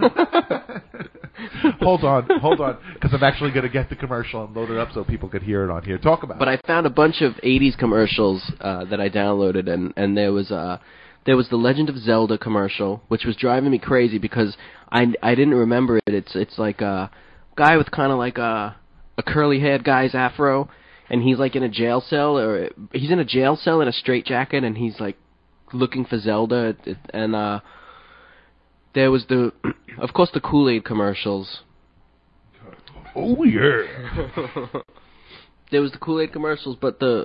hold on, hold on, because I'm actually going to get the commercial and load it up so people could hear it on here. Talk about but it. But I found a bunch of eighties commercials uh, that I downloaded, and, and there was uh, there was the Legend of Zelda commercial, which was driving me crazy because I, I didn't remember it. It's it's like a guy with kind of like a, a curly-haired guy's afro, and he's like in a jail cell, or he's in a jail cell in a straitjacket, and he's like looking for Zelda, and uh, there was the, of course, the Kool-Aid commercials. Oh yeah. There was the Kool-Aid commercials, but the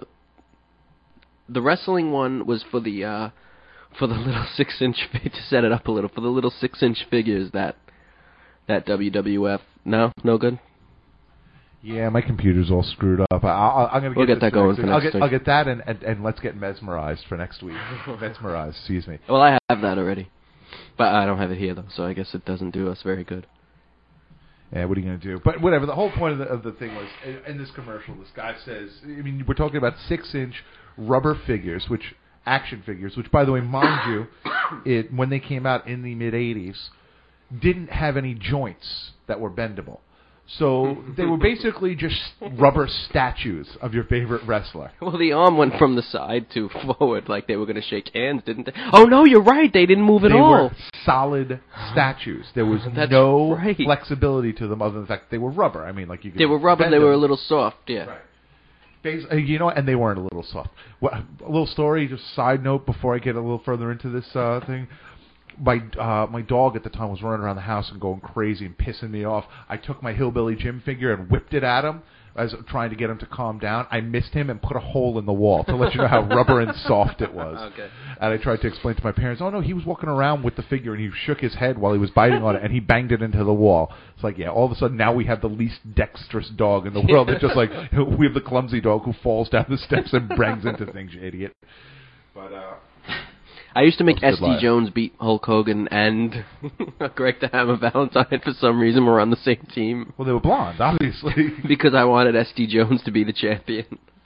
the wrestling one was for the uh, for the little six-inch to set it up a little for the little six-inch figures that that W W F. No, no good. Yeah, my computer's all screwed up. I, I, I'm gonna we'll get, get that going next for week. next I'll get, week. I'll get that, and, and, and let's get mesmerized for next week. Mesmerized, excuse me. Well, I have that already, but I don't have it here though, so I guess it doesn't do us very good. Yeah, what are you going to do? But whatever, the whole point of the, of the thing was, in, in this commercial, this guy says, I mean, we're talking about six-inch rubber figures, which, action figures, which, by the way, mind you, it when they came out in the mid-eighties, didn't have any joints that were bendable. So they were basically just rubber statues of your favorite wrestler. Well, the arm went from the side to forward, like they were going to shake hands, didn't they? Oh, no, you're right. They didn't move at they all. They were solid statues. There was That's no right. flexibility to them other than the fact they were rubber. I mean, like you could They were rubber, bend they were them. a little soft, yeah. Right. Bas- uh, You know, and they weren't a little soft. Well, a little story, just side note before I get a little further into this uh, thing. My uh, my dog at the time was running around the house and going crazy and pissing me off. I took my Hillbilly Jim figure and whipped it at him as trying to get him to calm down. I missed him and put a hole in the wall to let you know how rubber and soft it was. Okay. And I tried to explain to my parents, oh no, he was walking around with the figure and he shook his head while he was biting on it and he banged it into the wall. It's like, yeah, all of a sudden now we have the least dexterous dog in the world. It's just like, we have the clumsy dog who falls down the steps and bangs into things, you idiot. But, uh... I used to make S D life. Jones beat Hulk Hogan and Greg the Hammer Valentine for some reason. We're on the same team. Well, they were blonde, obviously. Because I wanted S D Jones to be the champion.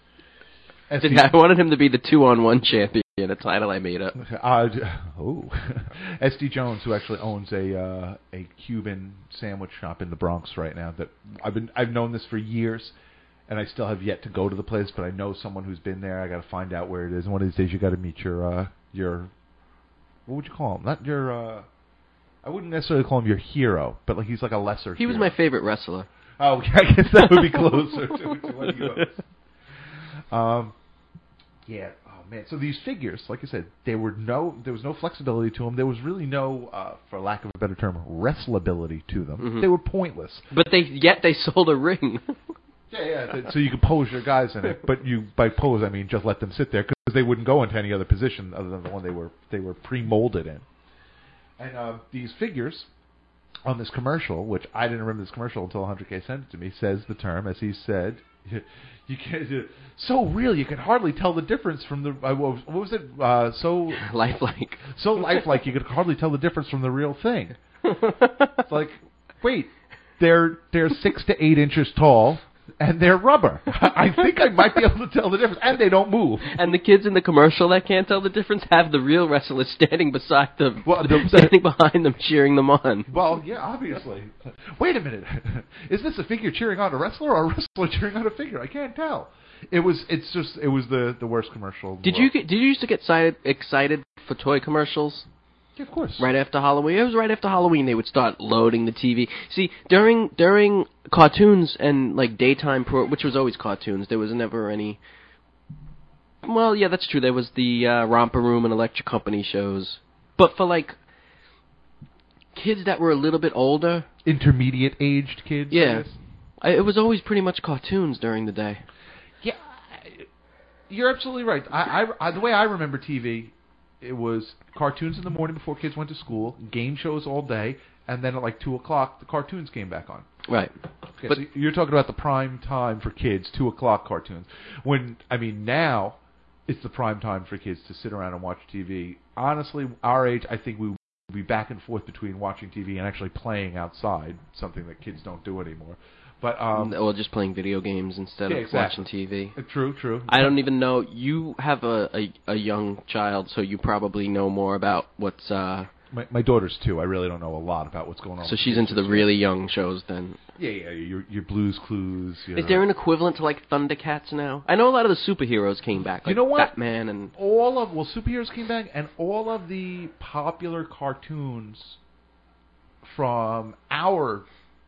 S D I wanted him to be the two-on-one champion, a title I made up. Uh, oh, S D Jones, who actually owns a uh, a Cuban sandwich shop in the Bronx right now. That I've been I've known this for years, and I still have yet to go to the place. But I know someone who's been there. I got to find out where it is. And one of these days, you got to meet your uh, your what would you call him? Not your. Uh, I wouldn't necessarily call him your hero, but like he's like a lesser. He was hero. my favorite wrestler. Oh, I guess that would be closer to, to what he was. Um, yeah. Oh man. So these figures, like I said, they were no. There was no flexibility to them. There was really no, uh, for lack of a better term, wrestlability to them. Mm-hmm. They were pointless. But they yet they sold a ring. Yeah, yeah. th- So you could pose your guys in it, but you by pose I mean just let them sit there because they wouldn't go into any other position other than the one they were they were pre-molded in. And uh, these figures on this commercial, which I didn't remember this commercial until one hundred K sent it to me, says the term, as he said, you can so real you can hardly tell the difference from the uh, what, was, what was it uh, so Lifelike. so lifelike you could hardly tell the difference from the real thing. It's like, wait, they're they're six to eight inches tall. And they're rubber. I think I might be able to tell the difference. And they don't move. And the kids in the commercial that can't tell the difference have the real wrestlers standing beside them, Well, the- standing behind them, cheering them on. Well, yeah, obviously. Wait a minute. Is this a figure cheering on a wrestler or a wrestler cheering on a figure? I can't tell. It was. It's just. It was the, the worst commercial. in the Did you world. get, did you used to get excited excited for toy commercials? Yeah, of course. Right after Halloween. It was right after Halloween they would start loading the T V. See, during during cartoons and, like, daytime, pro, which was always cartoons, there was never any... Well, yeah, that's true. There was the uh, Romper Room and Electric Company shows. But for, like, kids that were a little bit older... Intermediate-aged kids, Yeah. I guess. I, it was always pretty much cartoons during the day. Yeah, I- you're absolutely right. I, I, I, the way I remember T V, it was cartoons in the morning before kids went to school, game shows all day, and then at like two o'clock, the cartoons came back on. Right. Okay, But- so you're talking about the prime time for kids, two o'clock cartoons. When, I mean, now it's the prime time for kids to sit around and watch T V. Honestly, our age, I think we would be back and forth between watching T V and actually playing outside, something that kids don't do anymore. But um, Or just playing video games instead Yeah, of exactly. watching T V. uh, true, true. I don't even know. You have a, a, a young child, so you probably know more about what's... Uh, My, my daughter's two. I really don't know a lot about what's going on. so with she's kids into the this really young shows then. year. Yeah, yeah, your your Blue's Clues. You Is know. there an equivalent to, like, Thundercats now? I know a lot of the superheroes came back, like You know what? Batman and... all of well, superheroes came back, and all of the popular cartoons from our,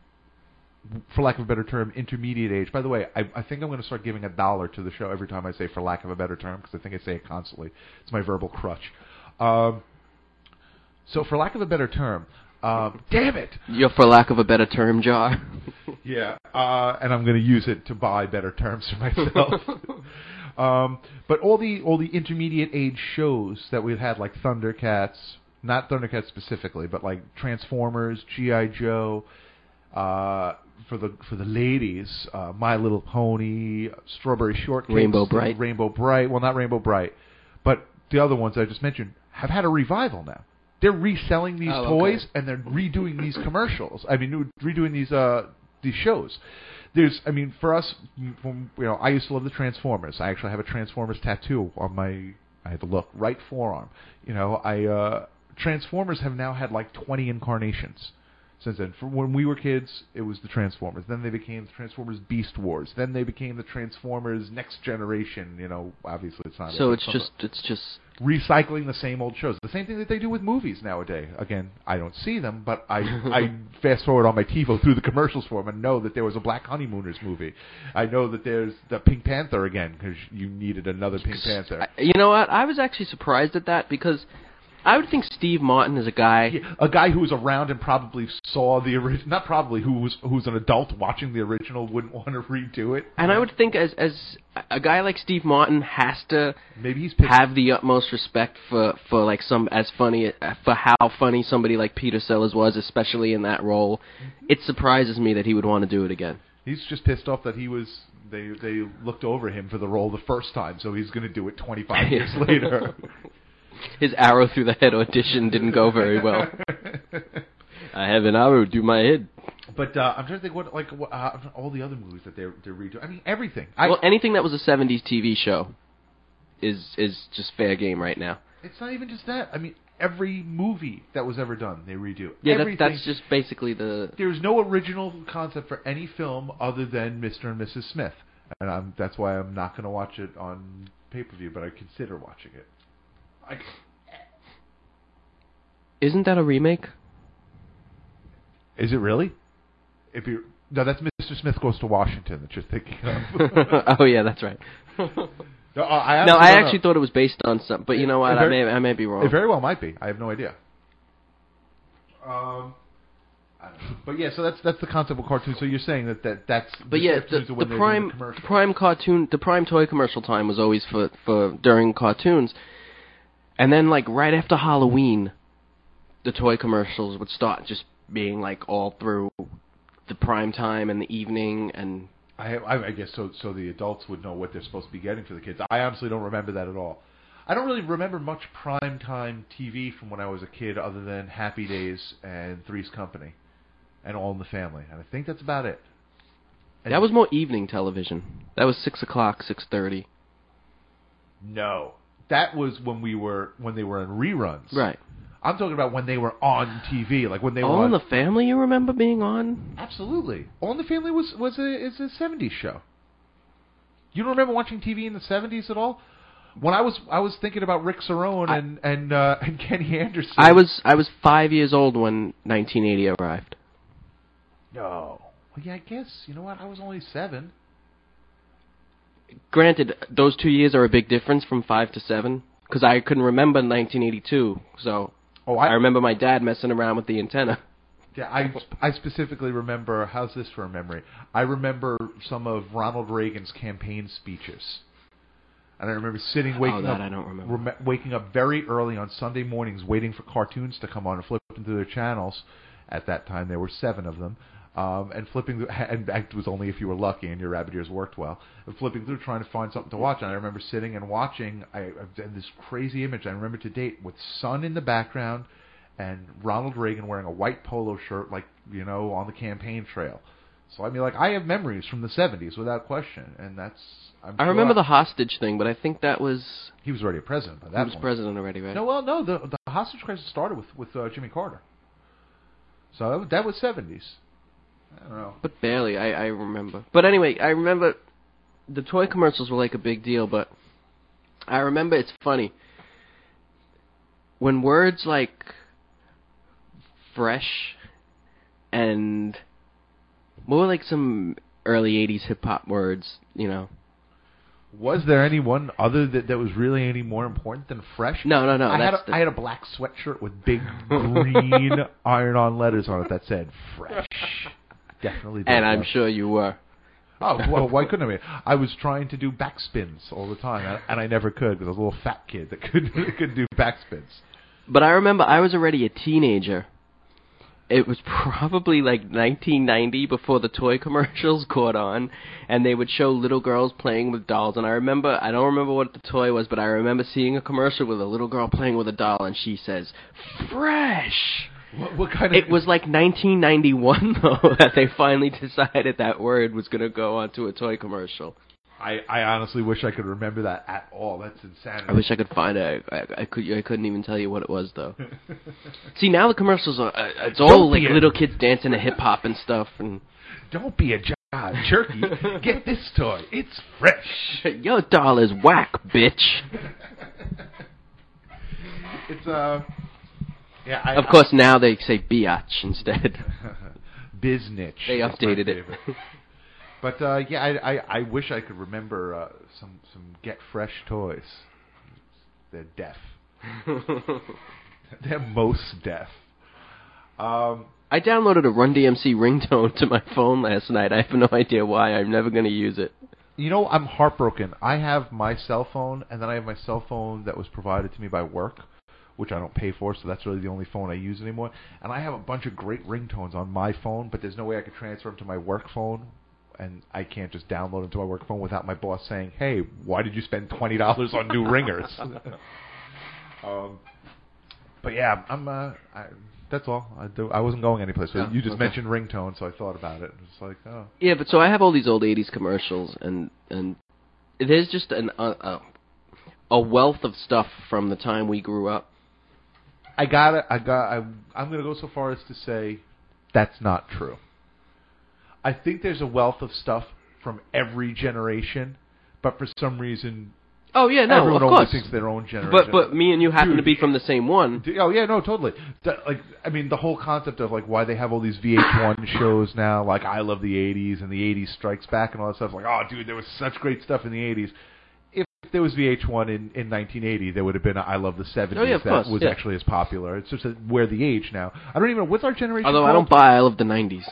for lack of a better term, intermediate age. By the way, I, I think I'm going to start giving a dollar to the show every time I say "for lack of a better term" because I think I say it constantly. It's my verbal crutch. Um, so, for lack of a better term, um, damn it. You're, for lack of a better term, Jar. Yeah, uh, and I'm going to use it to buy better terms for myself. um, but all the all the intermediate age shows that we've had, like Thundercats, not Thundercats specifically, but like Transformers, G I. Joe, uh, for the for the ladies, uh, My Little Pony, Strawberry Shortcake, Rainbow Bright. Rainbow Bright. Well, not Rainbow Bright, but the other ones I just mentioned have had a revival now. They're reselling these Oh, toys okay. and they're redoing these commercials. I mean, redoing these uh, these shows. There's, I mean, for us, when, you know, I used to love the Transformers. I actually have a Transformers tattoo on my, I had to look, right forearm. You know, I uh, Transformers have now had like twenty incarnations since then. For when we were kids, it was the Transformers. Then they became the Transformers Beast Wars. Then they became the Transformers Next Generation. You know, obviously it's not. So it, it's some- just it's just recycling the same old shows. The same thing that they do with movies nowadays. Again, I don't see them, but I I fast forward on my TiVo through the commercials for them and know that there was a Black Honeymooners movie. I know that there's the Pink Panther again because you needed another Pink Panther. I- you know what? I was actually surprised at that because I would think Steve Martin is a guy. Yeah, a guy who was around and probably saw the original, not probably, who was who's an adult watching the original wouldn't want to redo it. And I would think as as a guy like Steve Martin has to Maybe he's pissed. have the utmost respect for, for like some as funny for how funny somebody like Peter Sellers was, especially in that role. It surprises me that he would want to do it again. He's just pissed off that he was. They they looked over him for the role the first time, so he's going to do it twenty-five years later. His arrow through the head audition didn't go very well. I have an arrow through my head. But uh, I'm trying to think what like what, uh, all the other movies that they're they're redoing. I mean everything. I, Well, anything that was a seventies T V show is is just fair game right now. it's not even just that. I mean every movie that was ever done they redo. Yeah, that, Everything. that's just basically the. There's no original concept for any film other than Mister and Missus Smith, and I'm, that's why I'm not going to watch it on pay per view. But I consider watching it. I, Isn't that a remake? is it really? If you no, that's Mister Smith Goes to Washington that you're thinking of. Oh yeah, that's right. No, I, No, I don't know. actually thought it was based on some, but you know what? It I very- may I may be wrong. It very well might be. I have no idea. Um, I don't know. But yeah, so that's that's the concept of cartoons. So you're saying that, that that's But yeah, the, cartoons are when the they're doing prime commercial. prime cartoon, the prime toy commercial time was always for for during cartoons, and then like right after Halloween, the toy commercials would start just being like all through the prime time and the evening, and I, I I guess so. So the adults would know what they're supposed to be getting for the kids. I honestly don't remember that at all. I don't really remember much prime time T V from when I was a kid, other than Happy Days and Three's Company, and All in the Family, and I think that's about it. And that was more evening television. That was six o'clock, six thirty. no. That was when we were when they were in reruns. Right. I'm talking about when they were on T V, like when they were All on in the Family, you remember being on? Absolutely. All in the Family was was a is a seventies show. You don't remember watching T V in the seventies at all? when I was I was thinking about Rick Cerrone I, and and uh, and Kenny Anderson. I was I was five years old when nineteen eighty arrived. No. Well, yeah, I guess you know what? I was only seven. Granted, those two years are a big difference from five to seven, because I couldn't remember nineteen eighty-two, so oh, I, I remember my dad messing around with the antenna. Yeah, I, I specifically remember, how's this for a memory? I remember some of Ronald Reagan's campaign speeches. And I remember sitting, waking oh, that up I don't remember. Rem- waking up very early on Sunday mornings, waiting for cartoons to come on and flipping through their channels. At that time, there were seven of them. Um, and flipping, through, and it was only if you were lucky and your rabbit ears worked well. And flipping through, trying to find something to watch. And I remember sitting and watching. I, I had this crazy image I remember to date with sun in the background and Ronald Reagan wearing a white polo shirt, like you know, on the campaign trail. So I mean, like I have memories from the seventies without question, and that's. I'm I sure remember I, the hostage thing, but I think that was he was already president by that he was point. president already, right? No, well, no, the the hostage crisis started with with uh, Jimmy Carter. So that was, that was seventies. I don't know. But barely, I, I remember. But anyway, I remember the toy commercials were like a big deal, but I remember it's funny. When words like fresh and more like some early eighties hip-hop words, you know. Was there anyone other that, that was really any more important than fresh? No, no, no. I, had a, the... I had a black sweatshirt with big green iron-on letters on it that said fresh. Definitely did. And I'm that. sure you were. Oh, well, why couldn't I be? I was trying to do backspins all the time, and I never could because I was a little fat kid that couldn't, couldn't do backspins. But I remember I was already a teenager. It was probably like nineteen ninety before the toy commercials caught on, and they would show little girls playing with dolls. And I remember, I don't remember what the toy was, but I remember seeing a commercial with a little girl playing with a doll, and she says, "Fresh." What, what kind of? It was like nineteen ninety-one, though, that they finally decided that word was going to go onto a toy commercial. I, I honestly wish I could remember that at all. That's insanity. I wish I could find it. I, I, I could. I couldn't even tell you what it was, though. See, now the commercials are. Uh, it's all Don't like be a- little kids dancing to hip hop and stuff. And Don't be a John Jerky. Get this toy. It's fresh. your doll is whack, bitch. It's uh. Yeah. I, Of course, now they say biatch instead. Biznitch. They is my updated it. favorite. But uh, yeah, I, I I wish I could remember uh, some some Get Fresh toys. They're deaf. They're most deaf. Um, I downloaded a Run D M C ringtone to my phone last night. I have no idea why. I'm never going to use it. you know, I'm heartbroken. I have my cell phone, and then I have my cell phone that was provided to me by work, which I don't pay for, so that's really the only phone I use anymore. And I have a bunch of great ringtones on my phone, but there's no way I could transfer them to my work phone. And I can't just download them to my work phone without my boss saying, "Hey, why did you spend twenty dollars on new ringers?" um, but yeah, I'm. Uh, I, that's all. I do. I wasn't going anyplace. So Oh, you just okay. mentioned ringtone, so I thought about it. It's like, oh, Yeah, but so I have all these old eighties commercials, and and there's just an uh, uh, a wealth of stuff from the time we grew up. I got it. I got. I, I'm going to go so far as to say that's not true. I think there's a wealth of stuff from every generation, but for some reason, Oh yeah, no, everyone of only course. thinks their own generation. But but me and you happen Dude. to be from the same one. D- Oh yeah, no, totally. That, like, I mean, the whole concept of like why they have all these V H one shows now, like I Love the eighties and the eighties Strikes Back and all that stuff. Like, oh, dude, there was such great stuff in the eighties. If there was V H one in, in nineteen eighty, there would have been a I Love the seventies Oh, yeah, of that course, was yeah. actually as popular. It's just that we're the age now. I don't even know what's our generation. Although I called? don't buy I Love the nineties.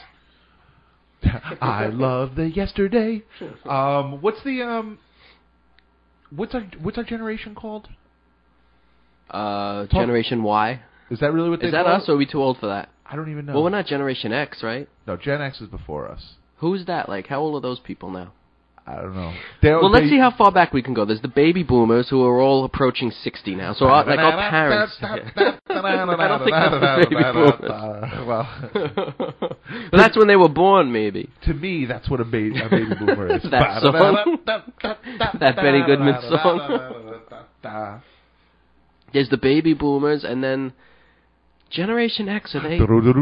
I love the yesterday. Um, what's the um, what's our what's our generation called? Uh, Talk- Generation Y. Is that really what they Is that call us, it? or are we too old for that? I don't even know. Well, we're not Generation X, right? No, Gen X is before us. Who's that? Like, how old are those people now? I don't know. They're, Well, let's they- see how far back we can go. There's the baby boomers who are all approaching sixty now. So, our, like our parents. I don't think that's the baby boomers. Well, Well, that's when they were born, maybe. to me, that's what a, ba- a baby boomer is. That song. That Benny Goodman song. There's the baby boomers, and then Generation X. Are they?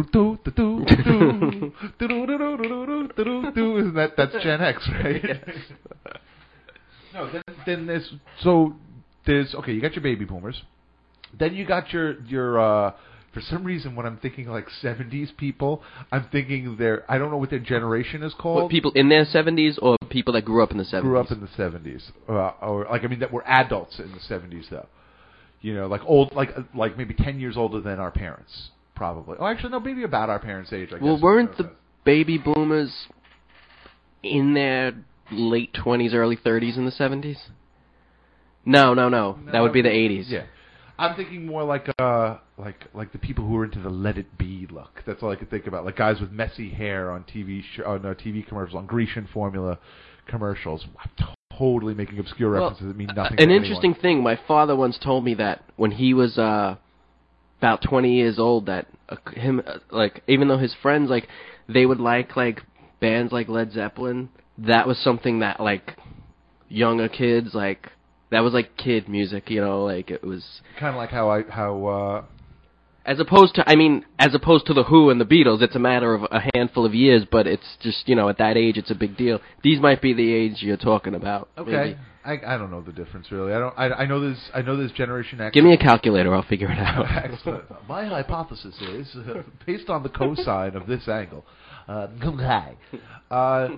Isn't that that's Gen X, right? Yes. No, then, then there's so there's okay. You got your baby boomers. Then you got your your. Uh, for some reason, when I'm thinking like seventies people, I'm thinking their. I don't know what their generation is called. What, people in their seventies or people that grew up in the seventies? Grew up in the seventies, uh, or like I mean that were adults in the seventies though. You know, like old, like like maybe ten years older than our parents, probably. Oh, actually, no, maybe about our parents' age. I guess. Well, weren't the baby boomers in their late twenties, early thirties in the seventies? No, no, no, no. That would be the eighties. Yeah. I'm thinking more like uh like like the people who are into the Let It Be look. That's all I could think about. Like guys with messy hair on T V sh- on uh, T V commercials, on Grecian formula commercials. I'm totally making obscure references well, that mean nothing. An to interesting anyone. thing. My father once told me that when he was uh about twenty years old, that uh, him uh, like even though his friends like they would like like bands like Led Zeppelin, that was something that like younger kids like. That was like kid music, you know, like it was kind of like how I how uh as opposed to I mean as opposed to the Who and the Beatles, it's a matter of a handful of years, but it's just, you know, at that age it's a big deal. These might be the age you're talking about. Okay. I I don't know the difference really. I don't I I know there's I know there's Generation X. Give me a calculator, I'll figure it out. Excellent. My hypothesis is uh, based on the cosine of this angle. Uh high. Uh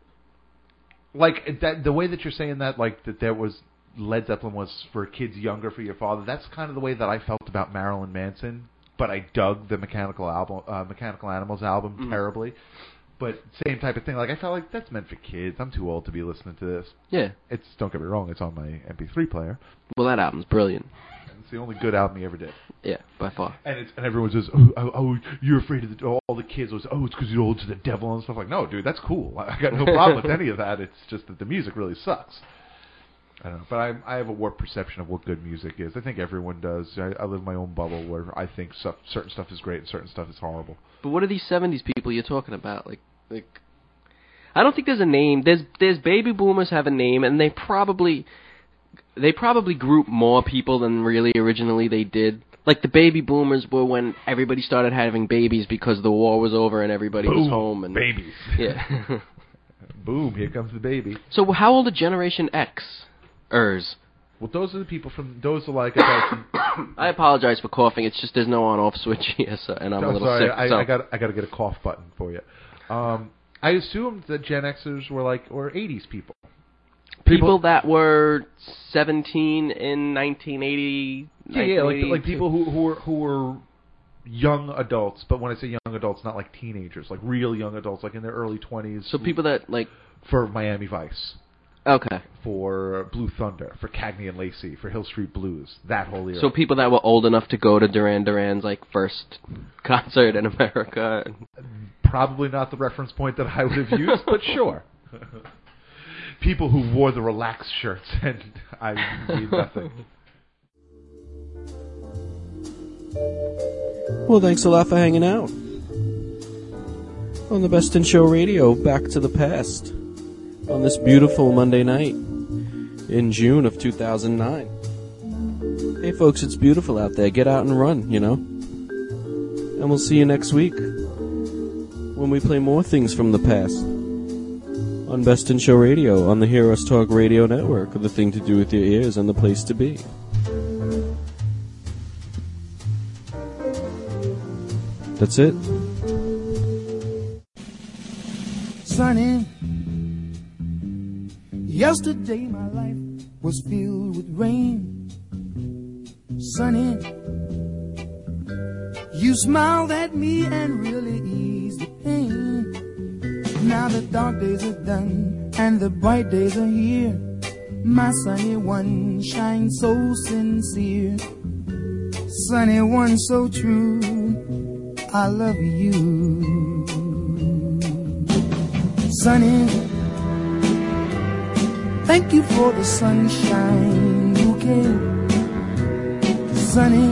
like that the way that you're saying that like that there was Led Zeppelin was for kids younger for your father. That's kind of the way that I felt about Marilyn Manson, but I dug the Mechanical album, uh, Mechanical Animals album mm. terribly. But same type of thing. Like I felt like that's meant for kids. I'm too old to be listening to this. Yeah. It's don't get me wrong. It's on my M P three player. Well, that album's brilliant. It's the only good album he ever did. Yeah, by far. And it's and everyone says, oh, oh, oh you're afraid of the all the kids was oh, it's because you're old to the devil and stuff like. No, dude, that's cool. I got no problem with any of that. It's just that the music really sucks. I don't know, but I I have a warped perception of what good music is. I think everyone does. I, I live in my own bubble where I think stuff, certain stuff is great and certain stuff is horrible. But what are these seventies people you're talking about? Like, like, I don't think there's a name. There's there's baby boomers have a name, and they probably they probably group more people than really originally they did. Like the baby boomers were when everybody started having babies because the war was over and everybody Boom, was home and babies. Yeah. Boom! Here comes the baby. So how old are Generation X? Ers. Well, those are the people from. Those are like. I apologize for coughing. It's just there's no on-off switch here, so, and I'm no, a little sorry, sick. I, so. I got. I got to get a cough button for you. Um, I assumed that Gen Xers were like or eighties people. People, people that were seventeen in nineteen eighty. Yeah, yeah, like like people who who were who were young adults. But when I say young adults, not like teenagers, like real young adults, like in their early twenties. So people that like for Miami Vice. Okay. For Blue Thunder, for Cagney and Lacey, for Hill Street Blues, that whole era. So people that were old enough to go to Duran Duran's like first concert in America. Probably not the reference point that I would have used, but sure. People who wore the relaxed shirts and I mean nothing. Well, thanks a lot for hanging out. On the Best in Show Radio, Back to the Past. On this beautiful Monday night in June of two thousand nine. Hey folks, it's beautiful out there. Get out and run, you know. And we'll see you next week when we play more things from the past on Best in Show Radio on the Hear Us Talk Radio Network, the thing to do with your ears and the place to be. That's it. Sunny. Yesterday my life was filled with rain. Sunny, you smiled at me and really eased the pain. Now the dark days are done and the bright days are here. My sunny one shines so sincere. Sunny one so true, I love you. Sunny, thank you for the sunshine bouquet. Sunny,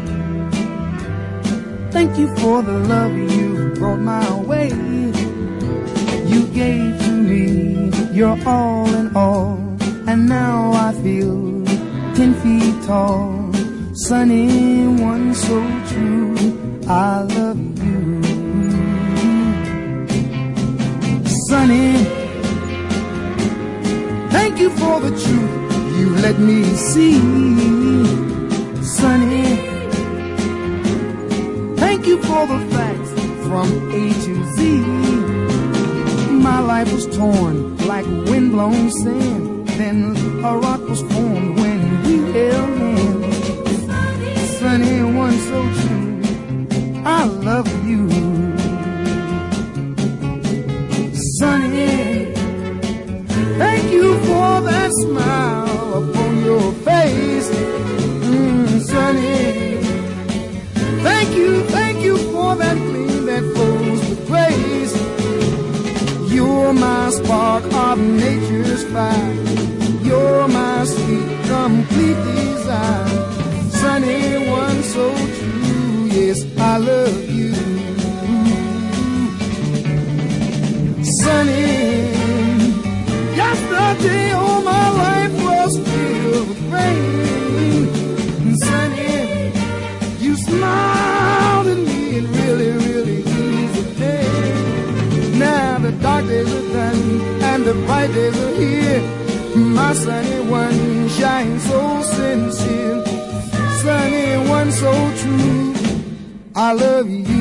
thank you for the love you brought my way. You gave to me your all in all, and now I feel ten feet tall. Sunny, one so true, I love you. Sunny, thank you for the truth you let me see. Sunny, thank you for the facts from A to Z. My life was torn like windblown sand. Then a rock was formed when we held hands. Sunny, one so true, I love you. Sunny, thank you for that smile upon your face. Mm, Sunny, thank you, thank you for that gleam that flows with grace. You're my spark of nature's fire. You're my sweet, complete desire. Sunny, one so true, yes, I love you. Sunny, yesterday all my life was filled with rain. Sunny, you smiled at me and really, really eased the pain. Now the dark days are done and the bright days are here. My sunny one shines so sincere. Sunny one so true, I love you.